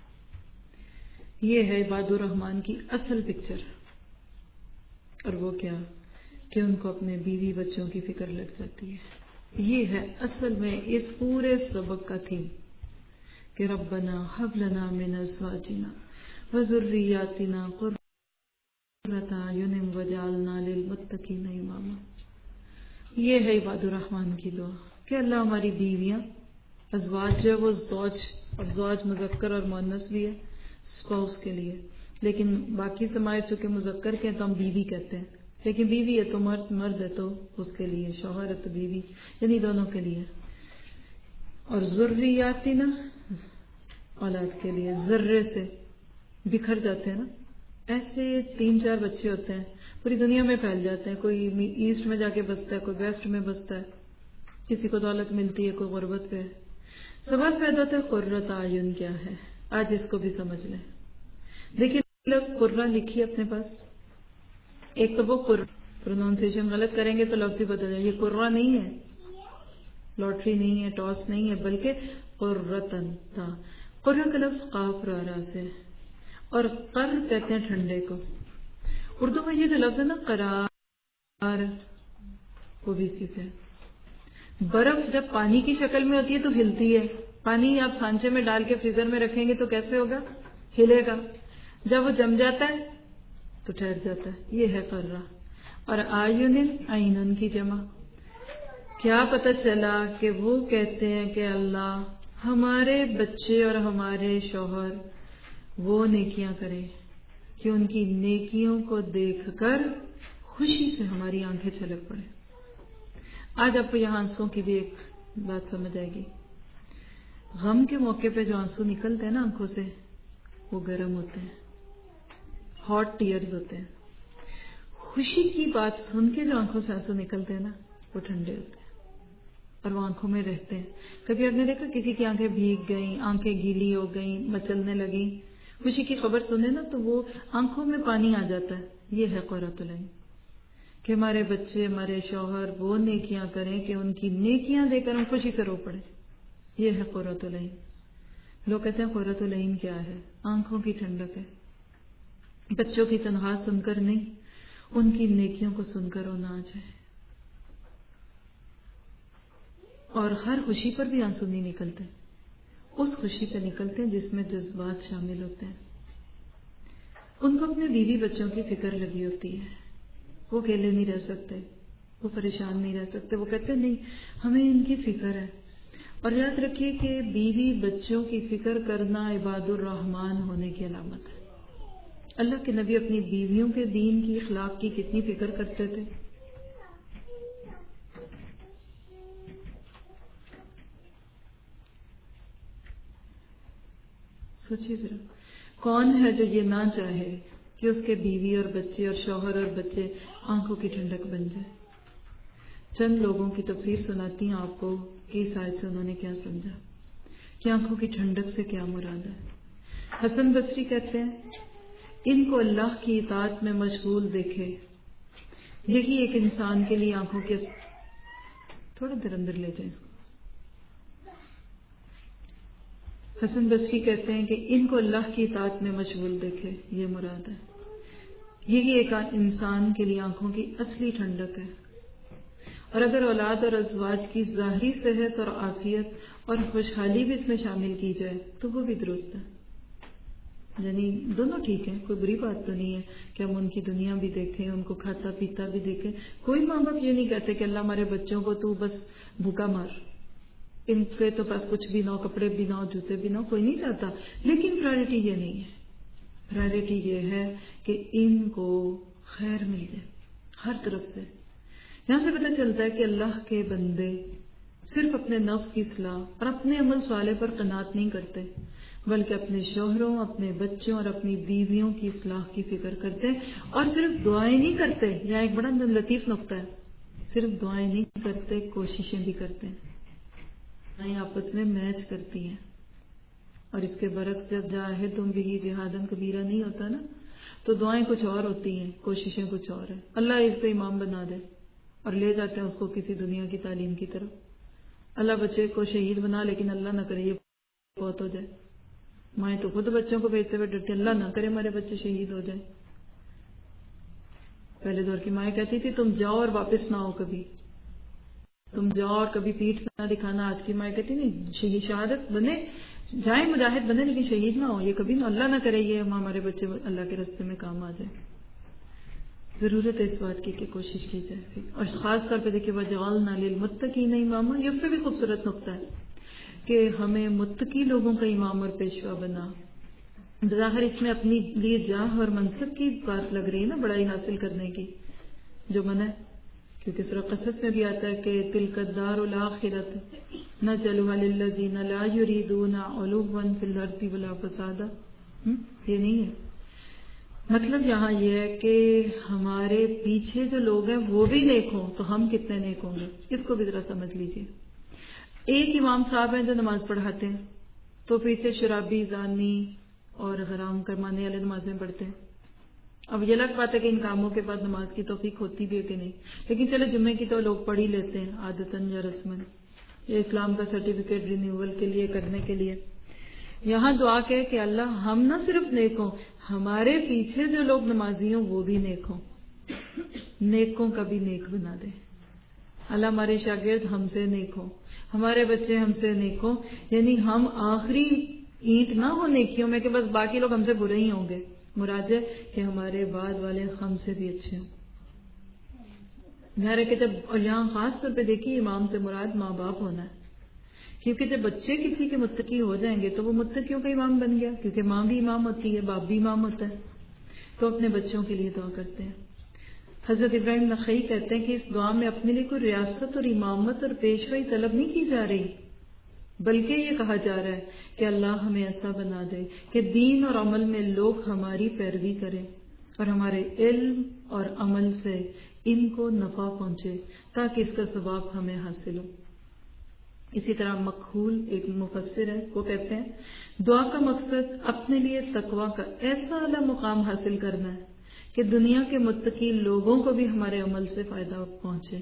Speaker 1: یہ ہے عباد الرحمن کی اصل پکچر، اور وہ کیا کہ ان کو اپنے بیوی بچوں کی فکر لگ جاتی ہے۔ یہ ہے اصل میں اس پورے سبق کا تھیم کہ ربنا ھب لنا من ازواجنا وذریاتنا قرۃ اعین وجعلنا للمتقین اماما۔ یہ ہے عباد الرحمن کی دعا کہ اللہ ہماری بیویاں، ازواج جو ہے وہ زوج، اور زوج مذکر اور مؤنث بھی ہے اسپاؤس کے لیے، لیکن باقی سماعت چونکہ مذکر کے ہیں تو ہم بیوی کہتے ہیں، لیکن بیوی ہے تو مرد، مرد ہے تو اس کے لیے، شوہر ہے تو بیوی، یعنی دونوں کے لیے۔ اور ذریاتنا، اولاد کے لیے، ذرے سے بکھر جاتے ہیں نا، ایسے تین چار بچے ہوتے ہیں پوری دنیا میں پھیل جاتے ہیں، کوئی ایسٹ میں جا کے بستا ہے، کوئی ویسٹ میں بستا ہے، کسی کو دولت ملتی ہے، کوئی غربت پہ ہے۔ سوال پیدا ہوتا ہے قرۃ اعین کیا ہے؟ آج اس کو بھی سمجھ لیں۔ دیکھیے لفظ قرہ لکھیے اپنے پاس، ایک تو وہ قر پروننسیشن غلط کریں گے تو لفظ ہی بدل جائے، یہ قرہ نہیں ہے، لاٹری نہیں ہے، ٹاس نہیں ہے، بلکہ قرۃن تھا۔ قرہ کا لفظ قاف را را سے، اور قر کہتے ہیں ٹھنڈے کو۔ اردو میں یہ جو لفظ ہے نا قرار، وہ بھی اسی سے۔ برف جب پانی کی شکل میں ہوتی ہے تو ہلتی ہے، پانی آپ سانچے میں ڈال کے فریزر میں رکھیں گے تو کیسے ہوگا؟ ہلے گا۔ جب وہ جم جاتا ہے تو ٹھہر جاتا ہے، یہ ہے قرہ۔ اور آیون، عینن کی جمع۔ کیا پتہ چلا کہ وہ کہتے ہیں کہ اللہ ہمارے بچے اور ہمارے شوہر وہ نیکیاں کرے کہ ان کی نیکیوں کو دیکھ کر خوشی سے ہماری آنکھیں چھلک پڑے۔ آج آپ کو یہاں آنسوں کی بھی ایک بات سمجھ آئے گی۔ غم کے موقع پہ جو آنسو نکلتے ہیں نا آنکھوں سے، وہ گرم ہوتے ہیں، ہاٹ ٹیئرز ہوتے ہیں۔ خوشی کی بات سن کے جو آنکھوں سے آنسو نکلتے ہیں نا، وہ ٹھنڈے ہوتے ہیں اور وہ آنکھوں میں رہتے ہیں۔ کبھی آپ نے دیکھا کسی کی آنکھیں بھیگ گئیں، آنکھیں گیلی ہو گئیں، مچلنے لگیں، خوشی کی خبر سنے نا تو وہ آنکھوں میں پانی آ جاتا ہے۔ یہ ہے قرۃ العین کہ ہمارے بچے، ہمارے شوہر وہ نیکیاں کریں کہ ان کی نیکیاں دے کر ہم خوشی سے رو پڑیں۔ یہ ہے قرۃ العین۔ لوگ کہتے ہیں قرۃ العین کیا ہے؟ آنکھوں کی ٹھنڈک ہے۔ بچوں کی تنہا سن کر نہیں، ان کی نیکیوں کو سن کر رونا آ جائے۔ اور ہر خوشی پر بھی آنسو نہیں نکلتے، اس خوشی پہ نکلتے ہیں جس میں جذبات شامل ہوتے ہیں۔ ان کو اپنے بیوی بچوں کی فکر لگی ہوتی ہے، وہ اکیلے نہیں رہ سکتے، وہ پریشان نہیں رہ سکتے، وہ کہتے ہیں نہیں ہمیں ان کی فکر ہے۔ اور یاد رکھیے کہ بیوی بچوں کی فکر کرنا عباد الرحمن ہونے کی علامت ہے۔ اللہ کے نبی اپنی بیویوں کے دین کی، اخلاق کی کتنی فکر کرتے تھے۔ سوچیے ذرا، کون ہے جو یہ نہ چاہے کہ اس کے بیوی اور بچے اور شوہر اور بچے آنکھوں کی ٹھنڈک بن جائے؟ چند لوگوں کی تفسیر سناتی ہوں آپ کو کہ اس آیت سے انہوں نے کیا سمجھا، کہ آنکھوں کی ٹھنڈک سے کیا مراد ہے۔ حسن بصری کہتے ہیں ان کو اللہ کی اطاعت میں مشغول دیکھے، یہی ایک انسان کے لیے آنکھوں کے، تھوڑا دیر اندر لے جائیں اس کو، حسن بصری کہتے ہیں کہ ان کو اللہ کی اطاعت میں مشغول دیکھے، یہ مراد ہے۔ یہی ایک انسان کے لیے آنکھوں کی اصلی ٹھنڈک ہے۔ اور اگر اولاد اور ازواج کی ظاہری صحت اور عافیت اور خوشحالی بھی اس میں شامل کی جائے تو وہ بھی درست ہے، یعنی دونوں ٹھیک ہیں، کوئی بری بات تو نہیں ہے کہ ہم ان کی دنیا بھی دیکھیں، ان کو کھاتا پیتا بھی دیکھیں۔ کوئی ماں باپ یہ نہیں کہتے کہ اللہ ہمارے بچوں کو تو بس بھوکا مار، ان کے تو پاس کچھ بھی نہ ہو، کپڑے بھی نہ ہو، جوتے بھی نہ ہو، کوئی نہیں چاہتا، لیکن پرائرٹی یہ نہیں ہے۔ پرائرٹی یہ ہے کہ ان کو خیر مل جائے ہر طرف سے۔ یہاں سے پتہ چلتا ہے کہ اللہ کے بندے صرف اپنے نفس کی اصلاح اور اپنے عمل صالح پر قناعت نہیں کرتے، بلکہ اپنے شوہروں، اپنے بچوں اور اپنی بیویوں کی اصلاح کی فکر کرتے ہیں، اور صرف دعائیں نہیں کرتے۔ یہاں ایک بڑا لطیف نقطہ ہے، صرف دعائیں نہیں کرتے، کوششیں بھی کرتے ہیں، دعائیں آپس میں میچ کرتی ہیں۔ اور اس کے برعکس جب جاہدتم بہ جہادا کبیرہ نہیں ہوتا نا، تو دعائیں کچھ اور ہوتی ہیں، کوششیں کچھ اور ہیں۔ اللہ اس کو امام بنا دے اور لے جاتے ہیں اس کو کسی دنیا کی تعلیم کی طرف۔ اللہ بچے کو شہید بنا، لیکن اللہ نہ کرے یہ فوت ہو جائے۔ مائیں تو خود بچوں کو بھیجتے ہوئے ڈرتی، اللہ نہ کرے ہمارے بچے شہید ہو جائیں۔ پہلے دور کی مائیں کہتی تھی تم جاؤ اور واپس نہ آؤ، کبھی تم جاؤ اور کبھی پیٹھ نہ دکھانا۔ آج کی مائیں کہتی نہیں، شہید شہادت بنے، جائیں مجاہد بنے لیکن شہید نہ ہو، یہ کبھی نہ، اللہ نہ کرے یہ ہمارے بچے اللہ کے راستے میں کام آ جائیں۔ ضرورت ہے اس بات کی کہ کوشش کی جائے، اور خاص طور پہ دیکھیے وَجَعَلْنَا لِلْمُتَّقِينَ إِمَامًا، یہ اس سے بھی خوبصورت نقطہ ہے کہ ہمیں متقی لوگوں کا امام اور پیشوا بنا۔ ظاہر اس میں اپنی لیے جاہ اور منصب کی بات لگ رہی ہے نا، بڑائی حاصل کرنے کی، جو منع ہے، کیونکہ سورہ قصص میں بھی آتا ہے کہ تِلْكَ الدَّارُ الْآخِرَةُ نَجْعَلُهَا لِلَّذِينَ لَا يُرِيدُونَ عُلُوًّا فِي الْأَرْضِ وَلَا فَسَادًا۔ یہ نہیں ہے مطلب، یہاں یہ ہے کہ ہمارے پیچھے جو لوگ ہیں وہ بھی نیک ہوں تو ہم کتنے نیک ہوں گے، اس کو بھی ذرا سمجھ لیجئے۔ ایک امام صاحب ہیں جو نماز پڑھاتے ہیں تو پیچھے شرابی، زانی اور حرام کمانے والے نمازیں پڑھتے ہیں۔ اب یہ الگ بات ہے کہ ان کاموں کے بعد نماز کی توفیق ہوتی بھی ہے کہ نہیں، لیکن چلے جمعے کی تو لوگ پڑھ ہی لیتے ہیں عادتاً یا رسماً، یا اسلام کا سرٹیفکیٹ رینیول کے لیے کرنے کے لیے۔ یہاں دعا کہ کہ اللہ ہم نہ صرف نیک ہوں، ہمارے پیچھے جو لوگ نمازی ہوں وہ بھی نیک ہوں، نیکوں کا بھی نیک بنا دے۔ اللہ ہمارے شاگرد ہم سے نیک ہوں، ہمارے بچے ہم سے نیک ہوں، یعنی ہم آخری اینٹ نہ ہو نیکیوں میں کہ بس باقی لوگ ہم سے برے ہی ہوں گے، مراد ہے کہ ہمارے بعد والے ہم سے بھی اچھے ہوں۔ ظاہر ہے کہ جب، اور یہاں خاص طور پہ دیکھیے امام سے مراد ماں باپ ہونا ہے، کیونکہ جب بچے کسی کے متقی ہو جائیں گے تو وہ متقیوں کا امام بن گیا، کیونکہ ماں بھی امام ہوتی ہے، باپ بھی امام ہوتا ہے۔ تو اپنے بچوں کے لیے دعا کرتے ہیں۔ حضرت ابراہیم نخعی کہتے ہیں کہ اس دعا میں اپنے لیے کوئی ریاست اور امامت اور پیشوائی طلب نہیں کی جا رہی، بلکہ یہ کہا جا رہا ہے کہ اللہ ہمیں ایسا بنا دے کہ دین اور عمل میں لوگ ہماری پیروی کریں اور ہمارے علم اور عمل سے ان کو نفع پہنچے تاکہ اس کا ثواب ہمیں حاصل ہو۔ اسی طرح مکحول ایک مفسر ہے، وہ کہتے ہیں دعا کا مقصد اپنے لیے تقویٰ کا ایسا اعلیٰ مقام حاصل کرنا ہے کہ دنیا کے متقی لوگوں کو بھی ہمارے عمل سے فائدہ پہنچے۔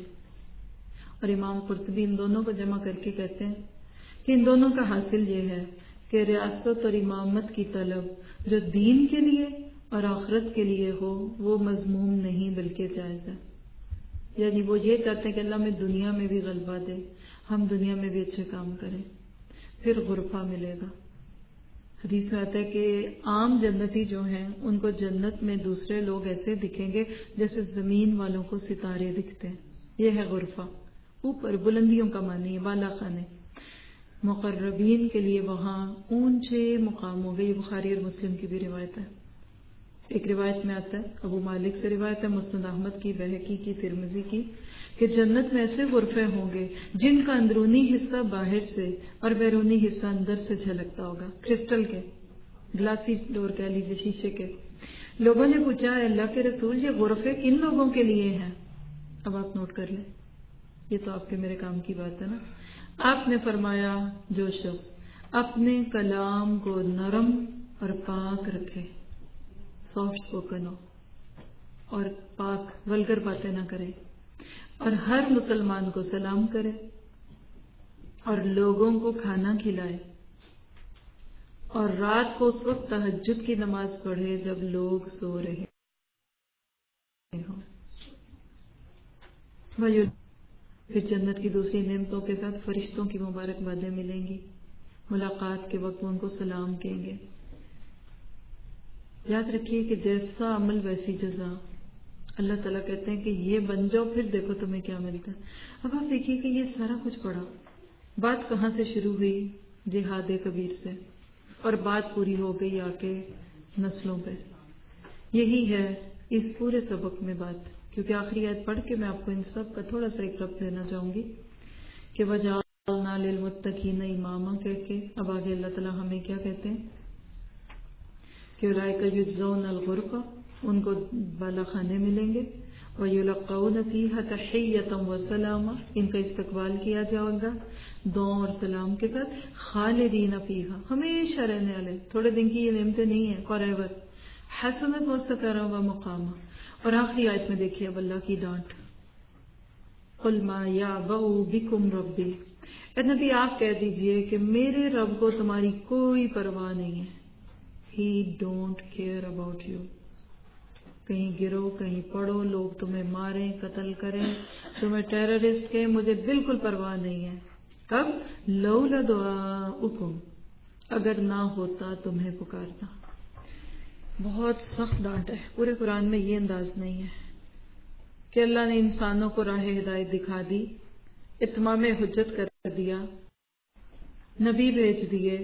Speaker 1: اور امام قرطبی ان دونوں کو جمع کر کے کہتے ہیں کہ ان دونوں کا حاصل یہ ہے کہ ریاست اور امامت کی طلب جو دین کے لیے اور آخرت کے لیے ہو وہ مذموم نہیں بلکہ جائز ہے۔ یعنی وہ یہ چاہتے ہیں کہ اللہ ہمیں دنیا میں بھی غلبہ دے، ہم دنیا میں بھی اچھے کام کریں، پھر غرفہ ملے گا۔ حدیث میں آتا ہے کہ عام جنتی جو ہیں ان کو جنت میں دوسرے لوگ ایسے دکھیں گے جیسے زمین والوں کو ستارے دکھتے ہیں، یہ ہے غرفہ، اوپر بلندیوں کا معنی ہے، بالا خانے۔ مقربین کے لیے وہاں اونچے مقام ہوں گے، یہ بخاری اور مسلم کی بھی روایت ہے۔ ایک روایت میں آتا ہے، ابو مالک سے روایت ہے، مسند احمد کی، بہقی کی، ترمذی کی، کہ جنت میں ایسے غرفے ہوں گے جن کا اندرونی حصہ باہر سے اور بیرونی حصہ اندر سے جھلکتا ہوگا، کرسٹل کے، گلاسی ڈور کہہ لیجیے، شیشے کے۔ لوگوں نے پوچھا ہے اللہ کے رسول یہ غرفے کن لوگوں کے لیے ہیں؟ اب آپ نوٹ کر لیں، یہ تو آپ کے میرے کام کی بات ہے نا۔ آپ نے فرمایا جو شخص اپنے کلام کو نرم اور پاک رکھے، سافٹ سپوکن ہو اور پاک ولگر باتیں نہ کرے، اور ہر مسلمان کو سلام کرے اور لوگوں کو کھانا کھلائے، اور رات کو اس وقت تہجد کی نماز پڑھے جب لوگ سو رہے ہوں. پھر جنت کی دوسری نعمتوں کے ساتھ فرشتوں کی مبارکبادیں ملیں گی. ملاقات کے وقت ان کو سلام کہیں گے. یاد رکھیے کہ جیسا عمل ویسی جزا. اللہ تعالیٰ کہتے ہیں کہ یہ بن جاؤ پھر دیکھو تمہیں کیا ملتا ہے. اب آپ دیکھیے کہ یہ سارا کچھ پڑا. بات کہاں سے شروع ہوئی؟ جہاد کبیر سے، اور بات پوری ہو گئی آ کے نسلوں پہ. یہی ہے اس پورے سبق میں بات. کیونکہ آخری آیت پڑھ کے میں آپ کو ان سب کا تھوڑا سا ایک ربط دینا چاہوں گی کہ وَجَعَلْنَا لِلْمُتَّقِينَ إِمَامًا کہہ کے اب آگے اللہ تعالیٰ ہمیں کیا کہتے ہیں کہ أُولَٰئِكَ يُجْزَوْنَ الْغُرْفَةَ، ان کو بالا خانے ملیں گے. وَيُلَقَّوْنَ فِيهَا تَحِيَّةً وَسَلَامًا، ان کا استقبال کیا جائے گا دعا اور سلام کے ساتھ. خالدین فیہا، ہمیشہ رہنے والے. تھوڑے دن کی یہ نعمتیں نہیں ہیں، فار ایور. حسنت مستقرا و مقاما. اور آخری آیت میں دیکھیے اب اللہ کی ڈانٹ. قل ما یعبأ بکم ربی، اے نبی آپ کہہ دیجئے کہ میرے رب کو تمہاری کوئی پرواہ نہیں ہے. He don't care about you. کہیں گرو کہیں پڑھو، لوگ تمہیں ماریں قتل کریں، تمہیں ٹیررسٹ کہیں، مجھے بالکل پرواہ نہیں ہے. کب؟ لولا دعاؤکم، اگر نہ ہوتا تمہیں پکارنا. بہت سخت ڈانٹ ہے. پورے قرآن میں یہ انداز نہیں ہے کہ اللہ نے انسانوں کو راہ ہدایت دکھا دی، اتمام حجت کر دیا، نبی بھیج دیے،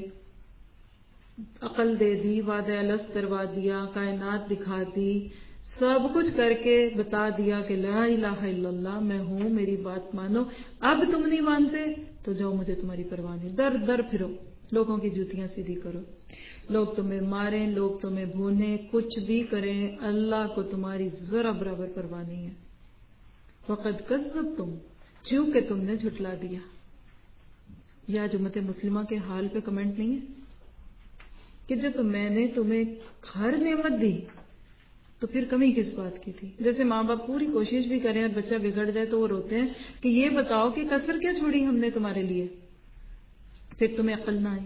Speaker 1: عقل دے دی، وعدہ الست کروا دیا، کائنات دکھا دی، سب کچھ کر کے بتا دیا کہ لا الہ الا اللہ میں ہوں، میری بات مانو. اب تم نہیں مانتے تو جاؤ، مجھے تمہاری پرواہ نہیں. در در پھرو، لوگوں کی جوتیاں سیدھی کرو. لوگ تمہیں ماریں، لوگ تمہیں بھونیں، کچھ بھی کریں، اللہ کو تمہاری ذرا برابر پرواہ نہیں ہے. وقد کذبتم، چونکہ تم نے جھٹلا دیا. یا امت مسلمہ کے حال پہ کمنٹ نہیں ہے کہ جب میں نے تمہیں ہر نعمت دی تو پھر کمی کس بات کی تھی. جیسے ماں باپ پوری کوشش بھی کریں اور بچہ بگڑ جائے تو وہ روتے ہیں کہ یہ بتاؤ کہ کسر کیا چھوڑی ہم نے تمہارے لیے، پھر تمہیں عقل نہ آئی.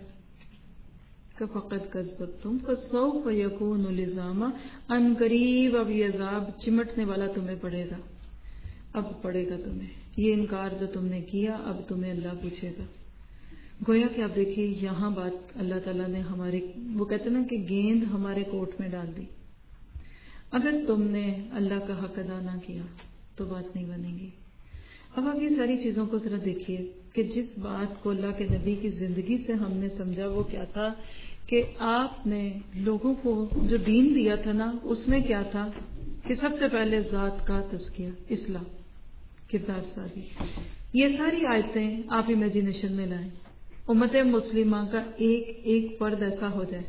Speaker 1: فقط کذبتم فسوف یکون لزاما، ان قریب اب یہ عذاب چمٹنے والا تمہیں پڑے گا. اب پڑے گا تمہیں یہ انکار جو تم نے کیا، اب تمہیں اللہ پوچھے گا. گویا کہ آپ دیکھیے یہاں بات اللہ تعالیٰ نے ہمارے، وہ کہتے نا کہ گیند ہمارے کوٹ میں ڈال دی. اگر تم نے اللہ کا حق ادا نہ کیا تو بات نہیں بنے گی. اب آپ یہ ساری چیزوں کو ذرا دیکھیے کہ جس بات کو اللہ کے نبی کی زندگی سے ہم نے سمجھا وہ کیا تھا کہ آپ نے لوگوں کو جو دین دیا تھا نا، اس میں کیا تھا کہ سب سے پہلے ذات کا تزکیہ، اصلاح، کردار سازی. یہ ساری آیتیں آپ امیجنیشن میں لائیں. امت مسلمہ کا ایک ایک فرد ایسا ہو جائے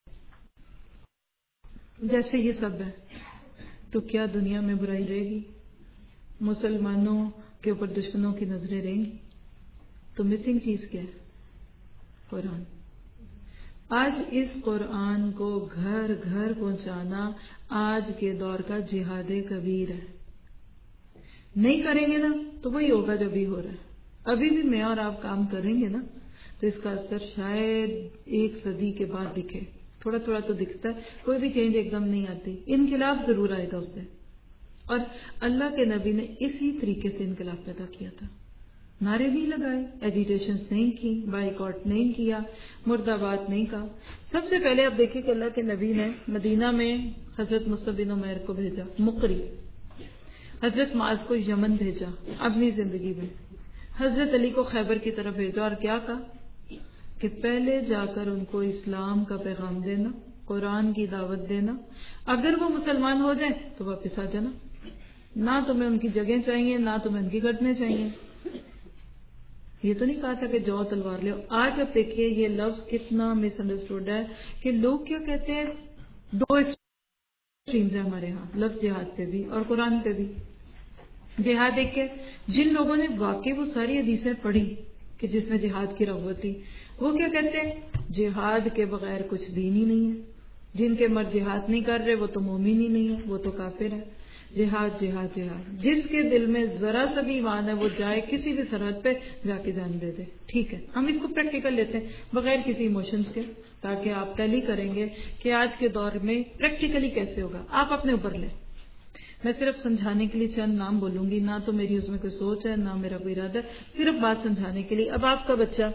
Speaker 1: جیسے یہ سب ہے تو کیا دنیا میں برائی رہے گی؟ مسلمانوں کے اوپر دشمنوں کی نظریں رہیں گی؟ تو مسنگ چیز کیا ہے؟ قرآن. آج اس قرآن کو گھر گھر پہنچانا آج کے دور کا جہاد کبیر ہے. نہیں کریں گے نا تو وہی ہوگا جو بھی ہو رہا ہے. ابھی بھی میں اور آپ کام کریں گے نا تو اس کا اثر شاید ایک صدی کے بعد دکھے. تھوڑا تھوڑا تو دکھتا ہے، کوئی بھی چینج ایک دم نہیں آتی. انقلاب ضرور آئے گا اس سے. اور اللہ کے نبی نے اسی طریقے سے انقلاب پیدا کیا تھا. نعرے نہیں لگائے، ایجیٹیشنز نہیں کی، بائیکاٹ نہیں کیا، مرد آباد نہیں کہا. سب سے پہلے آپ دیکھیں کہ اللہ کے نبی نے مدینہ میں حضرت مصعب بن عمیر کو بھیجا، مقری. حضرت معاذ کو یمن بھیجا اپنی زندگی میں. حضرت علی کو خیبر کی طرف بھیجا اور کیا کہا کہ پہلے جا کر ان کو اسلام کا پیغام دینا، قرآن کی دعوت دینا. اگر وہ مسلمان ہو جائیں تو واپس آ جانا، نہ تمہیں ان کی جگہیں چاہیے نہ تمہیں ان کی گھٹنے چاہیے. یہ تو نہیں کہا تھا کہ جاؤ تلوار لے. آج آپ دیکھیے یہ لفظ کتنا مس انڈرسٹوڈ ہے کہ لوگ کیا کہتے ہیں، دو ایکسٹریمز ہیں ہمارے ہاں لفظ جہاد پہ بھی اور قرآن پہ بھی. جہاد ایک ہے، جن لوگوں نے واقعی وہ ساری حدیثیں پڑھی کہ جس میں جہاد کی رغبت تھی، وہ کیا کہتے ہیں جہاد کے بغیر کچھ دین ہی نہیں ہے. جن کے مرد جہاد نہیں کر رہے وہ تو مومن ہی نہیں ہے، وہ تو کافر ہے. جہاد جہاد جہاد. جس کے دل میں ذرا سا بھی ایمان ہے وہ جائے کسی بھی سرحد پہ جا کے جان دے دے. ٹھیک ہے, ہم اس کو پریکٹیکل لیتے ہیں بغیر کسی ایموشنز کے, تاکہ آپ ٹیلی کریں گے کہ آج کے دور میں پریکٹیکلی کیسے ہوگا. آپ اپنے اوپر لیں. میں صرف سمجھانے کے لیے چند نام بولوں گی, نہ تو میری اس میں کوئی سوچ ہے نہ میرا کوئی ارادہ, صرف بات سمجھانے کے لیے. اب آپ کا بچہ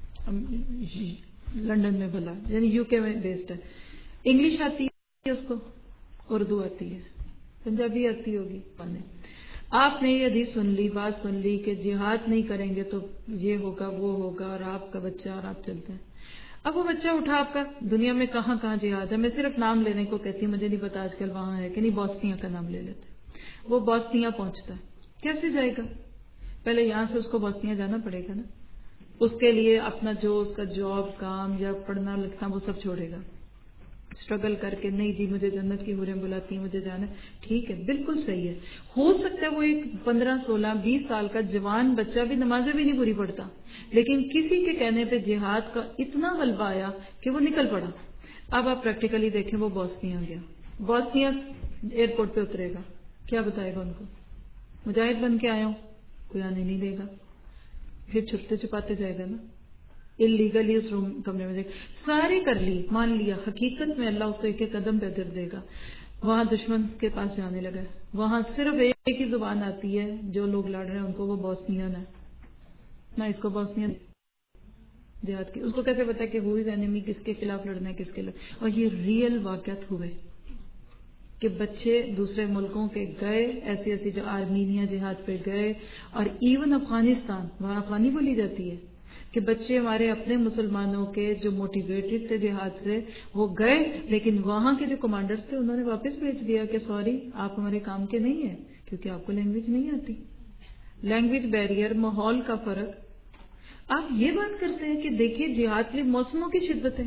Speaker 1: لندن میں بھلا یعنی یو کے میں بیسڈ ہے, انگلش آتی ہے اس کو, اردو آتی ہے, پنجابی آتی ہوگی. آپ نے یہ حدیث سن لی, بات سن لی کہ جہاد نہیں کریں گے تو یہ ہوگا وہ ہوگا, اور آپ کا بچہ اور آپ چلتے ہیں. اب وہ بچہ اٹھا آپ کا دنیا میں کہاں کہاں جہاد ہے. میں صرف نام لینے کو کہتی ہوں, مجھے نہیں پتا آج کل وہاں ہے کہ نہیں. بوسنیا کا نام لے لیتے. وہ بوسنیا پہنچتا ہے, کیسے جائے گا؟ پہلے یہاں سے اس کو بوسنیا جانا پڑے گا نا. اس کے لیے اپنا جو اس کا جاب کام یا پڑھنا لکھنا وہ سب چھوڑے گا, اسٹرگل کر کے. نہیں جی مجھے جنت کی حوریں بلاتی ہیں, مجھے جانا. ٹھیک ہے, بالکل صحیح ہے. ہو سکتا ہے وہ ایک پندرہ سولہ بیس سال کا جوان بچہ بھی نمازیں بھی نہیں پوری پڑھتا, لیکن کسی کے کہنے پہ جہاد کا اتنا غلبہ آیا کہ وہ نکل پڑا. اب آپ پریکٹیکلی دیکھیں, وہ بوسنیا گیا. بوسنیا ایئرپورٹ پہ اترے گا, کیا بتائے گا ان کو؟ مجاہد بن کے آیا ہوں, کوئی آنے نہیں دے گا. پھر چھپتے چھپاتے جائے گا نا, اللیگلی اس روم کمرے میں جائے گا. ساری کر لی, مان لیا, حقیقت میں اللہ اس کو ایک ایک قدم پہ در دے گا. وہاں دشمن کے پاس جانے لگا, وہاں صرف ایک ہی زبان آتی ہے, جو لوگ لڑ رہے ہیں ان کو وہ بوسنین ہے, نہ اس کو بوسنین جہاد کی. اس کو کیسے پتا کہ ہوئی اینیمی کس کے خلاف لڑنا ہے کس کے خلاف. اور یہ ریئل واقعات ہوئے کہ بچے دوسرے ملکوں کے گئے, ایسی ایسی جو آرمینیا جہاد پہ گئے, اور ایون افغانستان, وہاں افغانی بولی جاتی ہے, کہ بچے ہمارے اپنے مسلمانوں کے جو موٹیویٹڈ تھے جہاد سے وہ گئے, لیکن وہاں کے جو کمانڈرز تھے انہوں نے واپس بھیج دیا کہ سوری آپ ہمارے کام کے نہیں ہیں, کیونکہ آپ کو لینگویج نہیں آتی. لینگویج بیریئر, ماحول کا فرق. آپ یہ بات کرتے ہیں کہ دیکھیے جہاد کے موسموں کی شدتیں,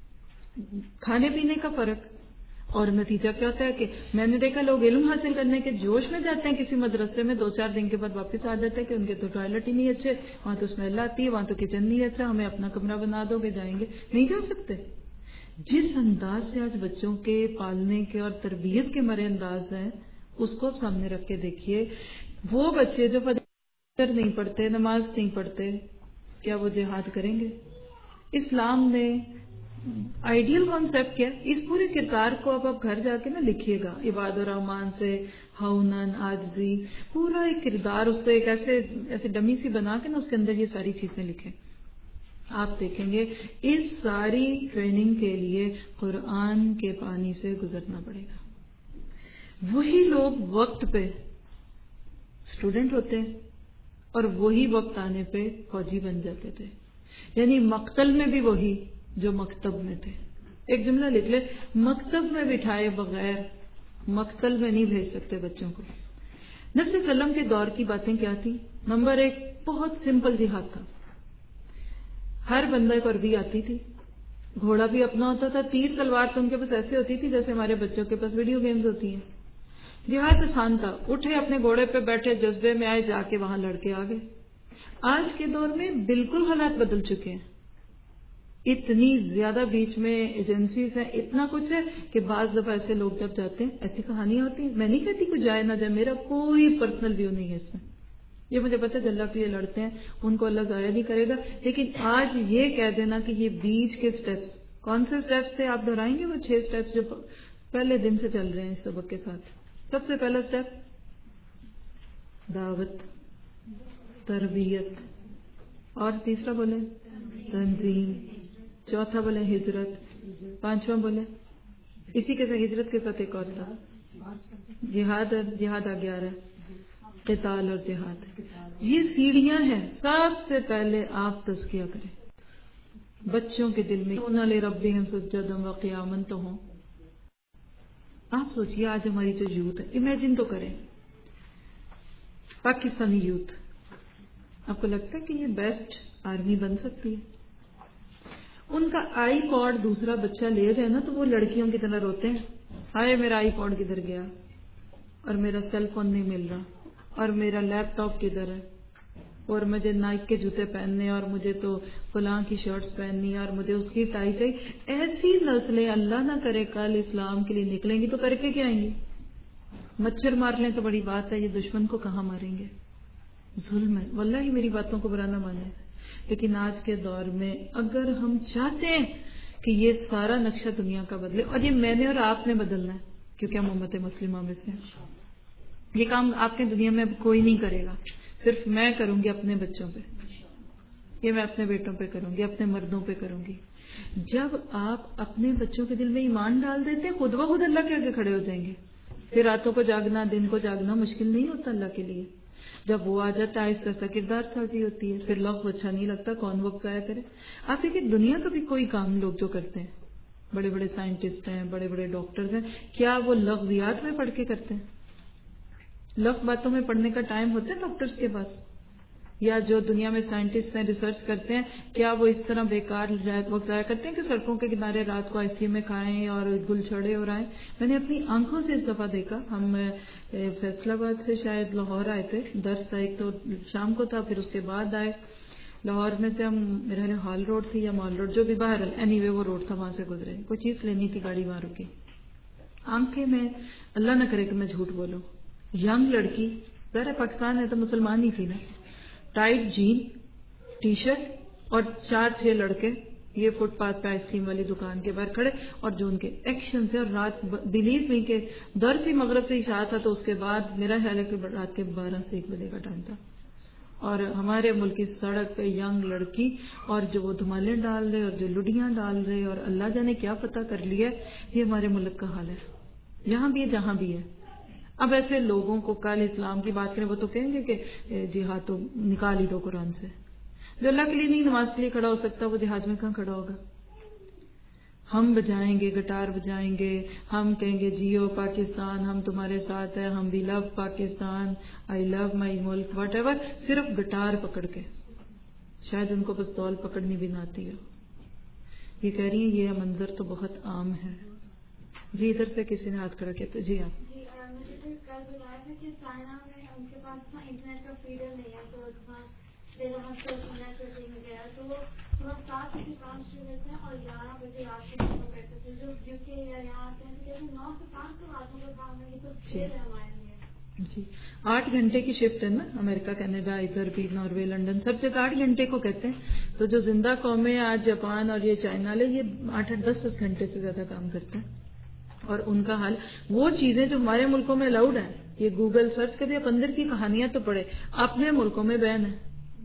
Speaker 1: کھانے پینے کا فرق, اور نتیجہ کیا ہوتا ہے کہ میں نے دیکھا لوگ علم حاصل کرنے کے جوش میں جاتے ہیں کسی مدرسے میں, دو چار دن کے بعد واپس آ جاتے ہیں کہ ان کے تو ٹوائلٹ ہی نہیں اچھے, وہاں تو اسمیل آتی ہے, وہاں تو کچن نہیں اچھا, ہمیں اپنا کمرہ بنا دو گے, جائیں گے. نہیں جا سکتے. جس انداز سے آج بچوں کے پالنے کے اور تربیت کے مرے انداز ہیں, اس کو سامنے رکھ کے دیکھیے. وہ بچے جو فجر نہیں پڑھتے, نماز نہیں پڑھتے, کیا وہ جہاد کریں گے؟ اسلام نے آئیڈیل کانسیپٹ کیا, اس پورے کردار کو اب آپ گھر جا کے نا لکھیے گا, عباد الرحمان سے ہونن, عاجزی, پورا ایک کردار اس کو ایک ایسے ایسے ڈمی سی بنا کے نا اس کے اندر یہ ساری چیزیں لکھیں. آپ دیکھیں گے اس ساری ٹریننگ کے لیے قرآن کے پانی سے گزرنا پڑے گا. وہی لوگ وقت پہ اسٹوڈنٹ ہوتے ہیں اور وہی وقت آنے پہ فوجی بن جاتے تھے, یعنی مقتل میں بھی وہی جو مکتب میں تھے. ایک جملہ لکھ لے, مکتب میں بٹھائے بغیر مقتل میں نہیں بھیج سکتے بچوں کو. نبی صلی اللہ علیہ وسلم کے دور کی باتیں کیا تھیں؟ نمبر ایک, بہت سمپل جہاد تھا. ہر بندے کو عربی آتی تھی, گھوڑا بھی اپنا ہوتا تھا, تیر تلوار تو ان کے پاس ایسے ہوتی تھی جیسے ہمارے بچوں کے پاس ویڈیو گیمز ہوتی ہیں. جہاد آسان تھا, اٹھے اپنے گھوڑے پہ بیٹھے, جذبے میں آئے, جا کے وہاں لڑکے آ گئے. آج کے دور میں بالکل حالات بدل چکے ہیں. اتنی زیادہ بیچ میں ایجنسیز ہیں, اتنا کچھ ہے کہ بعض دفعہ ایسے لوگ جب جاتے ہیں ایسی کہانیاں ہوتی ہیں. میں نہیں کہتی کوئی جائے نہ جائے, میرا کوئی پرسنل ویو نہیں ہے اس میں, یہ مجھے پتا ہے اللہ کے لیے لڑتے ہیں, ان کو اللہ ضائع نہیں کرے گا. لیکن آج یہ کہہ دینا کہ یہ بیچ کے سٹیپس, کون سے سٹیپس تھے آپ دہرائیں گے؟ وہ چھ سٹیپس جو پہلے دن سے چل رہے ہیں اس سبق کے ساتھ. سب سے پہلا سٹیپ دعوت, تربیت, اور تیسرا بولے تنظیم, چوتھا بولے ہجرت, پانچواں بولے اسی کے ساتھ ہجرت کے ساتھ ایک اور تھا جہاد. جہاد آگے آ رہا ہے, قتال اور جہاد. یہ سیڑھیاں ہیں. سب سے پہلے آپ تزکیہ کریں بچوں کے دل میں, انَ لِرَبِّهِمْ سُجَّدًا وَقِيَامًا تو ہوں. آپ سوچئے آج ہماری جو یوتھ ہے, امیجن تو کریں پاکستانی یوتھ, آپ کو لگتا ہے کہ یہ بیسٹ آرمی بن سکتی ہے؟ ان کا آئی پوڈ دوسرا بچہ لے گئے نا تو وہ لڑکیوں کی طرح روتے ہیں, ہائے میرا آئی پوڈ کدھر گیا, اور میرا سیل فون نہیں مل رہا, اور میرا لیپ ٹاپ کدھر ہے, اور مجھے نائک کے جوتے پہننے, اور مجھے تو فلاں کی شرٹس پہننی, اور مجھے اس کی ٹائی چاہیے. ایسی نسلیں اللہ نہ کرے کل اسلام کے لیے نکلیں گی تو کر کے کیا آئیں گی؟ مچھر مار لیں تو بڑی بات ہے، یہ دشمن کو کہاں ماریں گے؟ ظلم ہے، واللہ میری باتوں کو برا نہ مانے، لیکن آج کے دور میں اگر ہم چاہتے ہیں کہ یہ سارا نقشہ دنیا کا بدلے، اور یہ میں نے اور آپ نے بدلنا ہے کیونکہ ہم امت مسلمہ میں سے ہیں، یہ کام آپ کے دنیا میں کوئی نہیں کرے گا، صرف میں کروں گی اپنے بچوں پہ، یہ میں اپنے بیٹوں پہ کروں گی، اپنے مردوں پہ کروں گی۔ جب آپ اپنے بچوں کے دل میں ایمان ڈال دیتے ہیں، خود بخود اللہ کے آگے کھڑے ہو جائیں گے، پھر راتوں کو جاگنا، دن کو جاگنا مشکل نہیں ہوتا اللہ کے لیے۔ جب وہ آ جاتا ہے اس کا کردار سازی ہوتی ہے، پھر لوگ اچھا نہیں لگتا، کون وقت ضائع کرے۔ آپ دیکھیں دنیا کا بھی کوئی کام لوگ جو کرتے ہیں، بڑے بڑے سائنٹسٹ ہیں، بڑے بڑے ڈاکٹرز ہیں، کیا وہ لغویات میں پڑھ کے کرتے ہیں؟ لغو باتوں میں پڑھنے کا ٹائم ہوتا ہے ڈاکٹرز کے پاس؟ یا جو دنیا میں سائنٹسٹ ہیں، ریسرچ کرتے ہیں، کیا وہ اس طرح بیکار وقت ضائع کرتے ہیں کہ سڑکوں کے کنارے رات کو آئی سی میں کھائیں اور گل چھڑے اور آئیں؟ میں نے اپنی آنکھوں سے اس دفعہ دیکھا، ہم فیصل آباد سے شاید لاہور آئے تھے، درس تھا ایک تو شام کو تھا، پھر اس کے بعد آئے لاہور میں سے ہم، میرا خیال ہال روڈ تھی یا مال روڈ، جو بھی باہر اینی وے وہ روڈ تھا، وہاں سے گزرے، کوئی چیز لینی تھی، گاڑی وہاں رکی، آنکھیں میں اللہ نہ کرے کہ میں جھوٹ بولوں، ینگ لڑکی، ظاہر پاکستان ہے تو مسلمان ہی تھی نا، ٹائٹ جین، ٹی شرٹ، اور چار چھ لڑکے یہ فٹ پاتھ پہ آئس کریم والی دکان کے باہر کھڑے، اور جو ان کے ایکشن تھے، اور رات بلیو می کہ درس بھی مغرب سے عشاء تھا، تو اس کے بعد میرا خیال ہے کہ رات کے بارہ سے ایک بجے کا ٹائم تھا، اور ہمارے ملک کی سڑک پہ ینگ لڑکی، اور جو وہ دھمالے ڈال رہے اور جو لڈیاں ڈال رہے اور اللہ جانے کیا پتہ کر لیا، یہ ہمارے ملک کا حال ہے، یہاں بھی ہے جہاں بھی ہے۔ اب ایسے لوگوں کو کل اسلام کی بات کریں وہ تو کہیں گے کہ جہاد تو نکال ہی دو قرآن سے، جو اللہ کے لیے نہیں نماز کے لیے کھڑا ہو سکتا وہ جہاد میں کہاں کھڑا ہوگا؟ ہم بجائیں گے، گٹار بجائیں گے، ہم کہیں گے جیو پاکستان، ہم تمہارے ساتھ ہیں، ہم بھی love Pakistan, I love my ملک، واٹ ایور، صرف گٹار پکڑ کے، شاید ان کو پستول پکڑنی بھی نہ آتی ہو۔ یہ کہہ رہی ہیں یہ منظر تو بہت عام ہے۔ جی ادھر سے کسی نے ہاتھ کھڑا کیا تھا، جی آپ۔
Speaker 2: مجھے کل بتایا تھا کہ چائنا میں ان کے پاس نا انٹرنیٹ کا فریڈم نہیں ہے، تو دیر وہاں سوشل نیٹ ورکنگ وغیرہ، تو وہ صبح سات بجے کام شروع کرتے ہیں اور گیارہ بجے رات کو شروع کرتے تھے، جو یو کے یا یہاں آتے ہیں کہتے ہیں نو سے پانچ سو راتوں کا کام ہے، یہ تو کھیل ہے ہمارے لیے۔
Speaker 1: جی آٹھ گھنٹے کی شفٹ ہے نا، امریکہ کینیڈا ادھر بھی ناروے لنڈن سب جگہ آٹھ گھنٹے کو کہتے ہیں، تو جو زندہ قومیں آج جاپان اور یہ چائنا لے یہ آٹھ آٹھ دس دس گھنٹے سے زیادہ کام کرتے ہیں، اور ان کا حال وہ چیزیں جو ہمارے ملکوں میں الاؤڈ ہیں، یہ گوگل سرچ کر دیا، اندر کی کہانیاں تو پڑھے، اپنے ملکوں میں بین ہے،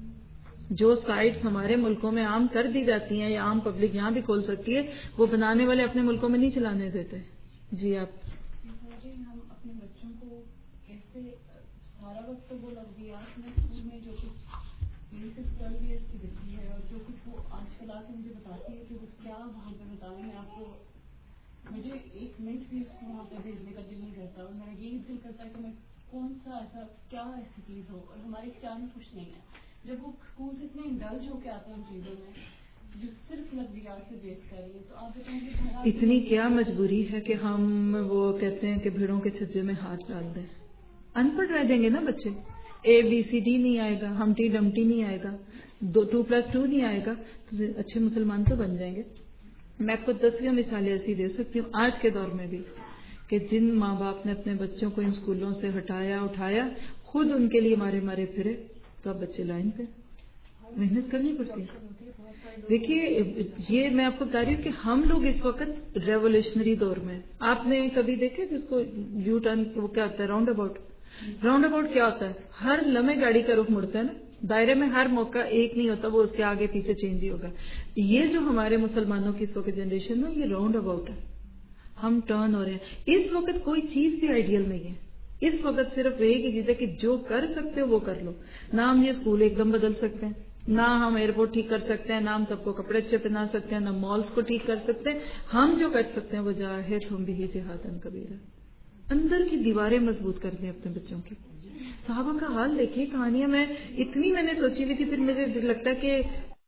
Speaker 1: جو سائٹ ہمارے ملکوں میں عام کر دی جاتی ہیں یا عام پبلک یہاں بھی کھول سکتی ہے، وہ بنانے والے اپنے ملکوں میں نہیں چلانے دیتے۔ جی آپ۔
Speaker 3: جی ہم اپنے بچوں کو کیسے سارا وقت تو وہ لغویات میں اسکول میں جو کچھ میری صرف ٹویلو ایئرس کی بچی ہے، اور جو کچھ وہ آج کل آ کے مجھے بتاتی ہے کہ وہ کیا وہاں پہ بتاؤں میں آپ کو، مجھے ایک منٹ بھی اس کو وہاں پہ بھیجنے کا دل نہیں کرتا، اور میرا یہی دل کرتا ہے کہ میں کون سا ایسا کیا ایسی چیز ہو، اور ہمارے اختیار میں کچھ نہیں ہے۔ جب وہ اسکول سے اتنے انڈلج ہو کے آتے ہیں ان چیزوں میں جو صرف لغویات سے بیس کر رہی ہے، تو آپ بتائیں گے
Speaker 1: اتنی کیا مجبوری ہے کہ ہم وہ کہتے ہیں کہ بھیڑوں کے چھجے میں ہاتھ ڈال دیں، ان پڑھ رہ جائیں گے نا بچے، اے بی سی ڈی نہیں آئے گا، ہمٹی ڈمٹی نہیں آئے گا، دو ٹو پلس ٹو نہیں آئے گا، تو اچھے مسلمان تو بن جائیں گے۔ میں آپ کو دسویں مثالیں ایسی دے سکتی ہوں آج کے دور میں بھی کہ جن ماں باپ نے اپنے بچوں کو ان اسکولوں سے ہٹایا اٹھایا، خود ان کے لیے مارے مارے پھرے، تو اب بچے لائن پہ، محنت کرنی پڑتی ہے۔ دیکھیے یہ میں آپ کو بتا رہی ہوں کہ ہم لوگ اس وقت ریولیوشنری دور میں، آپ نے کبھی دیکھے جس کو یو ٹرن وہ کیا ہوتا ہے، راؤنڈ اباؤٹ، راؤنڈ اباؤٹ کیا ہوتا ہے، ہر لمحے گاڑی کا رخ مڑتا ہے نا، دائرے میں ہر موقع ایک نہیں ہوتا، وہ اس کے آگے پیچھے چینج ہی ہوگا۔ یہ جو ہمارے مسلمانوں کی اس وقت جنریشن ہے یہ راؤنڈ اباؤٹ ہے، ہم ٹرن ہو رہے ہیں۔ اس وقت کوئی چیز بھی آئیڈیل نہیں ہے، اس وقت صرف ایک ہی چیز ہے کہ جو کر سکتے ہو وہ کر لو، نہ ہم یہ اسکول ایک دم بدل سکتے ہیں، نہ ہم ایئرپورٹ ٹھیک کر سکتے ہیں، نہ ہم سب کو کپڑے اچھے پہنا سکتے ہیں، نہ مالز کو ٹھیک کر سکتے ہیں، ہم جو کر سکتے ہیں وہ جاہد ہم بھی جہادن کبیرہ، اندر کی دیواریں مضبوط کر دیں اپنے بچوں کی۔ صحابہ کا حال دیکھیے، کہانیاں میں اتنی میں نے سوچی ہوئی تھی، پھر مجھے لگتا ہے کہ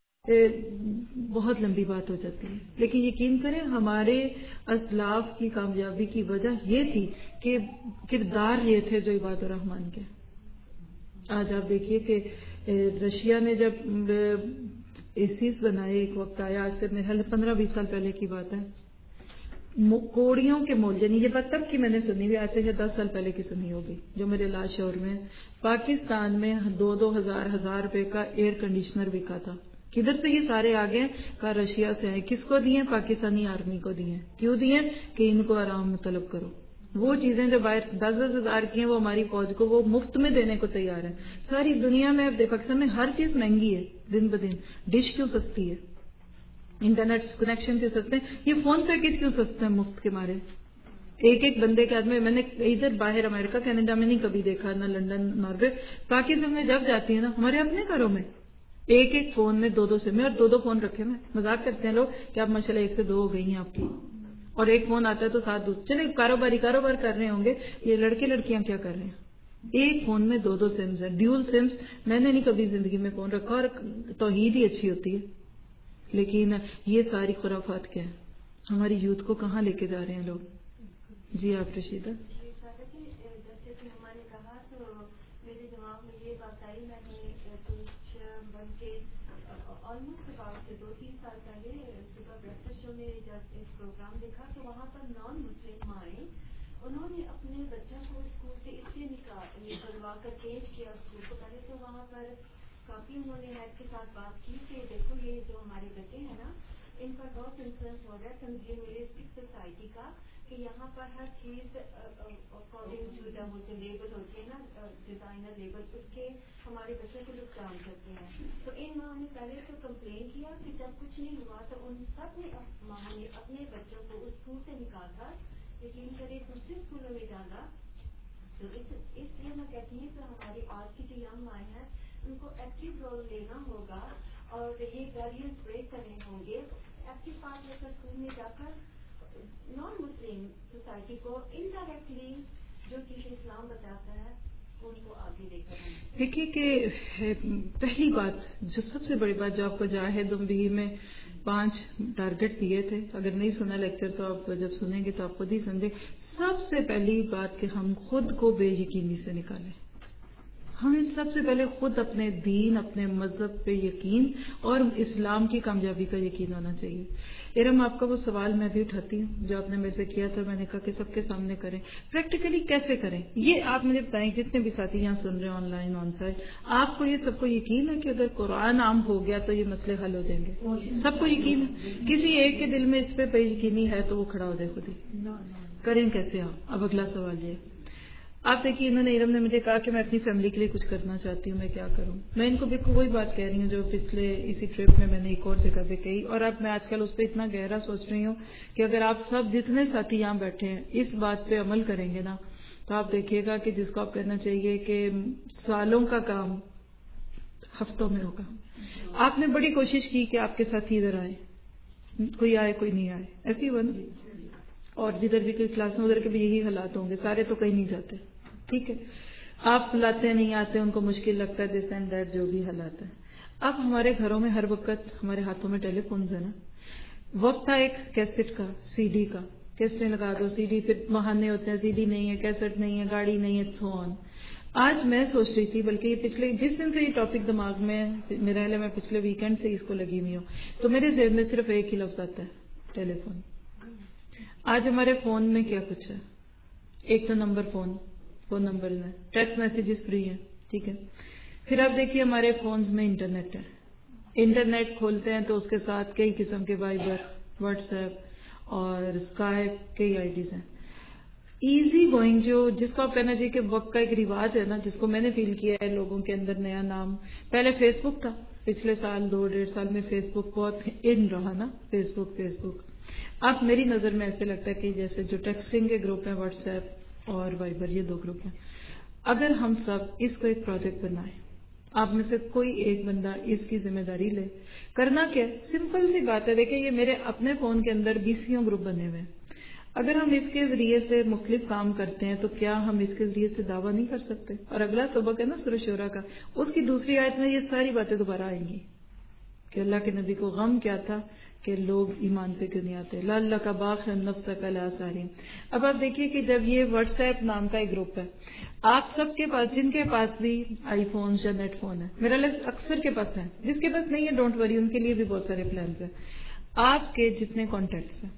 Speaker 1: بہت لمبی بات ہو جاتی ہے، لیکن یقین کریں ہمارے اسلاف کی کامیابی کی وجہ یہ تھی کہ کردار یہ تھے جو عباد الرحمان کے۔ آج آپ دیکھیے کہ رشیا نے جب اے سیز بنائے، ایک وقت آیا، آج سے میرے خیال پندرہ بیس سال پہلے کی بات ہے، کوڑیوں کے مول، یعنی یہ بات تب کی میں نے سنی ہوئی، آج سے دس سال پہلے کی سنی ہوگی، جو میرے لاش شعور میں پاکستان میں دو دو ہزار ہزار روپے کا ایئر کنڈیشنر بکا تھا. کدھر سے یہ سارے آ گئے؟ کہا رشیا سے آئے. کس کو دیے؟ پاکستانی آرمی کو دیے. کیوں دیے؟ کہ ان کو آرام میں طلب کرو. وہ چیزیں جو باہر دس دس ہزار کی ہیں وہ ہماری فوج کو وہ مفت میں دینے کو تیار ہے. ساری دنیا میں پاکستان میں ہر چیز مہنگی ہے دن بدن. ڈش کیوں سستی ہے؟ انٹرنیٹ کنیکشن کیوں سستے ہیں؟ یہ فون پیکج کیوں سستے ہیں مفت کے مارے؟ ایک ایک بندے کے آدمی، میں نے ادھر باہر امریکہ کینیڈا میں نہیں کبھی دیکھا، نہ لنڈن ناروے، پاکستان میں جب جاتی ہے نا ہمارے اپنے گھروں میں ایک ایک فون میں دو دو سم اور دو دو فون رکھے میں. مذاق کرتے ہیں لوگ کہ آپ ماشاءاللہ ایک سے دو ہو گئی ہیں آپ کی، اور ایک فون آتا ہے تو ساتھ دوسرے. چلے کاروباری کاروبار کر رہے ہوں گے، یہ لڑکے لڑکیاں کیا کر رہے ہیں؟ ایک فون میں دو دو سمز ہیں، ڈیول سمز. میں نے نہیں کبھی زندگی میں فون رکھا، اور توحید ہی اچھی ہوتی ہے. لیکن یہ ساری خرافات کیا ہے؟ ہماری یوتھ کو کہاں لے کے جا رہے ہیں لوگ؟ جی آپ رشیدہ.
Speaker 2: جیسے کہ ہمارے کہا تو میرے دماغ میں یہ بات آئی، میں نے کچھ بن کے آلموسٹ اباؤٹ دو تین سال پہلے صبح بریکفاسٹ شو میں جب ایک پروگرام دیکھا تو وہاں پر نان مسلم مائیں انہوں نے اپنے بچوں کو اسکول سے اس لیے نکلوا کر چینج کیا اسکول کو. پہلے تو وہاں پر کافی انہوں نے ہیڈ کے ساتھ بات کی کہ دیکھو یہ جو ہمارے بچے ہیں نا ان پر بہت انفلوئنس ہو رہا ہے کنزیومرسٹک سوسائٹی کا، کہ یہاں پر ہر چیز اکارڈنگ ٹو دا جو لیبل ہوتے ہیں نا ڈیزائنر لیبل اس کے ہمارے بچوں کو لک ڈاؤن کرتے ہیں. تو ان ماں نے پہلے تو کمپلین کیا کہ جب کچھ نہیں ہوا تو ان سب نے ماں نے اپنے بچوں کو اس اسکول سے نکال کر یقین کرے دوسرے اسکولوں میں ڈالا. تو اس اس لیے میں کہتی ہوں کہ ہماری آج کی جو ینگ مائیں ہیں ان کو ایکٹیو رول لینا ہوگا اور یہ بیریئرز بریک کرنے ہوں گے. ایکٹیو پارٹ لے کر اسکول میں جا کر نان مسلم سوسائٹی کو انڈائریکٹلی جو چیز اسلام بتاتا ہے ان کو آگے لے کر.
Speaker 1: دیکھیے کہ پہلی بات جو سب سے بڑی بات جو آپ کو جاہد بھی میں پانچ ٹارگٹ دیے تھے، اگر نہیں سنا لیکچر تو آپ جب سنیں گے تو آپ خود ہی سمجھیں. سب سے پہلی بات کہ ہم خود کو بے یقینی سے نکالیں. ہمیں سب سے پہلے خود اپنے دین اپنے مذہب پہ یقین اور اسلام کی کامیابی کا یقین ہونا چاہیے. ارم آپ کا وہ سوال میں بھی اٹھاتی ہوں جو آپ نے میرے سے کیا تھا، میں نے کہا کہ سب کے سامنے کریں. پریکٹیکلی کیسے کریں یہ آپ مجھے بتائیں. جتنے بھی ساتھی یہاں سن رہے ہیں آن لائن آن سائٹ، آپ کو یہ سب کو یقین ہے کہ اگر قرآن عام ہو گیا تو یہ مسئلے حل ہو جائیں گے؟ سب کو یقین ہے؟ کسی ایک کے دل میں اس پہ بے یقینی ہے تو وہ کھڑا ہو جائے خود ہی. کریں کیسے آپ؟ اب اگلا سوال یہ آپ دیکھیے، انہوں نے ارم نے مجھے کہا کہ میں اپنی فیملی کے لیے کچھ کرنا چاہتی ہوں، میں کیا کروں؟ میں ان کو بھی وہی بات کہہ رہی ہوں جو پچھلے اسی ٹرپ میں میں نے ایک اور جگہ پہ کہی، اور اب میں آج کل اس پہ اتنا گہرا سوچ رہی ہوں کہ اگر آپ سب جتنے ساتھی یہاں بیٹھے ہیں اس بات پہ عمل کریں گے نا تو آپ دیکھیے گا کہ جس کو آپ کہنا چاہیے کہ سالوں کا کام ہفتوں میں ہوگا. آپ نے بڑی کوشش کی کہ آپ کے ساتھی ادھر آئے، کوئی آئے کوئی نہیں آئے، ایسی ہوا نا. اور جدھر بھی کوئی کلاس میں ادھر کے بھی یہی حالات ہوں گے، سارے تو کہیں نہیں جاتے. ٹھیک ہے، آپ لاتے نہیں آتے، ان کو مشکل لگتا ہے، دس اینڈ دیٹ جو بھی حالات ہیں. اب ہمارے گھروں میں ہر وقت ہمارے ہاتھوں میں ٹیلی فونز ہیں نا. وقت تھا ایک کیسٹ کا، سی ڈی کا، کیسٹیں لگا دو، سی ڈی، پھر بہانے ہوتے ہیں سی ڈی نہیں ہے، کیسٹ نہیں ہے، گاڑی نہیں ہے، سو آن. آج میں سوچ رہی تھی، بلکہ یہ پچھلے جس دن سے یہ ٹاپک دماغ میں میرا ہے، میں پچھلے ویکینڈ سے اس کو لگی ہوئی ہوں، تو میرے ذہن میں صرف ایک ہی لفظ آتا ہے، ٹیلی فون. آج ہمارے فون میں کیا کچھ ہے؟ ایک تو نمبر فون فون نمبر ہے، ٹیکسٹ میسیجز فری ہیں. ٹھیک ہے، پھر آپ دیکھیے ہمارے فونز میں انٹرنیٹ ہے. انٹرنیٹ کھولتے ہیں تو اس کے ساتھ کئی قسم کے وائبر، واٹس ایپ اور اسکائپ، کئی آئی ڈیز ہیں. ایزی گوئنگ جو جس کو آپ کہنا چاہیے کہ وقت کا ایک رواج ہے نا، جس کو میں نے فیل کیا ہے لوگوں کے اندر نیا نام. پہلے فیس بک تھا، پچھلے سال دو ڈیڑھ سال میں فیس بک بہت ان رہا نا، فیس بک فیس بک اب میری نظر میں ایسے لگتا ہے کہ جیسے جو ٹیکسٹنگ کے گروپ ہیں واٹس ایپ اور وائبر، یہ دو گروپ ہیں. اگر ہم سب اس کو ایک پروجیکٹ بنائیں، آپ میں سے کوئی ایک بندہ اس کی ذمہ داری لے. کرنا کیا؟ سمپل سی بات ہے. دیکھیں یہ میرے اپنے فون کے اندر بیسیوں گروپ بنے ہوئے ہیں. اگر ہم اس کے ذریعے سے مختلف کام کرتے ہیں تو کیا ہم اس کے ذریعے سے دعویٰ نہیں کر سکتے؟ اور اگلا سبق ہے نا سورہ شورا کا، اس کی دوسری آیت میں یہ ساری باتیں دوبارہ آئیں گی کہ اللہ کے نبی کو غم کیا تھا کہ لوگ ایمان پہ کیوں نہیں آتے. لعلک باخع نفسک علی آثارہم. اب آپ دیکھیے کہ جب یہ واٹس ایپ نام کا ایک گروپ ہے، آپ سب کے پاس، جن کے پاس بھی آئی فون یا نیٹ فون ہے، میرا لفظ اکثر کے پاس ہے، جس کے پاس نہیں ہے ڈونٹ وری، ان کے لیے بھی بہت سارے پلانز ہیں. آپ کے جتنے کانٹیکٹس ہیں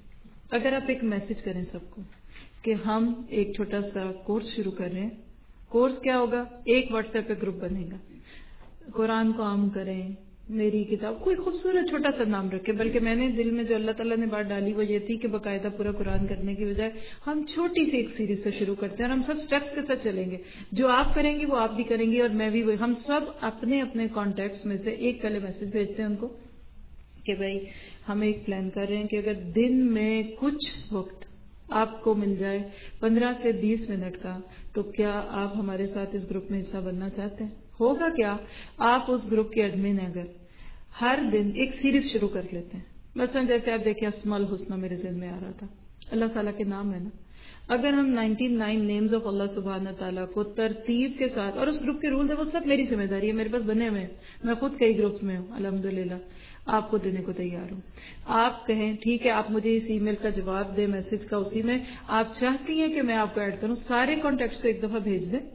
Speaker 1: اگر آپ ایک میسج کریں سب کو کہ ہم ایک چھوٹا سا کورس شروع کر رہے ہیں، کورس کیا ہوگا؟ ایک واٹس ایپ پہ گروپ بنے گا، قرآن کو عام کریں، میری کتاب، کوئی خوبصورت چھوٹا سا نام رکھے. بلکہ میں نے دل میں جو اللہ تعالیٰ نے بات ڈالی وہ یہ تھی کہ باقاعدہ پورا قرآن کرنے کی بجائے ہم چھوٹی سی ایک سیریز سے شروع کرتے ہیں اور ہم سب سٹیپس کے ساتھ چلیں گے. جو آپ کریں گے وہ آپ بھی کریں گے اور میں بھی وہی. ہم سب اپنے اپنے کانٹیکٹس میں سے ایک پہلے میسج بھیجتے ہیں ان کو کہ بھائی ہم ایک پلان کر رہے ہیں کہ اگر دن میں کچھ وقت آپ کو مل جائے پندرہ سے بیس منٹ کا، تو کیا آپ ہمارے ساتھ اس گروپ میں حصہ بننا چاہتے ہیں؟ ہوگا کیا، آپ اس گروپ کے ایڈمن اگر ہر دن ایک سیریز شروع کر لیتے ہیں. مثلا جیسے آپ دیکھیں اسماء الحسنہ میرے ذہن میں آ رہا تھا، اللہ تعالیٰ کے نام ہے نا. اگر ہم ninety nine names of Allah سبحانہ تعالیٰ کو ترتیب کے ساتھ، اور اس گروپ کے رولز ہیں وہ سب میری ذمہ داری ہے، میرے پاس بنے ہوئے ہیں، میں خود کئی گروپس میں ہوں الحمدللہ، آپ کو دینے کو تیار ہوں. آپ کہیں ٹھیک ہے آپ مجھے اس ای میل کا جواب دیں میسج کا، اسی میں آپ چاہتی ہیں کہ میں آپ کو ایڈ کروں، سارے کانٹیکٹس کو ایک دفعہ بھیج دیں.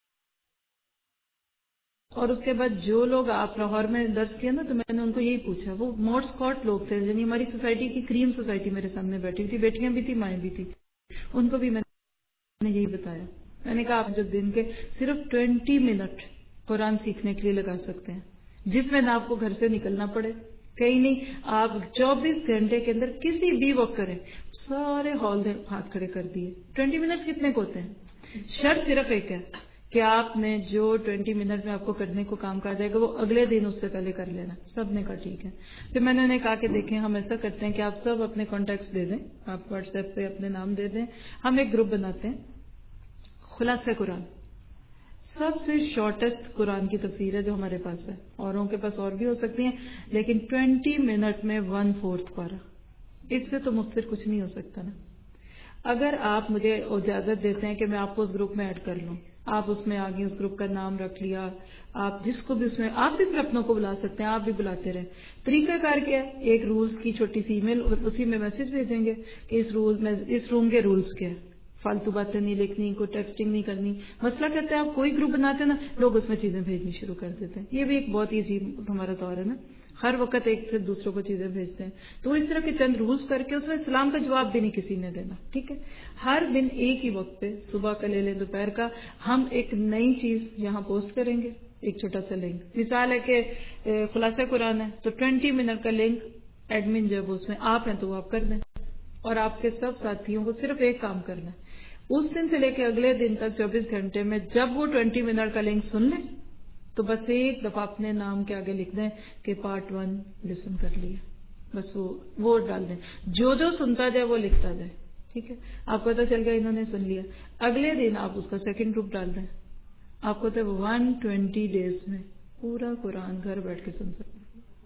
Speaker 1: اور اس کے بعد جو لوگ آپ لاہور میں درس کیا نا، تو میں نے ان کو یہی پوچھا، وہ موڈ اسکاٹ لوگ تھے، یعنی ہماری سوسائٹی کی کریم سوسائٹی میرے سامنے بیٹھی تھی، بیٹیاں بھی تھی مائیں بھی تھی، ان کو بھی میں نے یہی بتایا. میں نے کہا آپ جو دن کے صرف ٹوینٹی منٹ قرآن سیکھنے کے لیے لگا سکتے ہیں، جس میں نہ آپ کو گھر سے نکلنا پڑے کہیں نہیں، آپ چوبیس گھنٹے کے اندر کسی بھی وقت کریں. سارے ہال نے ہاتھ کھڑے کر دیے. ٹوینٹی منٹ کتنے کو ہوتے ہیں؟ شرط صرف ایک ہے کہ آپ نے جو ٹوینٹی منٹ میں آپ کو کرنے کو کام کہا جائے گا وہ اگلے دن اس سے پہلے کر لینا. سب نے کہا ٹھیک ہے. پھر میں نے انہیں کہا کہ دیکھیں ہم ایسا کرتے ہیں کہ آپ سب اپنے کانٹیکٹس دے دیں، آپ واٹس ایپ پہ اپنے نام دے دیں، ہم ایک گروپ بناتے ہیں خلاصہ قرآن، سب سے شارٹیسٹ قرآن کی تفسیر ہے جو ہمارے پاس ہے، اوروں کے پاس اور بھی ہو سکتی ہیں لیکن ٹوینٹی منٹ میں ون فورتھ پارا، اس سے تو مختصر کچھ نہیں ہو سکتا نا. اگر آپ مجھے اجازت دیتے ہیں کہ میں آپ کو اس گروپ میں ایڈ کر لوں، آپ اس میں آگے اس گروپ کا نام رکھ لیا، آپ جس کو بھی اس میں، آپ بھی پھر اپنوں کو بلا سکتے ہیں، آپ بھی بلاتے رہیں. طریقہ کار کیا ہے؟ ایک رولز کی چھوٹی سی ای میل، اسی میں میسج بھیجیں گے کہ اس رول میں اس روم کے رولز کیا ہے، فالتو باتیں نہیں لکھنی، کوئی ٹیکسٹنگ نہیں کرنی. مسئلہ کہتے ہیں آپ کوئی گروپ بناتے ہیں نا، لوگ اس میں چیزیں بھیجنی شروع کر دیتے ہیں. یہ بھی ایک بہت ایزی ہمارا دور ہے نا، ہر وقت ایک سے دوسروں کو چیزیں بھیجتے ہیں. تو اس طرح کے چند رولز کر کے اس میں اسلام کا جواب بھی نہیں کسی نے دینا. ٹھیک ہے، ہر دن ایک ہی وقت پہ، صبح کا لے لیں دوپہر کا، ہم ایک نئی چیز یہاں پوسٹ کریں گے، ایک چھوٹا سا لنک. مثال ہے کہ خلاصہ قرآن ہے تو ٹوینٹی منٹ کا لنک ایڈمن جب اس میں آپ ہیں تو وہ آپ کر دیں، اور آپ کے سب ساتھیوں کو صرف ایک کام کرنا ہے، اس دن سے لے کے اگلے دن تک چوبیس گھنٹے میں جب وہ ٹوینٹی منٹ کا لنک سن لیں تو بس ایک دفعہ اپنے نام کے آگے لکھ دیں کہ پارٹ ون لسن کر لیا، بس وہ وہ ڈال دیں، جو جو سنتا جائے وہ لکھتا جائے. ٹھیک ہے، آپ کو پتا چل گیا انہوں نے سن لیا. اگلے دن آپ اس کا سیکنڈ گروپ ڈال دیں، آپ کو تو ون ٹوینٹی ڈیز میں پورا قرآن گھر بیٹھ کے سن سکتے.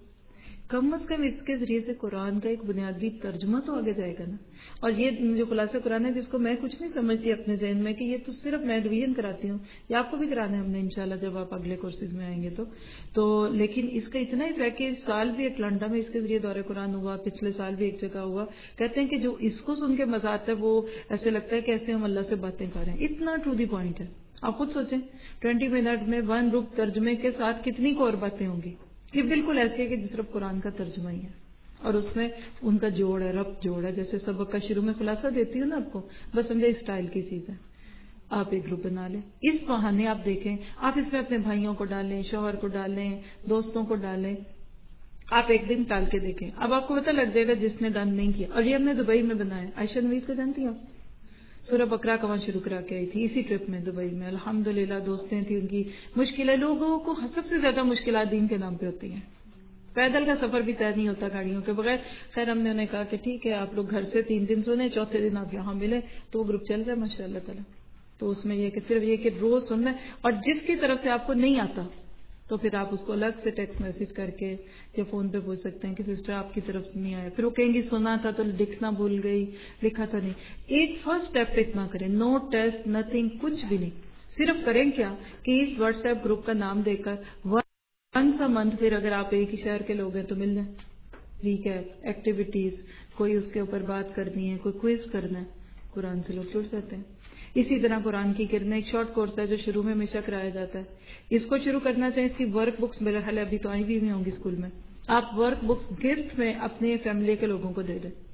Speaker 1: کم از کم اس کے ذریعے سے قرآن کا ایک بنیادی ترجمہ تو آگے جائے گا نا. اور یہ جو خلاصہ قرآن ہے جس کو میں کچھ نہیں سمجھتی اپنے ذہن میں کہ یہ تو صرف میں ریویژن کراتی ہوں، یا آپ کو بھی کرانا ہے ہم نے انشاءاللہ جب آپ اگلے کورسز میں آئیں گے تو تو لیکن اس کا اتنا ہی ہے کہ اس سال بھی اٹلانٹا میں اس کے ذریعے دورہ قرآن ہوا، پچھلے سال بھی ایک جگہ ہوا. کہتے ہیں کہ جو اس کو سن کے مزہ آتا ہے وہ ایسے لگتا ہے کہ ایسے ہم اللہ سے باتیں کر رہے ہیں، اتنا ٹو دی پوائنٹ ہے. آپ خود سوچیں ٹوینٹی منٹ میں ون روپ ترجمے کے ساتھ کتنی کو اور باتیں ہوں گی. یہ بالکل ایسی ہے کہ جس صرف قرآن کا ترجمہ ہی ہے، اور اس میں ان کا جوڑ ہے، رب جوڑ ہے. جیسے سبق کا شروع میں خلاصہ دیتی ہوں نا آپ کو، بس سمجھے اسٹائل کی چیز ہے. آپ ایک گروپ بنا لیں، اس بہانے آپ دیکھیں، آپ اس میں اپنے بھائیوں کو ڈالیں، شوہر کو ڈالیں، دوستوں کو ڈالیں. آپ ایک دن ٹال کے دیکھیں، اب آپ کو پتہ لگ جائے گا جس نے ڈن نہیں کیا. اور یہ ہم نے دبئی میں بنایا. عائشہ نوید کو جانتی ہیں آپ؟ سورہ بقرہ کا وہاں شروع کرا کے آئی تھی اسی ٹرپ میں دبئی میں. الحمدللہ دوستیں تھیں ان کی. مشکلیں لوگوں کو سب سے زیادہ مشکلات دین کے نام پہ ہوتی ہیں. پیدل کا سفر بھی طے نہیں ہوتا گاڑیوں کے بغیر. خیر ہم نے انہیں کہا کہ ٹھیک ہے آپ لوگ گھر سے تین دن سنیں، چوتھے دن آپ یہاں ملیں. تو وہ گروپ چل رہا ہے ماشاء اللہ تعالیٰ. تو اس میں یہ کہ صرف یہ کہ روز سننا ہے، اور جس کی طرف سے آپ کو نہیں آتا تو پھر آپ اس کو الگ سے ٹیکسٹ میسج کر کے یا فون پہ پوچھ سکتے ہیں کہ سسٹر آپ کی طرف سے نہیں آیا. پھر وہ کہیں گی سنا تھا تو لکھنا بھول گئی، لکھا تھا نہیں. ایک فرسٹ اسٹیپ اتنا کریں، نو ٹیسٹ نتھنگ، کچھ بھی نہیں. صرف کریں کیا کہ اس واٹس ایپ گروپ کا نام دے کر ونس اے منتھ، پھر اگر آپ ایک ہی شہر کے لوگ ہیں تو مل جائیں. ریکیپ، ایکٹیویٹیز، کوئی اس کے اوپر بات کرنی ہے، کوئی کوئز کرنا ہے، قرآن سے لوگ جڑ جاتے ہیں. اسی طرح قرآن کی کرنا ایک شارٹ کورس ہے جو شروع میں ہمیشہ کرایا جاتا ہے. اس کو شروع کرنا چاہیں، اس کی ورک بکس میرے خیال ابھی تو آئی بھی ہوئی ہوں گی اسکول میں. آپ ورک بکس گفٹ میں اپنے فیملی کے لوگوں کو دے دیں.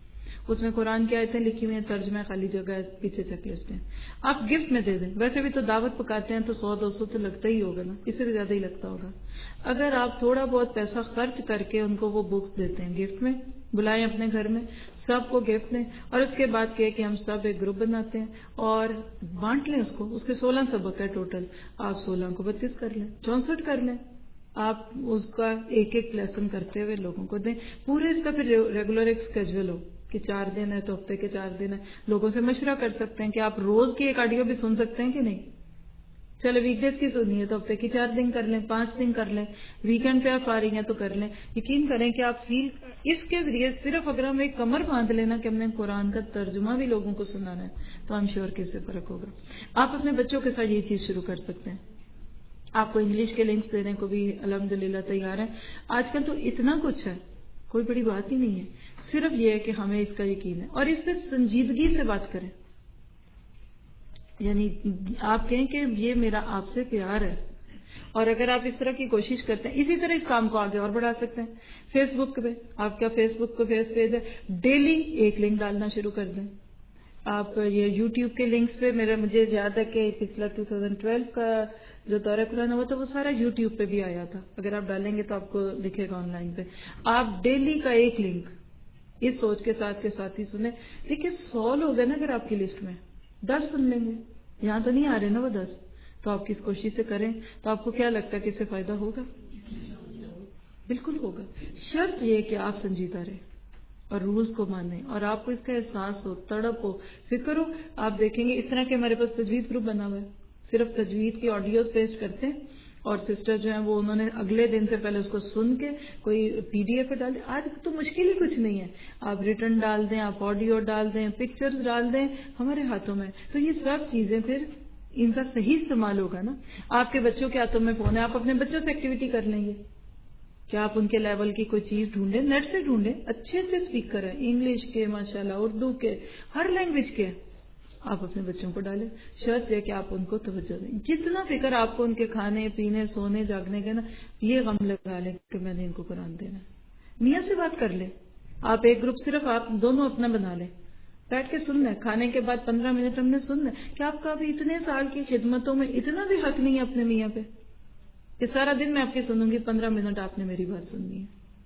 Speaker 1: اس میں قرآن کی آیتیں لکھی ہوئی ہیں, ترجمہ خالی جگہ ہے, پیچھے چیک لسٹ ہیں, آپ گفٹ میں دے دیں. ویسے بھی تو دعوت پکاتے ہیں تو سو دو سو تو لگتا ہی ہوگا نا, اس سے زیادہ ہی لگتا ہوگا. اگر آپ تھوڑا بہت پیسہ خرچ کر کے ان کو وہ بکس دیتے ہیں گفٹ میں, بلائیں اپنے گھر میں, سب کو گفٹ دیں, اور اس کے بعد کہ ہم سب ایک گروپ بناتے ہیں اور بانٹ لیں اس کو. اس کے سولہ سبق ہے ٹوٹل, آپ سولہ کو بتیس کر لیں, چونسٹھ کر لیں. آپ اس کا ایک ایک لیسن کرتے ہوئے لوگوں کو دیں. پورے اس کا پھر ریگولر ایک اسکیجول ہو کہ چار دن ہے تو ہفتے کے چار دن ہے. لوگوں سے مشورہ کر سکتے ہیں کہ آپ روز کی ایک آڈیو بھی سن سکتے ہیں کہ نہیں. چلے ویک ڈیز کی سنی ہے تو ہفتے کی چار دن کر لیں, پانچ دن کر لیں, ویکینڈ پہ آپ آ رہی ہیں تو کر لیں. یقین کریں کہ آپ فیل اس کے ذریعے صرف اگر ہم ایک کمر باندھ لینا کہ ہم نے قرآن کا ترجمہ بھی لوگوں کو سنانا ہے تو ہم شیور کہ اس سے فرق ہوگا. آپ اپنے بچوں کے ساتھ یہ چیز شروع کر سکتے ہیں. آپ کو انگلش کے لنکس دینے کو بھی الحمدللہ تیار ہیں. آج کل تو اتنا کچھ ہے, کوئی بڑی بات ہی نہیں ہے. صرف یہ ہے کہ ہمیں اس کا یقین ہے اور اس پہ سنجیدگی سے بات کریں. یعنی آپ کہیں کہ یہ میرا آپ سے پیار ہے, اور اگر آپ اس طرح کی کوشش کرتے ہیں اسی طرح اس کام کو آگے اور بڑھا سکتے ہیں. فیس بک پہ آپ کیا فیس بک کو فیس پیج ہے, ڈیلی ایک لنک ڈالنا شروع کر دیں. آپ یہ یوٹیوب کے لنکس پہ, میرا مجھے یاد ہے کہ پچھلا دو ہزار بارہ کا جو دورہ قرآن ہوا تھا وہ سارا یوٹیوب پہ بھی آیا تھا. اگر آپ ڈالیں گے تو آپ کو دکھے گا آن لائن پہ. آپ ڈیلی کا ایک لنک اس سوچ کے ساتھ کے ساتھ ہی سنیں. دیکھیے سو لوگ ہیں نا اگر آپ کی لسٹ میں, دس سن لیں گے, یہاں تو نہیں آ رہے نا وہ دس, تو آپ کس کوشش سے کریں تو آپ کو کیا لگتا ہے کہ اس سے فائدہ ہوگا؟ بالکل ہوگا. شرط یہ کہ آپ سنجیدہ رہیں اور رولز کو مانیں اور آپ کو اس کا احساس ہو, تڑپ ہو, فکر ہو. آپ دیکھیں گے اس طرح کے ہمارے پاس تجوید گروپ بنا ہوا ہے, صرف تجوید کی آڈیوز پیسٹ کرتے ہیں اور سسٹر جو ہیں وہ انہوں نے اگلے دن سے پہلے اس کو سن کے کوئی پی ڈی ایف ڈال دیں. آج تو مشکل ہی کچھ نہیں ہے, آپ ریٹرن ڈال دیں, آپ آڈیو ڈال دیں, پکچرز ڈال دیں, ہمارے ہاتھوں میں. تو یہ سب چیزیں پھر ان کا صحیح استعمال ہوگا نا. آپ کے بچوں کے ہاتھوں میں فون ہے, آپ اپنے بچوں سے ایکٹیویٹی کر لیں گے. کیا آپ ان کے لیول کی کوئی چیز ڈھونڈیں, نیٹ سے ڈھونڈیں. اچھے اچھے اسپیکر ہیں انگلش کے ماشاءاللہ, اردو کے, ہر لینگویج کے, آپ اپنے بچوں کو ڈالیں. شرط یہ کہ آپ ان کو توجہ دیں. جتنا فکر آپ کو ان کے کھانے پینے سونے جاگنے کے نا, یہ غم لگا لیں کہ میں نے ان کو قرآن دینا. میاں سے بات کر لیں. آپ ایک گروپ صرف آپ دونوں اپنا بنا لیں, بیٹھ کے سننا ہے. کھانے کے بعد پندرہ منٹ ہم نے سننا ہے. کہ آپ کا ابھی اتنے سال کی خدمتوں میں اتنا بھی حق نہیں ہے اپنے میاں پہ کہ سارا دن میں آپ کی سنوں گی, پندرہ منٹ آپ نے میری بات سننی ہے.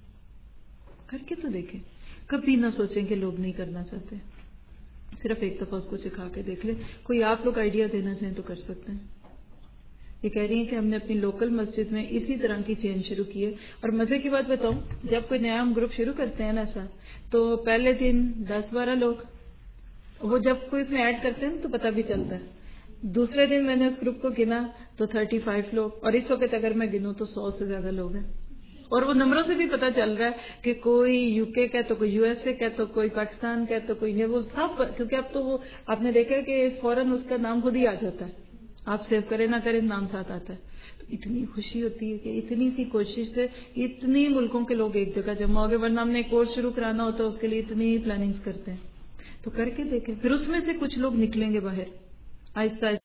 Speaker 1: کر کے تو دیکھیں. کبھی نہ سوچیں کہ لوگ نہیں کرنا چاہتے, صرف ایک دفعہ اس کو چکھا کے دیکھ لیں. کوئی آپ لوگ آئیڈیا دینا چاہیں تو کر سکتے ہیں. یہ کہہ رہی ہیں کہ ہم نے اپنی لوکل مسجد میں اسی طرح کی چینج شروع کی ہے. اور مزے کی بات بتاؤں, جب کوئی نیا ہم گروپ شروع کرتے ہیں نا ایسا, تو پہلے دن دس بارہ لوگ, وہ جب کوئی اس میں ایڈ کرتے ہیں تو پتہ بھی چلتا ہے. دوسرے دن میں نے اس گروپ کو گنا تو تھرٹی فائیو لوگ, اور اس وقت اگر میں گنوں تو سو سے زیادہ لوگ ہیں. اور وہ نمبروں سے بھی پتہ چل رہا ہے کہ کوئی یو کے کا, تو کوئی یو ایس اے کا, تو کوئی پاکستان کا, تو کوئی وہ سب, کیونکہ اب تو وہ آپ نے دیکھا کہ فوراً اس کا نام خود ہی آ جاتا ہے, آپ سیو کریں نہ کریں نام ساتھ آتا ہے. تو اتنی خوشی ہوتی ہے کہ اتنی سی کوشش سے اتنی ملکوں کے لوگ ایک جگہ جمع ہو گئے. ورنہ ہم نے کورس شروع کرانا ہوتا ہے اس کے لیے اتنی پلاننگز کرتے ہیں. تو کر کے دیکھیں, پھر اس میں سے کچھ لوگ نکلیں گے باہر آہستہ آہستہ,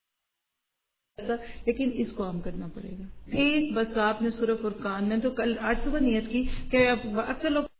Speaker 1: لیکن اس کو عام کرنا پڑے گا. ایک بس آپ نے سورہ فرقان میں, تو کل آج صبح نیت کی کہ اکثر لوگ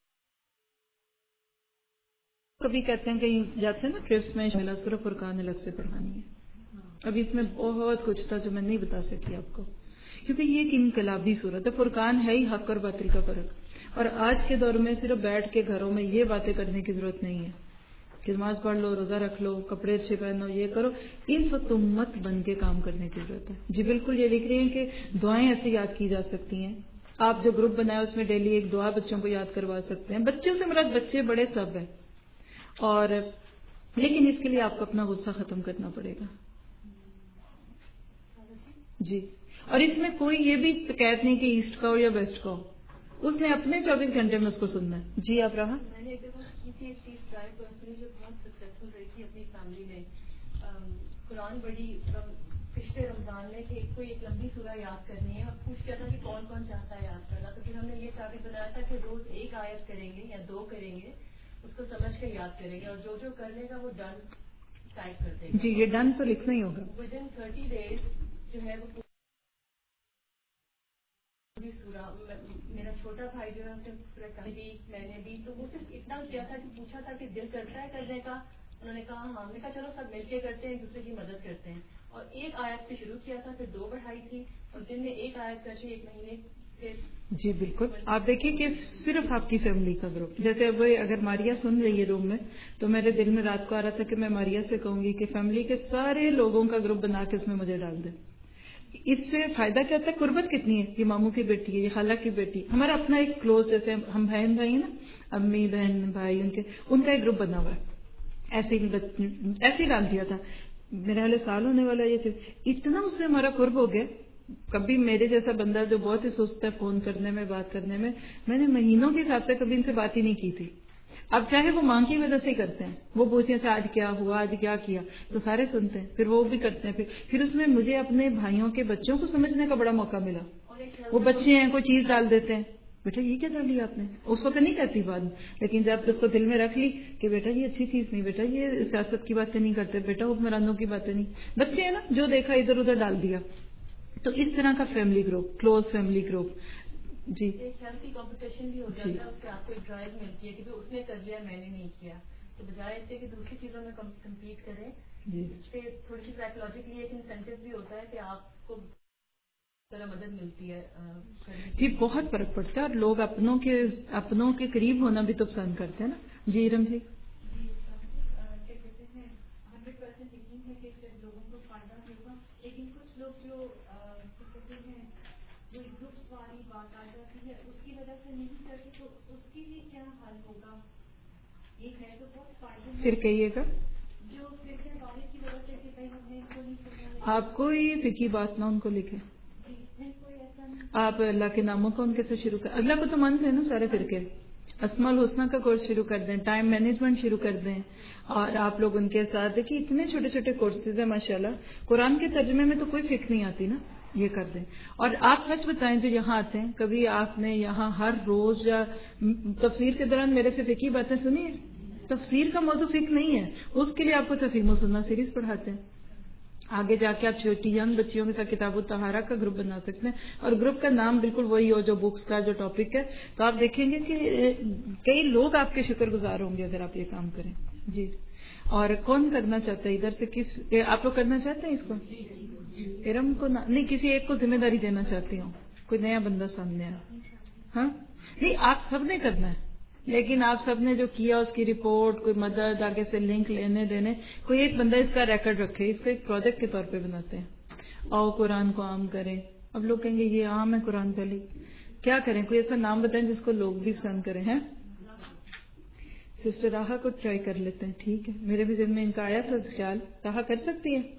Speaker 1: کبھی کہتے ہیں کہ جاتے ہیں نا ٹرپس میں, سورہ فرقان الگ سے پڑھانی ہے. ابھی اس میں بہت کچھ تھا جو میں نہیں بتا سکی آپ کو, کیونکہ یہ ایک انقلابی صورت ہے. فرقان ہے ہی حق اور باطل کا فرق, اور آج کے دور میں صرف بیٹھ کے گھروں میں یہ باتیں کرنے کی ضرورت نہیں ہے کہ نماز پڑھ لو, روزہ رکھ لو, کپڑے اچھے پہنو, یہ کرو. اس وقت امت بن کے کام کرنے کی ضرورت ہے. جی بالکل, یہ لکھ رہی ہیں کہ دعائیں ایسے یاد کی جا سکتی ہیں. آپ جو گروپ بنایا اس میں ڈیلی ایک دعا بچوں کو یاد کروا سکتے ہیں. بچوں سے مراد بچے بڑے سب ہیں, اور لیکن اس کے لیے آپ کو اپنا غصہ ختم کرنا پڑے گا. جی, اور اس میں کوئی یہ بھی قید نہیں کہ ایسٹ کا ہو یا ویسٹ کا ہو, اس نے اپنے چوبیس گھنٹے میں اس کو سننا ہے. جی آپ رہا.
Speaker 3: میں نے ایک دفعہ کی تھی اس چیز ٹرائی پرسنلی, جو بہت سکسیسفل رہی تھی اپنی فیملی میں. قرآن بڑی پچھلے رمضان میں کہ کوئی ایک لمبی سورہ یاد کرنی ہے, اور پوچھ کیا تھا کہ کون کون چاہتا ہے یاد کرنا. تو پھر ہم نے یہ ٹارگیٹ بنایا تھا کہ روز ایک آیت کریں گے یا دو کریں گے, اس کو سمجھ کے یاد کریں گے, اور جو جو کر لے گا وہ ڈن ٹائپ کر دے گا.
Speaker 1: جی, یہ ڈن تو لکھنا ہی ہوگا.
Speaker 3: ود ان تھرٹی ڈیز جو ہے وہ میرا چھوٹا بھائی جو ہے اس نے بھی میں نے بھی تو وہ صرف اتنا کیا تھا کہ پوچھا تھا کہ دل کرتا ہے کرنے کا. انہوں نے کہا ہاں. میں کہا چلو سب مل کے کرتے ہیں, ایک دوسرے کی مدد کرتے ہیں. اور ایک آیت سے شروع کیا تھا, پھر دو بڑھائی تھی, اور دن میں ایک آیت کر کے ایک مہینے سے.
Speaker 1: جی بالکل. آپ دیکھیے کہ صرف آپ کی فیملی کا گروپ, جیسے اب اگر ماریا سن رہی ہے روم میں, تو میرے دل میں رات کو آ رہا تھا کہ میں ماریا سے کہوں گی کہ فیملی کے سارے لوگوں کا گروپ بنا کے اس میں مجھے ڈال دیں. اس سے فائدہ کیا ہوتا ہے, قربت کتنی ہے. یہ ماموں کی بیٹی ہے, یہ خالہ کی بیٹی, ہمارا اپنا ایک کلوز, جیسے ہم بہن بھائی ہیں نا, امی بہن بھائی, ان کے ان کا ایک گروپ بنا ہوا ہے. ایسے ہی ایسے ہی ڈال دیا تھا. میرے حال سال ہونے والا یہ تھے, اتنا اس سے ہمارا قرب ہو گیا. کبھی میرے جیسا بندہ جو بہت ہی سست ہے فون کرنے میں, بات کرنے میں, میں نے مہینوں کے حساب سے کبھی ان سے بات ہی نہیں کی تھی. اب چاہے وہ ماں کی وجہ سے ہی کرتے ہیں, وہ پوچھتے ہیں آج کیا ہوا, آج کیا کیا, تو سارے سنتے ہیں, پھر وہ بھی کرتے ہیں. پھر پھر اس میں مجھے اپنے بھائیوں کے بچوں کو سمجھنے کا بڑا موقع ملا. وہ بچے ہیں, کوئی چیز ڈال دیتے ہیں, بیٹا یہ کیا ڈالی آپ نے, اس وقت نہیں کہتی بات, لیکن جب اس کو دل میں رکھ لی کہ بیٹا یہ اچھی چیز نہیں, بیٹا یہ سیاست کی باتیں نہیں کرتے, بیٹا حکمرانوں کی باتیں نہیں, بچے ہیں نا, جو دیکھا ادھر ادھر ڈال دیا. تو اس طرح کا family group, close family group. جی
Speaker 3: ایک ہیلتھی کمپٹیشن بھی ہو جاتا ہے, اس سے آپ کو ایک ڈرائیو ملتی ہے کہ اس نے کر لیا میں نے نہیں کیا, تو بجائے اس سے کہ دوسری چیزوں میں کمپیٹ کریں. جی پھر تھوڑی سی سائیکولوجیکلی ایک انسینٹیو بھی ہوتا ہے کہ آپ کو طرح مدد ملتی ہے.
Speaker 1: جی بہت فرق پڑتا ہے, اور لوگ اپنوں کے اپنوں کے قریب ہونا بھی تو پسند کرتے ہیں نا. جی ارم جی,
Speaker 3: ہنڈریڈ پرسینٹ یقین ہے کہ لوگوں کو فائدہ ہوگا, لیکن کچھ لوگ جو کہتے ہیں جو گروپس والی بات آ جاتی ہے اس کی وجہ سے نہیں کرتے, تو اس کے لیے کیا حل ہوگا؟ یہ ہے تو بہت فائدہ.
Speaker 1: پھر کہیے گا
Speaker 3: جو فرقے والے کی وجہ سے کہ بھائی ہم نے ان کو نہیں سنا,
Speaker 1: آپ کو یہ فکی بات نہ ان کو لکھے. آپ اللہ کے ناموں کو ان کے سے شروع کر, اللہ کو تو مانتے ہیں نا سارے فرقے, اسماء الحسنہ کا کورس شروع کر دیں, ٹائم مینجمنٹ شروع کر دیں, اور آپ لوگ ان کے ساتھ دیکھیے اتنے چھوٹے چھوٹے کورسز ہیں ماشاءاللہ. قرآن کے ترجمے میں تو کوئی فکر نہیں آتی نا, یہ کر دیں. اور آپ سچ بتائیں جو یہاں آتے ہیں, کبھی آپ نے یہاں ہر روز یا تفسیر کے دوران میرے سے فقہی باتیں سنی ہے؟ تفسیر کا موضوع فقہ نہیں ہے, اس کے لیے آپ کو تفہیم و سنہ سیریز پڑھاتے ہیں. آگے جا کے آپ چھوٹی ینگ بچیوں کے ساتھ کتاب الطہارہ کا گروپ بنا سکتے ہیں, اور گروپ کا نام بالکل وہی ہو جو بکس کا جو ٹاپک ہے. تو آپ دیکھیں گے کہ کئی لوگ آپ کے شکر گزار ہوں گے اگر آپ یہ کام کریں. جی, اور کون کرنا چاہتا ہے ادھر سے, کس آپ لوگ کرنا چاہتے ہیں اس کو؟ ارم کو نہیں, کسی ایک کو ذمہ داری دینا چاہتی ہوں, کوئی نیا بندہ سامنے آیا. ہاں نہیں, آپ سب نے کرنا ہے, لیکن آپ سب نے جو کیا اس کی رپورٹ, کوئی مدد, آگے سے لنک لینے دینے, کوئی ایک بندہ اس کا ریکارڈ رکھے, اس کو ایک پروجیکٹ کے طور پہ بناتے ہیں. اور قرآن کو عام کریں. اب لوگ کہیں گے یہ عام ہے قرآن پہلے, کیا کریں, کوئی ایسا نام بتائیں جس کو لوگ بھی پسند کریں. ہیں سسٹر راہا کو ٹرائی کر لیتے ہیں. ٹھیک ہے, میرے بھی ذہن میں ان کا آیا تھا خیال. راہا کر سکتی ہے؟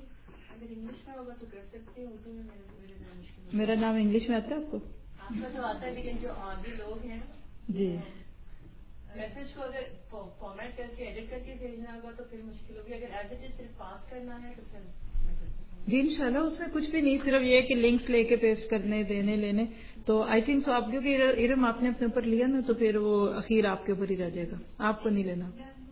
Speaker 1: میرا نام انگلش میں آتا ہے آپ کو؟
Speaker 3: آپ کا تو آتا ہے, لیکن جو عادی لوگ ہیں
Speaker 1: جی
Speaker 3: میسج کو اگر فارمیٹ کر کے ایڈٹ کر کے بھیجنا ہوگا تو پھر مشکل ہوگی. اگر ایز اٹ از صرف پاس کرنا ہے تو پھر
Speaker 1: جی انشاءاللہ اس میں کچھ بھی نہیں, صرف یہ کہ لنکس لے کے پیسٹ کرنے دینے لینے. تو آئی تھنک سو آپ کیونکہ ارم آپ نے اپنے اوپر لیا نا, تو پھر وہ اخیر آپ کے اوپر ہی رہ جائے گا, آپ کو نہیں لینا.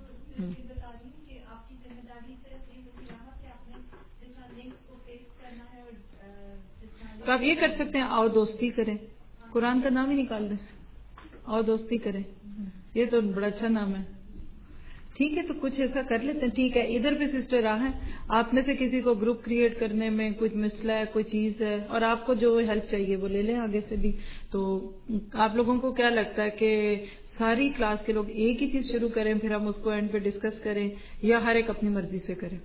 Speaker 1: تو آپ یہ کر سکتے ہیں, آؤ دوستی کریں, قرآن کا نام ہی نکال دیں, آؤ دوستی کریں, یہ تو بڑا اچھا نام ہے. ٹھیک ہے, تو کچھ ایسا کر لیتے ہیں. ٹھیک ہے, ادھر بھی سسٹر راہ ہے, آپ میں سے کسی کو گروپ کریٹ کرنے میں کچھ مسئلہ ہے, کوئی چیز ہے, اور آپ کو جو ہیلپ چاہیے وہ لے لیں آگے سے بھی. تو آپ لوگوں کو کیا لگتا ہے کہ ساری کلاس کے لوگ ایک ہی چیز شروع کریں, پھر ہم اس کو اینڈ پہ ڈسکس کریں, یا ہر ایک اپنی مرضی سے کریں؟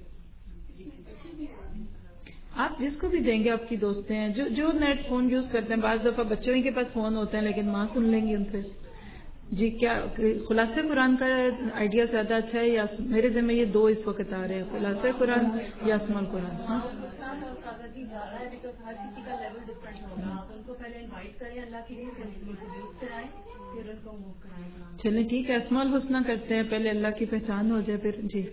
Speaker 1: آپ جس کو بھی دیں گے, آپ کی دوستیں ہیں جو جو نیٹ فون یوز کرتے ہیں, بعض دفعہ بچوں ہی کے پاس فون ہوتے ہیں لیکن ماں سن لیں گی ان سے. جی کیا خلاصہ قرآن کا آئیڈیا زیادہ اچھا ہے, یا میرے ذہن میں یہ دو اس وقت آ رہے ہیں, خلاصہ قرآن یا اسماء القرآن؟ ہاں چلیں ٹھیک ہے, اسماء الحسنہ کرتے ہیں, پہلے اللہ کی پہچان ہو جائے پھر. جی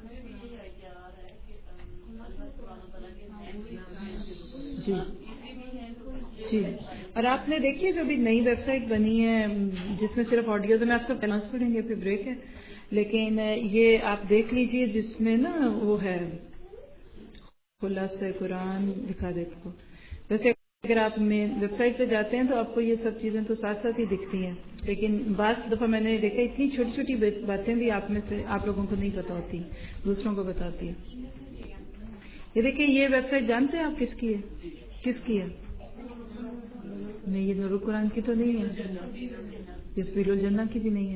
Speaker 1: جی جی, اور آپ نے دیکھیے جو بھی نئی ویب سائٹ بنی ہے جس میں صرف آڈیو, تو میں آپ سب فائنانس پڑھیں گے, پھر بریک ہے, لیکن یہ آپ دیکھ لیجئے جس میں نا وہ ہے خلاصہ قرآن دکھا دیتے کو, ویسے اگر آپ مین ویب سائٹ پہ جاتے ہیں تو آپ کو یہ سب چیزیں تو ساتھ ساتھ ہی دکھتی ہیں، لیکن بعض دفعہ میں نے دیکھا اتنی چھوٹی چھوٹی باتیں بھی آپ میں سے آپ لوگوں کو نہیں پتا ہوتی، دوسروں کو بتاتی ہے. یہ دیکھیں یہ ویب سائٹ جانتے ہیں آپ کس کی ہے؟ کس کی ہے؟ نہیں، یہ نور القرآن کی تو نہیں ہے، یہ سبیل الجنہ کی بھی نہیں ہے.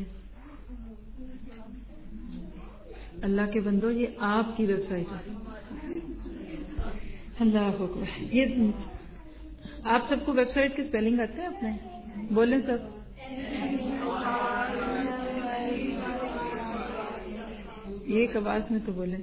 Speaker 1: اللہ کے بندو یہ آپ کی ویب سائٹ ہے. اللہ اکبر. یہ آپ سب کو ویب سائٹ کے اسپیلنگ آتے ہیں اپنے؟ بولیں سب. ایک آواز میں تو بولیں،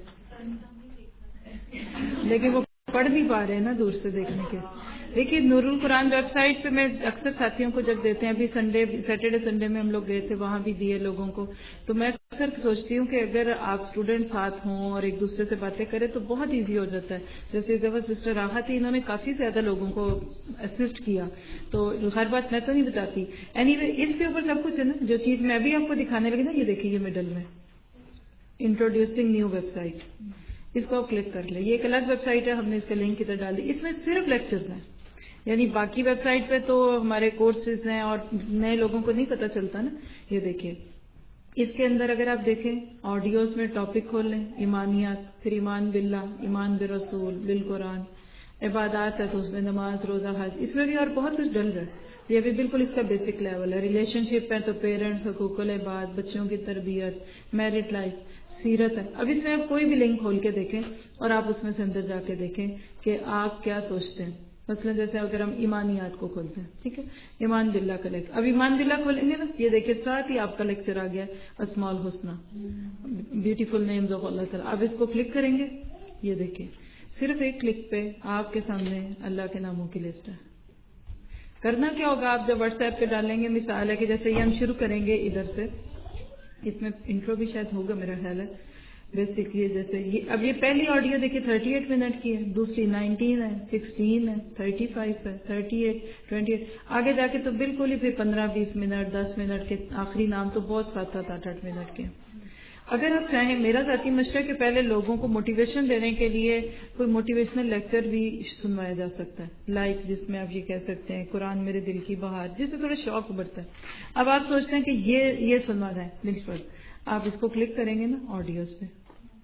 Speaker 1: لیکن وہ پڑھ نہیں پا رہے ہیں نا دور سے دیکھنے کے. دیکھیے نور القرآن ویب سائٹ پہ میں اکثر ساتھیوں کو جب دیتے ہیں، ابھی سنڈے سیٹرڈے سنڈے میں ہم لوگ گئے تھے، وہاں بھی دیے لوگوں کو. تو میں اکثر سوچتی ہوں کہ اگر آپ اسٹوڈنٹ ساتھ ہوں اور ایک دوسرے سے باتیں کریں تو بہت ایزی ہو جاتا ہے. جیسے اس دفعہ سسٹر راحہ تھی، انہوں نے کافی زیادہ لوگوں کو اسسٹ کیا، تو ہر بات میں تو نہیں بتاتی. اینی وے اس کے اوپر سب کچھ ہے نا. جو چیز میں بھی آپ کو دکھانے لگی نا، یہ دیکھیے یہ مڈل میں انٹروڈیوسنگ نیو ویب سائٹ، اس کو آپ کلک کر لیں. یہ ایک الگ ویب سائٹ ہے، ہم نے اس کا لنک ادھر ڈال دی. اس میں صرف لیکچرز ہیں، یعنی باقی ویب سائٹ پہ تو ہمارے کورسز ہیں اور نئے لوگوں کو نہیں پتہ چلتا نا. یہ دیکھیے اس کے اندر اگر آپ دیکھیں آڈیوز میں ٹاپک کھول لیں، ایمانیات، پھر ایمان باللہ، ایمان برسول، بالقرآن، عبادات ہے تو اس میں نماز، روزہ، حج، اس میں بھی اور بہت کچھ ڈل رہا ہے. یہ بھی بالکل اس کا بیسک لیول ہے. ریلیشن شپ ہے تو پیرنٹس، حقوق العباد، بچوں کی تربیت، میرٹ لائف، سیرت ہے. اب اس میں آپ کوئی بھی لنک کھول کے دیکھیں اور آپ اس میں سے اندر جا کے دیکھیں کہ آپ کیا سوچتے ہیں. مثلا جیسے اگر ہم ایمانیات کو کھولتے ہیں، ٹھیک ہے، ایمان باللہ کا لیکچر. اب ایمان باللہ کھولیں گے نا، یہ دیکھیں ساتھ ہی آپ کا لیکچر آ گیا اسماء الحسنی، بیوٹیفل نیمز آف اللہ تعالیٰ. اب اس کو کلک کریں گے، یہ دیکھیں صرف ایک کلک پہ آپ کے سامنے اللہ کے ناموں کی لسٹ ہے. کرنا کیا ہوگا، آپ جب واٹس ایپ پہ ڈالیں گے، مثال ہے کہ جیسے یہ ہم شروع کریں گے ادھر سے، اس میں انٹرو بھی شاید ہوگا میرا خیال ہے. بیسکلی جیسے یہ اب یہ پہلی آڈیو دیکھیے تھرٹی ایٹ منٹ کی ہے، دوسری نائنٹین ہے، سکسٹین ہے، تھرٹی فائیو ہے، تھرٹی ایٹ، ٹوینٹی ایٹ، آگے جا کے تو بالکل ہی پھر پندرہ بیس منٹ، دس منٹ کے آخری نام تو بہت سات سات آٹھ آٹھ منٹ کے. اگر آپ چاہیں، میرا ذاتی مشورہ کہ پہلے لوگوں کو موٹیویشن دینے کے لیے کوئی موٹیویشنل لیکچر بھی سنوایا جا سکتا ہے، لائک جس میں آپ یہ کہہ سکتے ہیں قرآن میرے دل کی بہار، جس سے تھوڑا شوق بڑھتا ہے. اب آپ سوچتے ہیں کہ یہ یہ سنوانا ہے، لنک پر آپ اس کو کلک کریں گے نا آڈیوز پہ،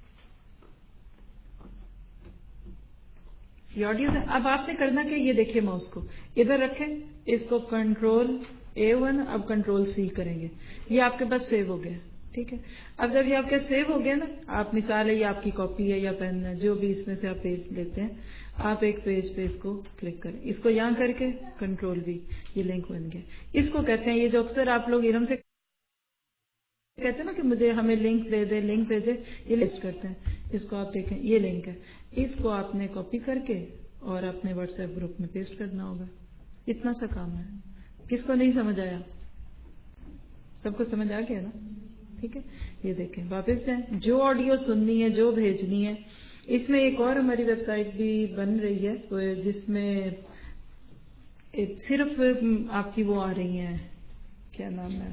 Speaker 1: یہ آڈیوز ہے. اب آپ نے کرنا کہ یہ دیکھیں ماؤس کو ادھر رکھیں، اس کو کنٹرول اے ون، اب کنٹرول سی کریں گے، یہ آپ کے پاس سیو ہو گیا. ٹھیک ہے، اب جب یہ آپ کے سیو ہو گیا نا، آپ مثال ہے یہ آپ کی کاپی ہے یا پین ہے، جو بھی اس میں سے آپ پیج لیتے ہیں، آپ ایک پیج پہ اس کو کلک کریں، اس کو یہاں کر کے کنٹرول بھی، یہ لنک بن گیا. اس کو کہتے ہیں، یہ جو اکثر آپ لوگ ارم سے کہتے ہیں نا کہ مجھے ہمیں لنک دے دے، لنک بھیجے، یہ لسٹ کرتے ہیں. اس کو آپ دیکھیں یہ لنک ہے، اس کو آپ نے کاپی کر کے اور اپنے واٹس ایپ گروپ میں پیسٹ کرنا ہوگا. اتنا سا کام ہے. کس کو نہیں سمجھ آیا؟ سب کو سمجھ آ گیا نا؟ ٹھیک ہے، یہ دیکھیں واپس جائیں، جو آڈیو سننی ہے، جو بھیجنی ہے. اس میں ایک اور ہماری ویب سائٹ بھی بن رہی ہے جس میں صرف آپ کی وہ آ رہی ہیں، کیا نام ہے،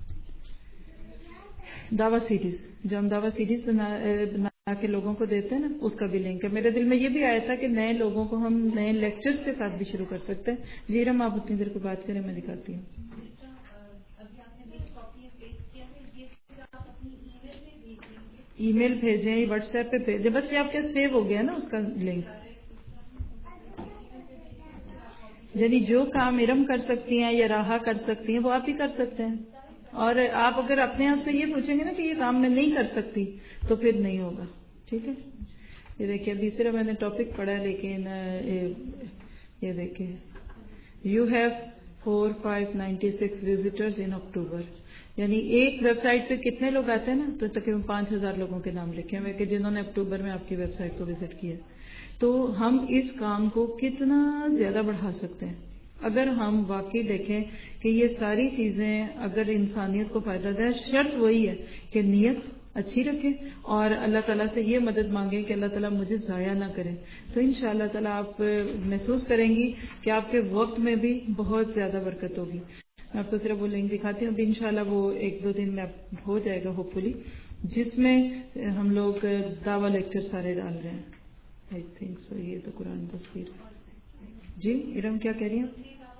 Speaker 1: دعویٰ سیریز، جو ہم دعویٰ سیریز بنا بنا کے لوگوں کو دیتے ہیں نا، اس کا بھی لنک ہے. میرے دل میں یہ بھی آیا تھا کہ نئے لوگوں کو ہم نئے لیکچرز کے ساتھ بھی شروع کر سکتے ہیں. جی رم آپ اتنی دیر کو بات کریں، میں دکھاتی ہوں. ای میل بھیجیں، واٹس ایپ پہ بھیجیں، بس یہ آپ کے سیو ہو گیا نا اس کا لنک. یعنی جو کام ارم کر سکتی ہیں یا راہا کر سکتی ہیں وہ آپ ہی کر سکتے ہیں. اور آپ اگر اپنے آپ سے یہ پوچھیں گے نا کہ یہ کام میں نہیں کر سکتی تو پھر نہیں ہوگا. ٹھیک ہے، یہ دیکھیے ابھی صرف میں نے ٹاپک پڑھا ہے، لیکن یہ دیکھیے you have four five ninety six visitors in October, یعنی ایک ویب سائٹ پہ کتنے لوگ آتے ہیں نا، تو تقریباً پانچ ہزار لوگوں کے نام لکھے ہوئے کہ جنہوں نے اکتوبر میں آپ کی ویب سائٹ کو وزٹ کیا. تو ہم اس کام کو کتنا زیادہ بڑھا سکتے ہیں اگر ہم واقعی دیکھیں کہ یہ ساری چیزیں اگر انسانیت کو فائدہ دیں. شرط وہی ہے کہ نیت اچھی رکھیں اور اللہ تعالیٰ سے یہ مدد مانگیں کہ اللہ تعالیٰ مجھے ضائع نہ کریں. تو انشاءاللہ تعالیٰ آپ محسوس کریں گی کہ آپ کے وقت میں بھی بہت زیادہ برکت ہوگی. میں آپ کو صرف وہ لنک دکھاتی ہوں، ابھی انشاءاللہ وہ ایک دو دن میں ہو جائے گا ہوپ فلی، جس میں ہم لوگ دعویٰ لیکچر سارے ڈال رہے ہیں. آئی تھنک سو، یہ تو قرآن تصویر جی ارم کیا کہہ رہی ہیں؟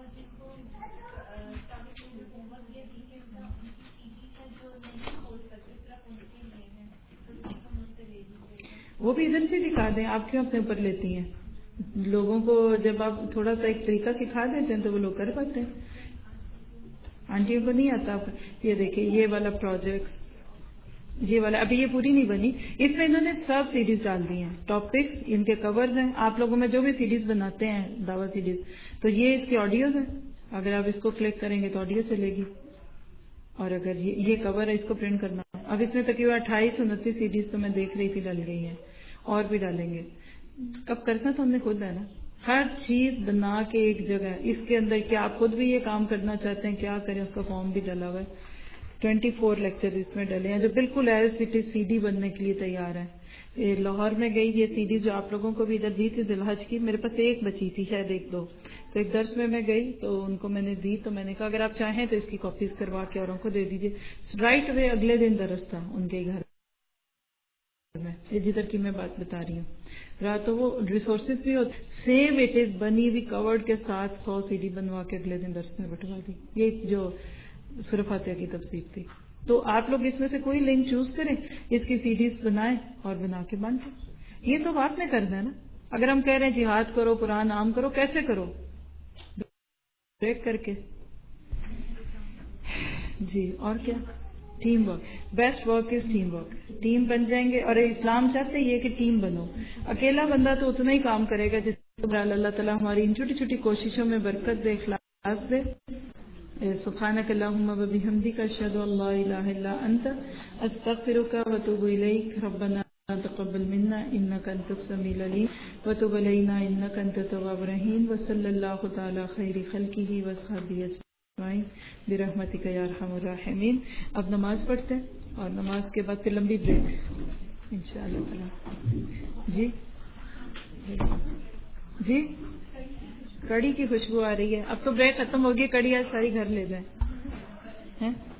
Speaker 1: وہ بھی ادھر سے دکھا دیں، آپ کیوں اپنے اوپر لیتی ہیں؟ لوگوں کو جب آپ تھوڑا سا ایک طریقہ سکھا دیتے ہیں تو وہ لوگ کر پاتے ہیں. آنٹیوں کو نہیں آتا. یہ دیکھیں یہ والا پروجیکٹس، یہ والا ابھی یہ پوری نہیں بنی، اس میں انہوں نے سب سیریز ڈال دی ہیں، ٹاپکس ان کے کورز ہیں. آپ لوگوں میں جو بھی سیریز بناتے ہیں دعویٰ سیریز، تو یہ اس کی آڈیوز ہیں. اگر آپ اس کو کلک کریں گے تو آڈیو چلے گی، اور اگر یہ کور ہے اس کو پرنٹ کرنا. اب اس میں تقریباً اٹھائیس انتیس سیریز تو میں دیکھ رہی تھی ڈال گئی ہیں، اور بھی ڈالیں گے. کب کرنا تو ہم نے خود ہے نا، ہر چیز بنا کے ایک جگہ اس کے اندر. کیا آپ خود بھی یہ کام کرنا چاہتے ہیں کیا کریں، اس کا فارم بھی ڈلا ہوا ہے. ٹوینٹی فور لیکچر اس میں ڈلے ہیں جو بالکل as it is C D بننے کے لیے تیار ہیں. لاہور میں گئی یہ سی ڈی جو آپ لوگوں کو بھی ادھر دی تھی ذوالحج کی، میرے پاس ایک بچی تھی شاید ایک دو، تو ایک درس میں میں گئی تو ان کو میں نے دی، تو میں نے کہا اگر آپ چاہیں تو اس کی کاپیز کروا کے اوروں کو دے دیجیے. رائٹ وے اگلے دن درس تھا ان کے گھر میں، جدھر کی میں بات بتا رہی ہوں. رات تو وہ ریسورسز بھی ہوتے سیم اٹ از بنی ہوئی کورڈ کے ساتھ سو سی ڈی بنوا کے اگلے دن درس میں بٹوا دی. یہ جو سورہ فاتحہ کی تفسیر تھی. تو آپ لوگ اس میں سے کوئی لنک چوز کریں، اس کی سی ڈیز بنائیں اور بنا کے بانٹیں. یہ تو آپ نے کرنا ہے نا. اگر ہم کہہ رہے ہیں جہاد کرو، قرآن عام کرو، کیسے کرو؟ بریک کر کے. جی اور کیا؟ Team work. Best work is team work. Team بن جائیں گے، اور اسلام چاہتے یہ کہ ٹیم بنو. اکیلا بندہ تو اتنا ہی کام کرے گا جتنا. اللہ تعالیٰ ہماری ان چھوٹی چھوٹی کوششوں میں برکت دے، اخلاص دے. سبحانک اللہم و بحمدک اشہد ان لا الہ الا انت استغفرک و اتوب الیک. ربنا تقبل منا انک انت السمیع العلیم وتب علینا انک انت التواب الرحیم. وصلی اللہ تعالی خیر خلقہ واصحابہ اجمعین برحمتک یا ارحم الراحمین. اب نماز پڑھتے ہیں اور نماز کے بعد پھر لمبی بریک انشاءاللہ تعالی. جی جی کڑی کی خوشبو آ رہی ہے. اب تو بریک ختم ہوگی، کڑی آج ساری گھر لے جائیں.